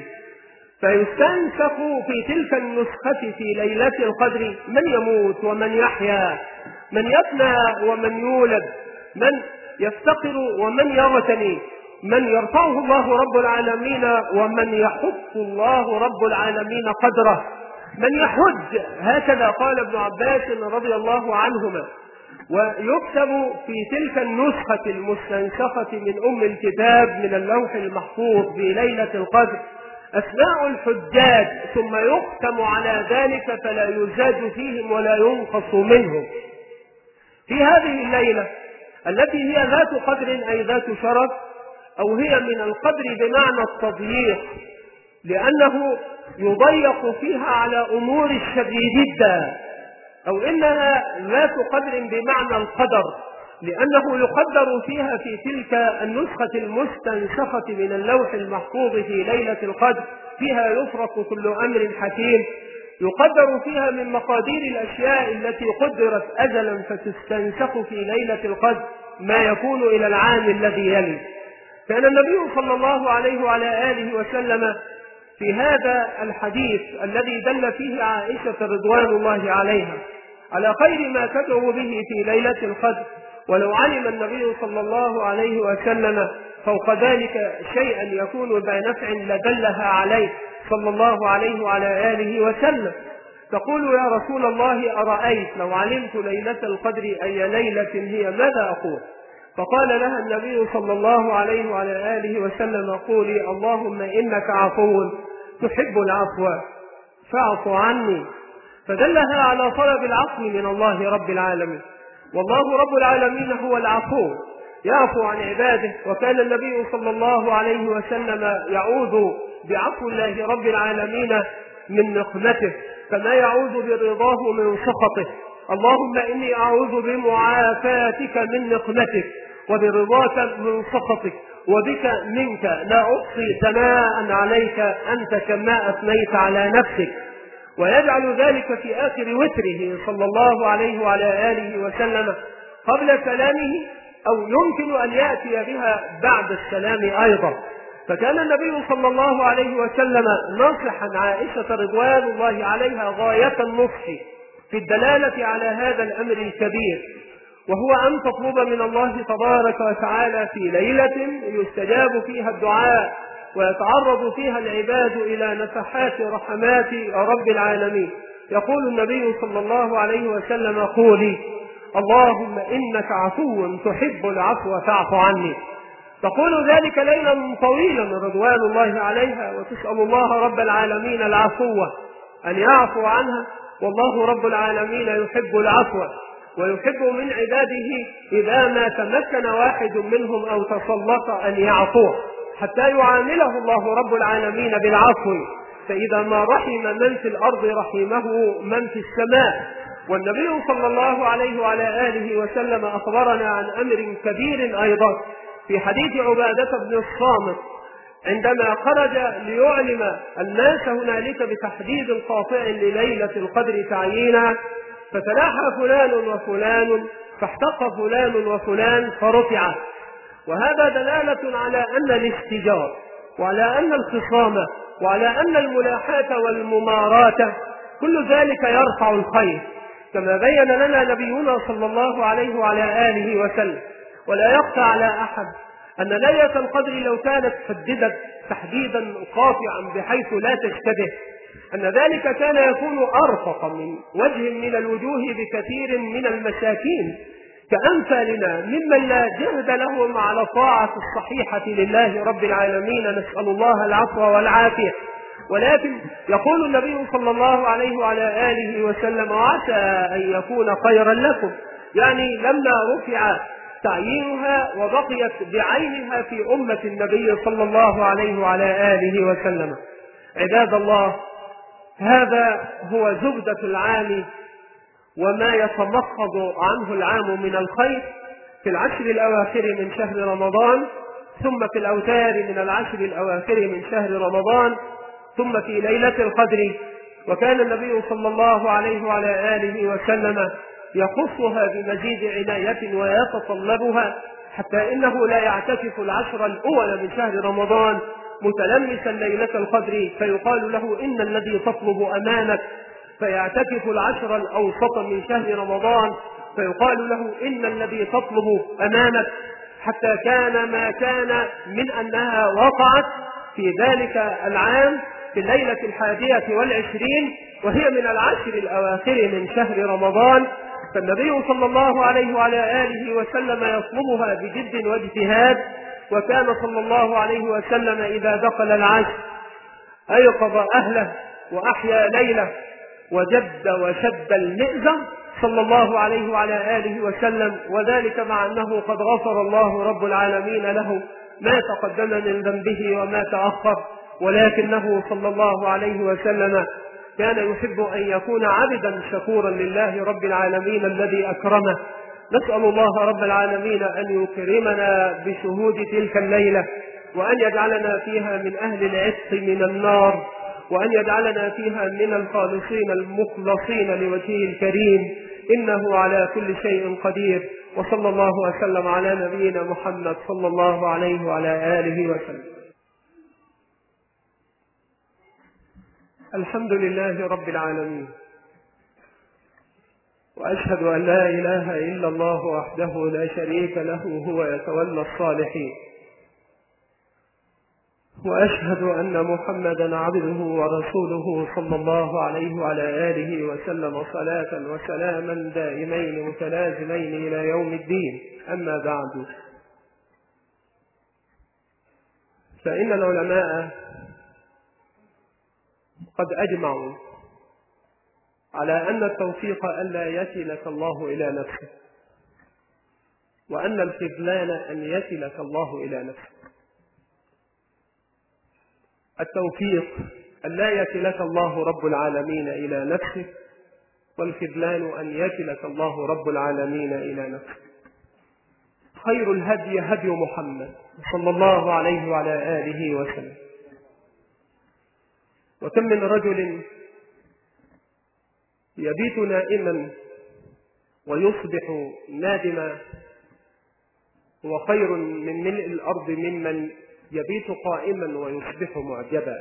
فيستنسخ في تلك النسخة في ليلة القدر من يموت ومن يحيا، من يفنى ومن يولد، من يفتقر ومن يغتني، من يرفعه الله رب العالمين ومن يحط الله رب العالمين قدره، من يحج، هكذا قال ابن عباس رضي الله عنهما. ويكتب في تلك النسخة المستنسخة من أم الكتاب من اللوح المحفوظ في ليلة القدر أسماء الحجاج، ثم يختم على ذلك فلا يزاد فيهم ولا ينقص منهم. في هذه الليلة التي هي ذات قدر أي ذات شرف، أو هي من القدر بمعنى التضييق، لأنه يضيق فيها على أمور الشديدة، أو إنها ذات قدر بمعنى القدر، لأنه يقدر فيها في تلك النسخة المستنسخة من اللوح المحفوظ في ليلة القدر، فيها يفرق كل أمر حكيم، يقدر فيها من مقادير الأشياء التي قدرت أجلا فتستنسخ في ليلة القدر ما يكون إلى العام الذي يلي. كان النبي صلى الله عليه وعلى آله وسلم في هذا الحديث الذي دل فيه عائشة رضوان الله عليها على خير ما تدعو به في ليلة القدر، ولو علم النبي صلى الله عليه وسلم فوق ذلك شيئا يكون ذا نفع لدلها عليه صلى الله عليه وعلى آله وسلم. تقول: يا رسول الله، أرأيت لو علمت ليلة القدر أي ليلة هي ماذا أقول؟ فقال لها النبي صلى الله عليه وعلى آله وسلم: قولي اللهم إنك عفو تحب العفو فاعف عني. فدلها على طلب العفو من الله رب العالمين، والله رب العالمين هو العفو يعفو عن عباده، وكان النبي صلى الله عليه وسلم يعوذ بعفو الله رب العالمين من نقمته كما يعوذ برضاه من سخطه. اللهم إني أعوذ بمعافاتك من نقمتك وبرضاك من سخطك وبك منك لا أحصي ثناء عليك أنت كما أثنيت على نفسك. ويجعل ذلك في آخر وتره صلى الله عليه وعلى آله وسلم قبل سلامه، أو يمكن أن يأتي بها بعد السلام أيضا. فكان النبي صلى الله عليه وسلم ناصحا عائشة رضوان الله عليها غاية النصح في الدلالة على هذا الأمر الكبير، وهو أن تطلب من الله تبارك وتعالى في ليلة يستجاب فيها الدعاء ويتعرض فيها العباد إلى نفحات رحمات رب العالمين، يقول النبي صلى الله عليه وسلم: قولي اللهم إنك عفو تحب العفو فاعف عني. تقول ذلك ليلا طويلا رضوان الله عليها، وتسأل الله رب العالمين العفو أن يعفو عنها، والله رب العالمين يحب العفو ويحب من عباده إذا ما تمكن واحد منهم أو تسلط أن يعفوه حتى يعامله الله رب العالمين بالعفو، فإذا ما رحم من في الأرض رحمه من في السماء. والنبي صلى الله عليه وعلى آله وسلم أخبرنا عن أمر كبير أيضا في حديث عبادة بن الصامت عندما خرج ليعلم الناس هنالك بتحديد قاطع لليلة القدر تعيينها، فتلاحى فلان وفلان فاحتق فلان وفلان فرفع. وهذا دلالة على أن الاستجار وعلى أن الخصام وعلى أن الملاحاة والمماراة كل ذلك يرفع الخير، كما بين لنا نبينا صلى الله عليه وعلى آله وسلم. ولا يخفى على أحد أن ليلة القدر لو كانت حددت تحديدا قاطعا بحيث لا تشتبه، أن ذلك كان يكون أرفق من وجه من الوجوه بكثير من المساكين كأمثالنا ممن لا جهد لهم على الطاعة الصحيحة لله رب العالمين، نسأل الله العفو والعافية. ولكن يقول النبي صلى الله عليه وعلى آله وسلم: عسى أن يكون خيرا لكم، يعني لما رفع تعيينها وبقيت بعينها في أمة النبي صلى الله عليه وعلى آله وسلم. عباد الله، هذا هو زبدة العام وما يتمخض عنه العام من الخير في العشر الأواخر من شهر رمضان، ثم في الأوتار من العشر الأواخر من شهر رمضان، ثم في ليلة القدر. وكان النبي صلى الله عليه وعلى آله وسلم يخصها بمزيد عناية ويتطلبها، حتى إنه لا يعتكف العشر الأول من شهر رمضان متلمسا ليلة القدر فيقال له: إن الذي تطلب أمامك، فيعتكف العشر الأوسط من شهر رمضان فيقال له: إن الذي تطلب أمامك، حتى كان ما كان من أنها وقعت في ذلك العام في الليلة الحادية والعشرين وهي من العشر الأواخر من شهر رمضان. فالنبي صلى الله عليه وعلى آله وسلم يطلبها بجد واجتهاد، وكان صلى الله عليه وسلم إذا دخل العشر أيقظ أهله وأحيا ليله وجد وشد المئزر صلى الله عليه وعلى آله وسلم، وذلك مع أنه قد غفر الله رب العالمين له ما تقدم من ذنبه وما تأخر، ولكنه صلى الله عليه وسلم كان يحب أن يكون عبدا شكورا لله رب العالمين الذي أكرمه. نسأل الله رب العالمين أن يكرمنا بشهود تلك الليلة، وأن يجعلنا فيها من أهل العتق من النار، وأن يجعلنا فيها من الخالصين المخلصين لوجهه الكريم، إنه على كل شيء قدير. وصلى الله وسلم على نبينا محمد صلى الله عليه وعلى آله وسلم. الحمد لله رب العالمين، وأشهد أن لا إله إلا الله وحده لا شريك له هو يتولى الصالحين، وأشهد أن محمدا عبده ورسوله صلى الله عليه وعلى آله وسلم صلاة وسلاما دائمين متلازمين إلى يوم الدين. أما بعد، فإن العلماء قد أجمعوا على أن التوفيق ألا يكلك الله إلى نفسه، وأن الخذلان أن يكلك الله إلى نفسه. التوفيق ألا يكلك الله رب العالمين إلى نفسه، والخذلان أن يكلك الله رب العالمين إلى نفسه. خير الهدي هدي محمد صلى الله عليه وعلى آله وسلم. وكم من رجل يبيت نائما ويصبح نادما هو خير من ملء الأرض ممن يبيت قائما ويصبح معجبا.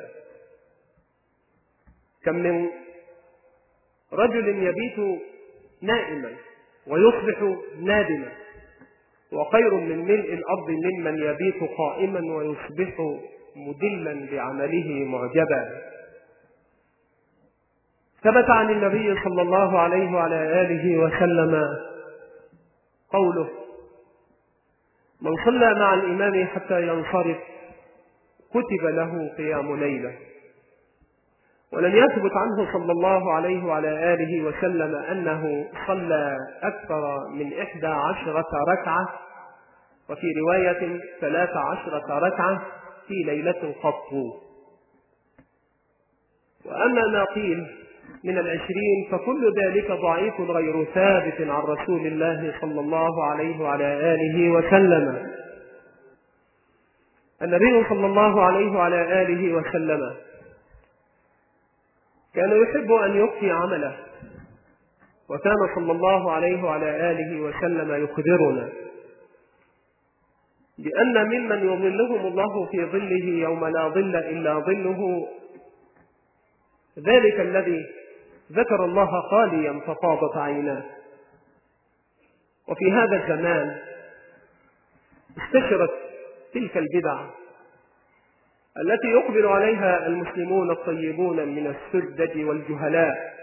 كم من رجل يبيت نائما ويصبح نادما وخير من ملء الأرض ممن يبيت قائما ويصبح مدلا بعمله معجبا. ثبت عن النبي صلى الله عليه وعلى آله وسلم قوله: من صلى مع الإمام حتى ينصرف كتب له قيام ليلة. ولم يثبت عنه صلى الله عليه وعلى آله وسلم أنه صلى أكثر من إحدى عشرة ركعة، وفي رواية ثلاث عشرة ركعة في ليلة قط. وأما ما قيل من العشرين فكل ذلك ضعيف غير ثابت عن رسول الله صلى الله عليه وعلى آله وسلم. النبي صلى الله عليه وعلى آله وسلم كان يحب أن يخفي عمله، وكان صلى الله عليه وعلى آله وسلم يخبرنا بأن ممن يظلهم الله في ظله يوم لا ظل إلا ظله ذلك الذي ذكر الله خاليا ففاضت عيناه. وفي هذا الزمان استشرت تلك البدع التي يقبل عليها المسلمون الطيبون من السذج والجهلاء،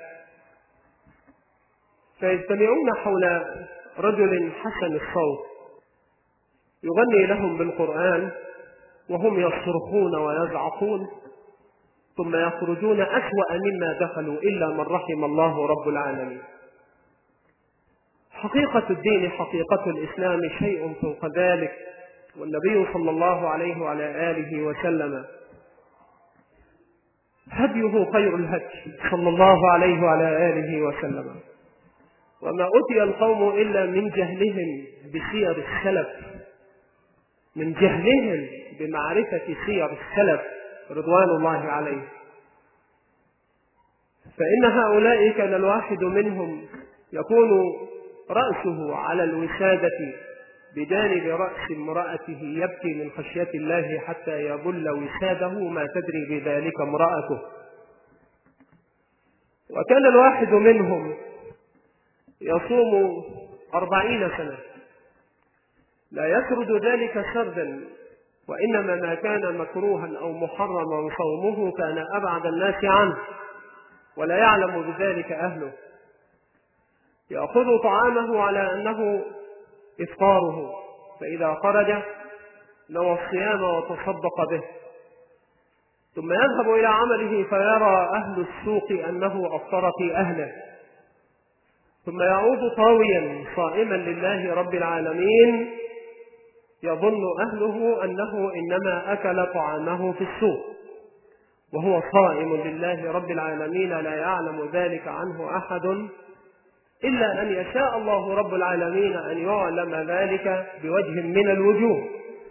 فيجتمعون حول رجل حسن الصوت يغني لهم بالقرآن وهم يصرخون ويزعقون، ثم يخرجون أسوأ مما دخلوا إلا من رحم الله رب العالمين. حقيقة الدين، حقيقة الإسلام شيء فوق ذلك، والنبي صلى الله عليه وعلى آله وسلم هديه خير الهدي صلى الله عليه وعلى آله وسلم. وما أتي القوم إلا من جهلهم بسير السلف، من جهلهم بمعرفة سير السلف رضوان الله عليه. فإن هؤلاء كان الواحد منهم يكون رأسه على الوسادة بجانب رأس امرأته يبكي من خشية الله حتى يبل وساده ما تدري بذلك امرأته. وكان الواحد منهم يصوم أربعين سنة لا يسرد ذلك سردا، وإنما ما كان مكروها أو محرما صومه كان أبعد الناس عنه ولا يعلم بذلك أهله. يأخذ طعامه على أنه إفطاره، فإذا خرج نوى الصيام وتصدق به، ثم يذهب إلى عمله فيرى أهل السوق أنه أفطر في أهله، ثم يعود طاويا صائما لله رب العالمين، يظن أهله أنه إنما أكل طعامه في السوق وهو صائم لله رب العالمين، لا يعلم ذلك عنه أحد إلا أن يشاء الله رب العالمين أن يعلم ذلك بوجه من الوجوه.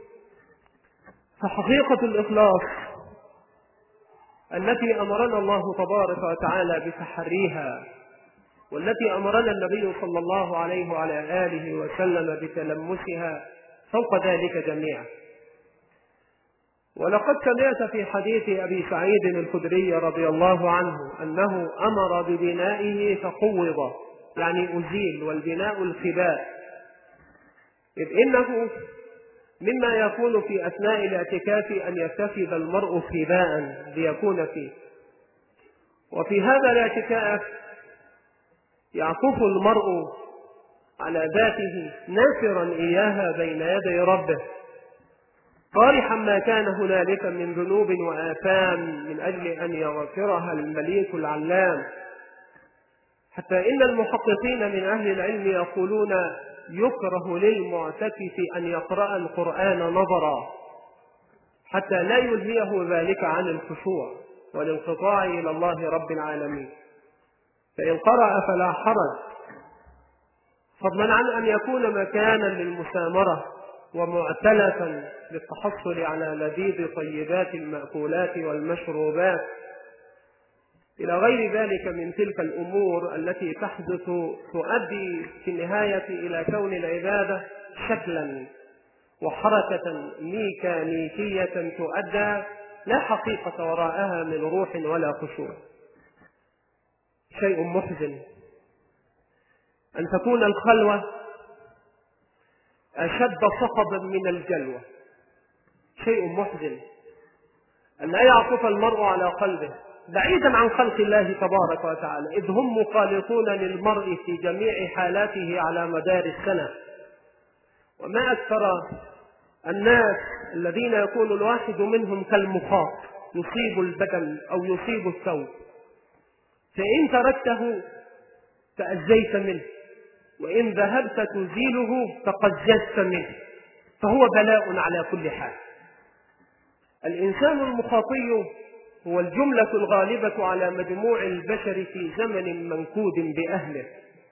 فحقيقة الإخلاص التي أمرنا الله تبارك وتعالى بتحريها، والتي أمرنا النبي صلى الله عليه وعلى آله وسلم بتلمسها فوق ذلك جميعا. ولقد سمعت في حديث أبي سعيد الخدري رضي الله عنه أنه أمر ببنائه فقوض، يعني أزيل، والبناء الخباء، إذ إنه مما يكون في أثناء الاعتكاف أن يتخذ المرء خباء ليكون فيه، وفي هذا الاعتكاف يعكف المرء على ذاته نافرا إياها بين يدي ربه، طارحا ما كان هنالك من ذنوب وآثام من أجل أن يغفرها المليك العلام. حتى إن المحققين من أهل العلم يقولون يكره للمعتكف أن يقرأ القرآن نظرا حتى لا يلهيه ذلك عن الخشوع والانقطاع إلى الله رب العالمين، فإن قرأ فلا حرج، فضلا عن أن يكون مكانا للمسامرة ومعتلفا للتحصل على لذيذ طيبات المأكولات والمشروبات إلى غير ذلك من تلك الأمور التي تحدث تؤدي في النهاية إلى كون العبادة شكلا وحركة ميكانيكية تؤدى لا حقيقة وراءها من روح ولا خشوع. شيء محزن أن تكون الخلوة أشد صخبا من الجلوة. شيء محزن أن لا يعطف المرء على قلبه بعيدا عن خلق الله تبارك وتعالى، إذ هم مخالطون للمرء في جميع حالاته على مدار السنة. وما أكثر الناس الذين يكون الواحد منهم كالمخاط، يصيب البدن أو يصيب الثوب، فإن تركته تأذيت منه، وإن ذهبت تزيله تقززت منه، فهو بلاء على كل حال. الإنسان المخاطي هو الجملة الغالبة على مجموع البشر في زمن منكود بأهله،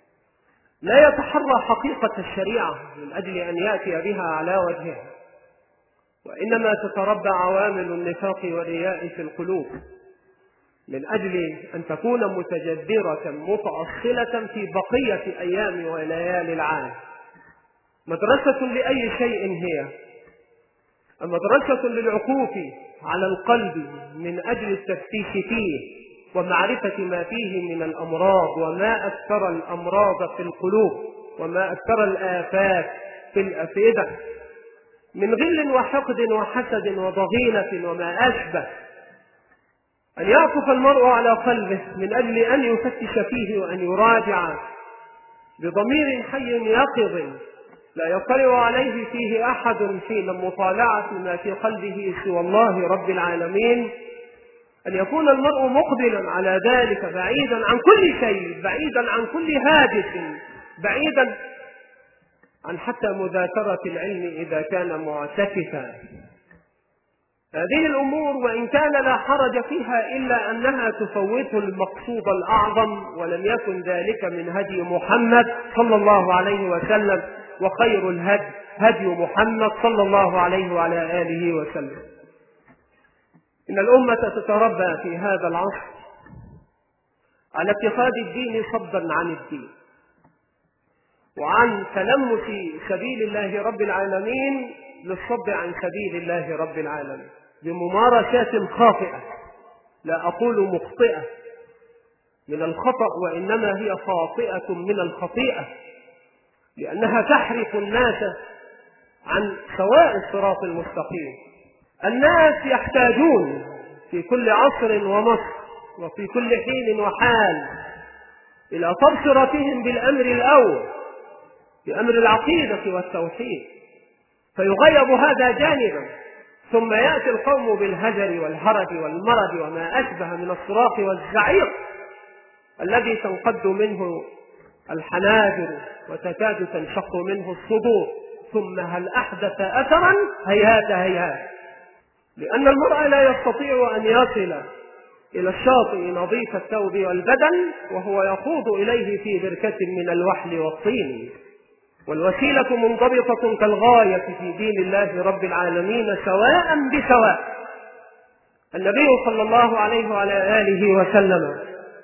لا يتحرى حقيقة الشريعة من أجل أن يأتي بها على وجهها، وإنما تتربى عوامل النفاق والرياء في القلوب من أجل أن تكون متجذرة متأصلة في بقية أيام وليالي العام. مدرسة لأي شيء هي؟ مدرسة للعكوف على القلب من أجل التفتيش فيه ومعرفة ما فيه من الأمراض، وما أكثر الأمراض في القلوب، وما أكثر الآفات في الأفئدة من غل وحقد وحسد وضغينة وما أشبه. أن يعطف المرء على قلبه من أجل أن يفتش فيه وأن يراجع بضمير حي يقظ لا يطلع عليه فيه أحد حين مطالعة ما في قلبه سوى الله رب العالمين. أن يكون المرء مقبلا على ذلك بعيدا عن كل شيء، بعيدا عن كل هاجس، بعيدا عن حتى مذاكرة العلم إذا كان معتكفا. هذه الأمور وإن كان لا حرج فيها إلا أنها تفوت المقصود الأعظم، ولم يكن ذلك من هدي محمد صلى الله عليه وسلم، وخير الهدي هدي محمد صلى الله عليه وعلى آله وسلم. إن الأمة تتربى في هذا العصر على اتخاذ الدين صدا عن الدين، وعن تلمس سبيل الله رب العالمين للصد عن سبيل الله رب العالمين بممارسات خاطئة، لا أقول مخطئة من الخطأ، وإنما هي خاطئة من الخطيئة، لأنها تحرف الناس عن سواء الصراط المستقيم. الناس يحتاجون في كل عصر ومصر وفي كل حين وحال إلى تبصرتهم بالأمر الأول، بأمر العقيدة والتوحيد، فيغيب هذا جانبا، ثم يأتي القوم بالهجر والهرج والمرج وما أشبه من الصراخ والزعيق الذي تنقد منه الحناجر وتكاد تنشق منه الصدور، ثم هل أحدث أثرا؟ هيهات هيهات. لأن المرء لا يستطيع أن يصل إلى الشاطئ نظيف الثوب والبدن وهو يخوض إليه في بركة من الوحل والطين. والوسيلة منضبطة كالغاية في دين الله رب العالمين سواء بسواء. النبي صلى الله عليه وعلى آله وسلم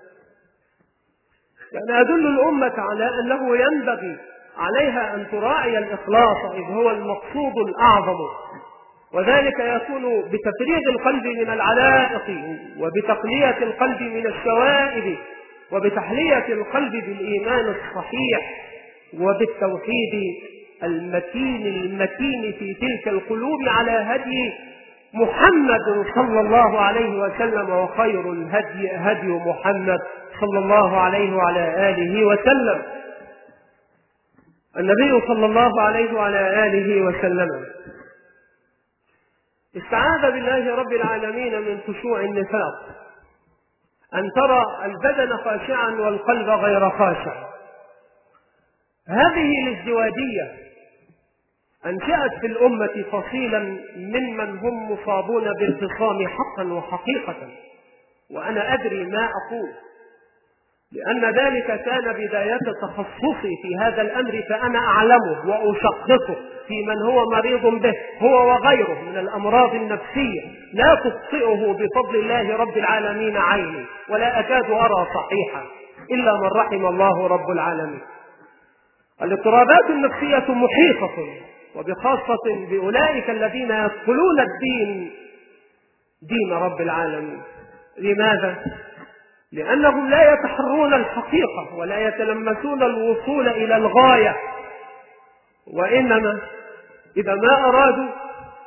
كان يدل الأمة على أنه ينبغي عليها أن تراعي الإخلاص إذ هو المقصود الأعظم، وذلك يكون بتفريغ القلب من العلائق وبتقلية القلب من الشوائب وبتحلية القلب بالإيمان الصحيح وبالتوحيد المتين المتين في تلك القلوب على هدي محمد صلى الله عليه وسلم، وخير الهدي هدي محمد صلى الله عليه وعلى آله وسلم. النبي صلى الله عليه وعلى آله وسلم استعاذ بالله رب العالمين من خشوع النفاق، أن ترى البدن خاشعا والقلب غير خاشع. هذه الازدواجية أنشأت في الأمة فصيلا ممن هم مصابون بالفصام حقا وحقيقة، وأنا أدري ما أقول، لأن ذلك كان بداية تخصصي في هذا الأمر، فأنا أعلمه وأشخصه في من هو مريض به هو وغيره من الأمراض النفسية لا تخطئه بفضل الله رب العالمين عيني، ولا أكاد أرى صحيحا إلا من رحم الله رب العالمين. الاضطرابات النفسية محيطة، وبخاصة بأولئك الذين يدخلون الدين دين رب العالمين. لماذا؟ لأنهم لا يتحرون الحقيقة ولا يتلمسون الوصول إلى الغاية، وإنما إذا ما أرادوا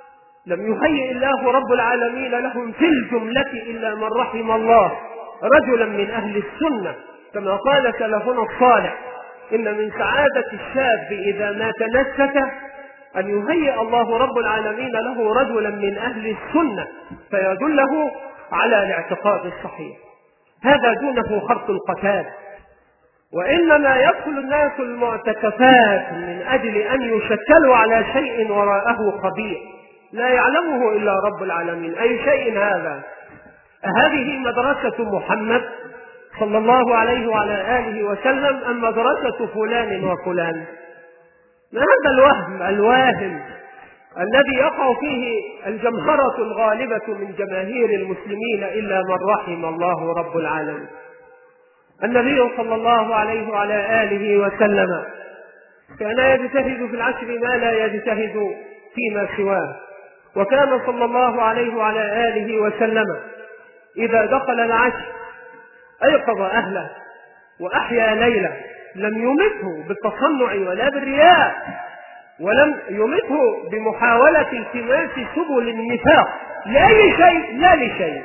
لم يهيئ الله رب العالمين لهم في الجملة إلا من رحم الله رجلا من أهل السنة، كما قال سلفنا الصالح: إن من سعادة الشاب إذا ما تنسك أن يهيئ الله رب العالمين له رجلا من أهل السنة فيدله على الاعتقاد الصحيح. هذا دونه خرق القتال. وإنما يدخل الناس المعتكفات من أجل أن يشكلوا على شيء وراءه خبير لا يعلمه إلا رب العالمين. أي شيء هذا؟ هذه مدرسة محمد صلى الله عليه وعلى آله وسلم أم مدرسة فلان وفلان؟ ما هذا الوهم الواهم الذي يقع فيه الجمهرة الغالبة من جماهير المسلمين إلا من رحم الله رب العالمين. النبي صلى الله عليه وعلى آله وسلم كان يجتهد في العشر ما لا يجتهد فيما سواه، وكان صلى الله عليه وعلى آله وسلم إذا دخل العشر أيقظ أهله وأحيا ليله، لم يمته بالتصنع ولا بالرياء، ولم يمته بمحاولة التماس سبل النفاق لأي شيء لا لشيء.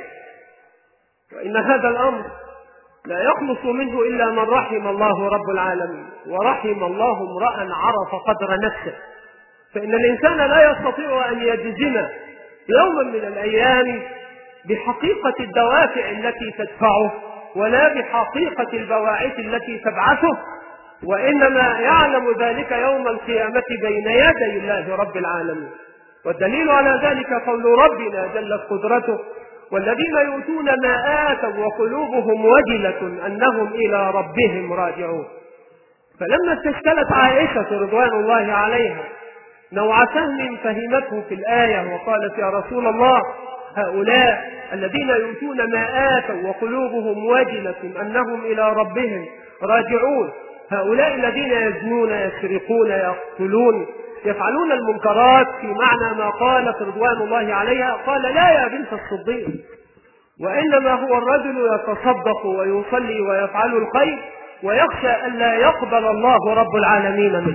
وإن هذا الأمر لا يخلص منه إلا من رحم الله رب العالمين، ورحم الله امرأ عرف قدر نفسه. فإن الإنسان لا يستطيع أن يجزم يوما من الأيام بحقيقة الدوافع التي تدفعه ولا بحقيقة البواعث التي تبعثه، وإنما يعلم ذلك يوم القيامة بين يدي الله رب العالمين. والدليل على ذلك قول ربنا جلت قدرته: والذين يؤتون ما آتوا وقلوبهم وجلة أنهم إلى ربهم راجعون. فلما استشكلت عائشة رضوان الله عليها نوع فهم فهمته في الآية وقالت: يا رسول الله، هؤلاء الذين يؤتون ما آتوا وقلوبهم وجلة أنهم إلى ربهم راجعون، هؤلاء الذين يزنون يسرقون يقتلون يفعلون المنكرات في معنى ما قالت رضوان الله عليها، قال: لا يا بنت الصديق، وإنما هو الرجل يتصدق ويصلي ويفعل الخير ويخشى ألا يقبل الله رب العالمين منه.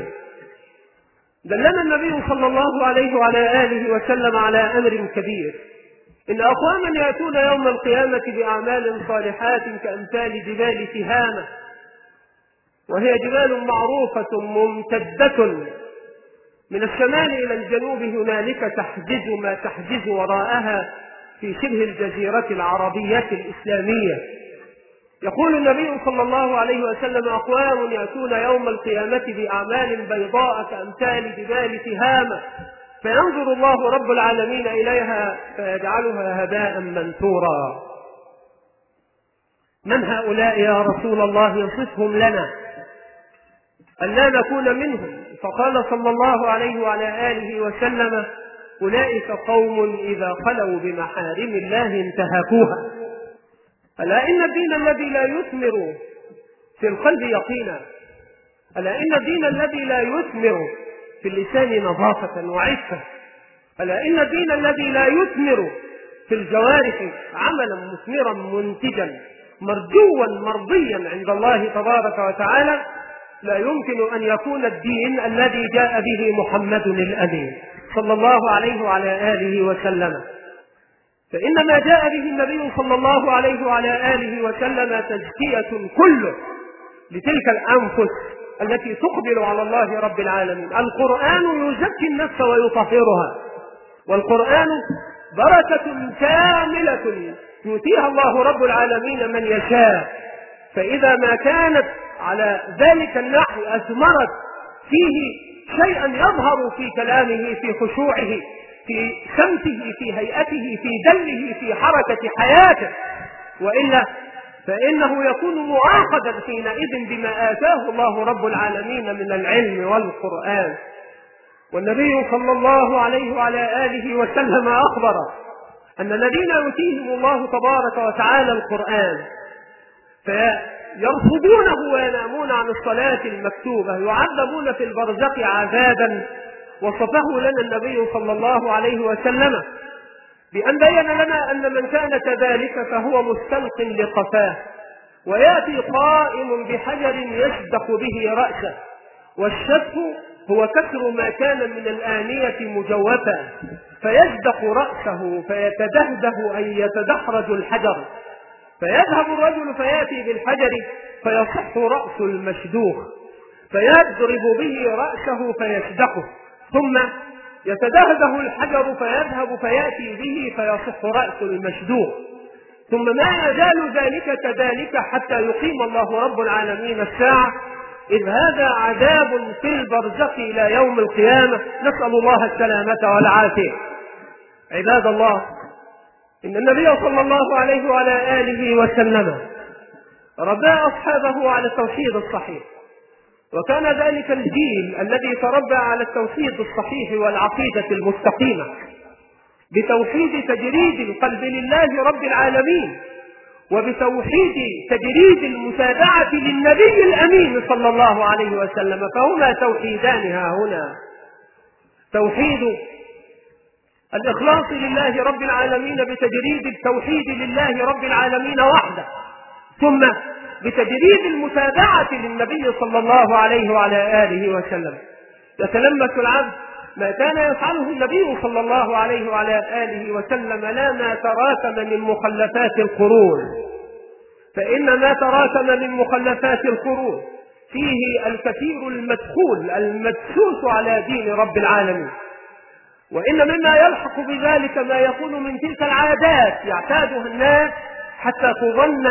دلنا النبي صلى الله عليه وعلى آله وسلم على أمر كبير: إن أقواما يأتون يوم القيامة بأعمال صالحات كأمثال جبال تهامة، وهي جبال معروفة ممتدة من الشمال إلى الجنوب، هنالك تحجز ما تحجز وراءها في شبه الجزيرة العربية الإسلامية. يقول النبي صلى الله عليه وسلم: أقوام يأتون يوم القيامة بأعمال بيضاء كأمثال جبال تهامة، فينظر الله رب العالمين إليها فيجعلها هباء منثورا. من هؤلاء يا رسول الله؟ يصفهم لنا ألا نكون منهم. فقال صلى الله عليه وعلى آله وسلم: أولئك قوم إذا خلوا بمحارم الله انتهكوها. ألا إن الدين الذي لا يثمر في القلب يقينا، ألا إن الدين الذي لا يثمر في اللسان نظافة وعفة، ألا إن الدين الذي لا يثمر في الجوارح عملا مثمرا منتجا مرجوا مرضيا عند الله تبارك وتعالى لا يمكن أن يكون الدين الذي جاء به محمد الأمين صلى الله عليه وعلى آله وسلم. فإن ما جاء به النبي صلى الله عليه وعلى آله وسلم تزكية كله لتلك الأنفس التي تقبل على الله رب العالمين. القرآن يزكي النفس ويطهرها، والقرآن بركة كاملة يؤتيها الله رب العالمين من يشاء. فإذا ما كانت على ذلك النحو أثمرت فيه شيئا يظهر في كلامه، في خشوعه، في سمته، في هيئته، في دله، في حركة حياته، وإلا فإنه يكون مؤاخذا حينئذ بما آتاه الله رب العالمين من العلم والقرآن. والنبي صلى الله عليه وعلى آله وسلم أخبر أن الذين يؤتيهم الله تبارك وتعالى القرآن فيرفضونه وينامون عن الصلاة المكتوبة يعذبون في البرزخ عذابا وصفه لنا النبي صلى الله عليه وسلم بأن بين لنا أن من كان كذلك فهو مستلق لقفاه، ويأتي قائم بحجر يشدق به رأسه، والشدق هو كسر ما كان من الآنية مجوفا، فيشدق رأسه فيتدهده أي يتدحرج الحجر، فيذهب الرجل فيأتي بالحجر فيصح رأس المشدوخ فيضرب به رأسه فيشدقه، ثم يتدهده الحجر فيذهب فيأتي به فيصح رأس المشدوخ، ثم ما يزال ذلك كذلك حتى يقيم الله رب العالمين الساعة، إذ هذا عذاب في البرزخ إلى يوم القيامة، نسأل الله السلامة والعافية. عباد الله، إن النبي صلى الله عليه وعلى آله وسلم ربى أصحابه على التوحيد الصحيح، وكان ذلك الجيل الذي تربى على التوحيد الصحيح والعقيدة المستقيمة بتوحيد تجريد القلب لله رب العالمين، وبتوحيد تجريد المتابعة للنبي الأمين صلى الله عليه وسلم، فهما توحيدان ها هنا: توحيد الإخلاص لله رب العالمين بتجريد التوحيد لله رب العالمين وحده، ثم بتجريد المتابعة للنبي صلى الله عليه وعلى آله وسلم. يتلمس العبد ما كان يفعله النبي صلى الله عليه وعلى آله وسلم لا ما تراكم من مخلفات القرون، فإن ما تراكم من مخلفات القرون فيه الكثير المدخول المدسوس على دين رب العالمين، وإن مما يلحق بذلك ما يكون من تلك العادات يعتادها الناس حتى تظن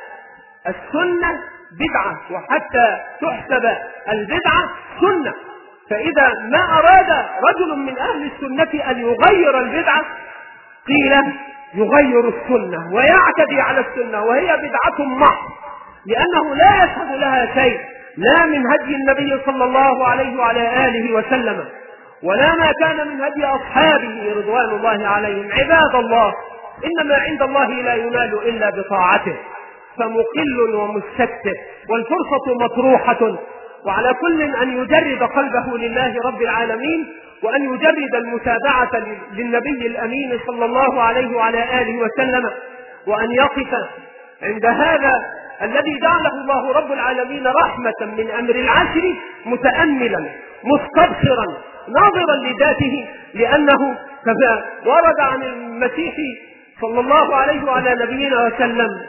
السنة بدعة وحتى تحسب البدعة سنة، فإذا ما أراد رجل من أهل السنة أن يغير البدعة قيل يغير السنة ويعتدي على السنة وهي بدعة محض، لأنه لا يشهد لها شيء لا من هدي النبي صلى الله عليه وعلى آله وسلم ولا ما كان من هدي أصحابه رضوان الله عليهم. عباد الله، إنما عند الله لا ينال إلا بطاعته، فمقل ومستكثر والفرصة مطروحة، وعلى كل أن يجرد قلبه لله رب العالمين، وأن يجرد المتابعة للنبي الأمين صلى الله عليه وعلى آله وسلم، وأن يقف عند هذا الذي جعله الله رب العالمين رحمة من أمر العشر متأملا مستبصرا ناظرا لذاته، لأنه كما ورد عن المسيح صلى الله عليه وعلى نبينا وسلم: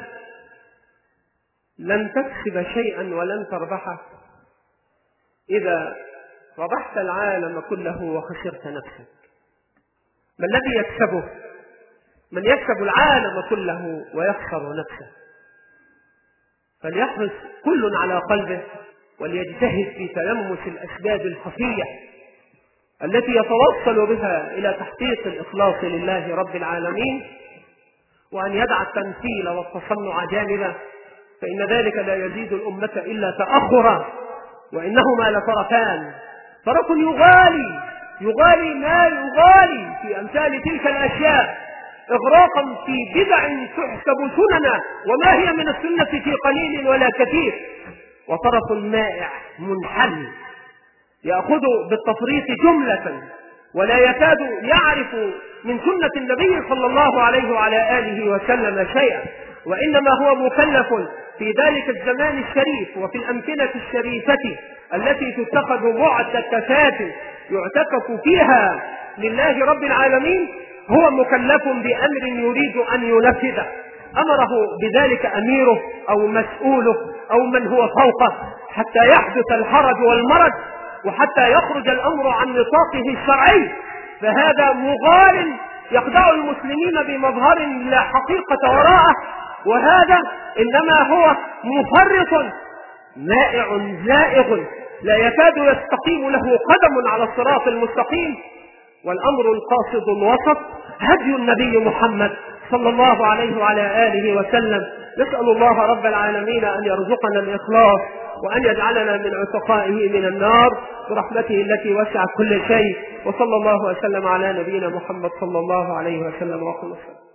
لن تكسب شيئا ولن تربحه إذا ربحت العالم كله وخسرت نفسك. ما الذي يكسبه؟ من يكسب العالم كله ويخسر نفسه. فليحرص كل على قلبه وليجتهد في تلمس الأسباب الخفية التي يتوصل بها إلى تحقيق الإخلاص لله رب العالمين، وأن يدع التمثيل والتصنع جانبا، فإن ذلك لا يزيد الأمة إلا تأخرا، وإنهما لطرفان: طرف يغالي يغالي ما يغالي في أمثال تلك الأشياء إغراقا في بدع تحسب سننا وما هي من السنة في قليل ولا كثير، وطرف مائع منحل يأخذ بالتفريط جملة ولا يكاد يعرف من سنة النبي صلى الله عليه وعلى آله وسلم شيئا، وإنما هو مكلف في ذلك الزمان الشريف وفي الأمكنة الشريفة التي تتخذ معتكفات يعتكف فيها لله رب العالمين، هو مكلف بأمر يريد أن ينفذه، أمره بذلك أميره أو مسؤوله أو من هو فوقه، حتى يحدث الحرج والمرض وحتى يخرج الأمر عن نطاقه الشرعي. فهذا مغال يخدع المسلمين بمظهر لا حقيقة وراءه، وهذا إنما هو مفرط مائع زائغ لا يكاد يستقيم له قدم على الصراط المستقيم. والأمر القاصد الوسط هدي النبي محمد صلى الله عليه وعلى آله وسلم. نسأل الله رب العالمين أن يرزقنا الإخلاص وأن يجعلنا من عتقائه من النار برحمته التي وسعت كل شيء، وصلى الله وسلم على نبينا محمد صلى الله عليه وسلم وقال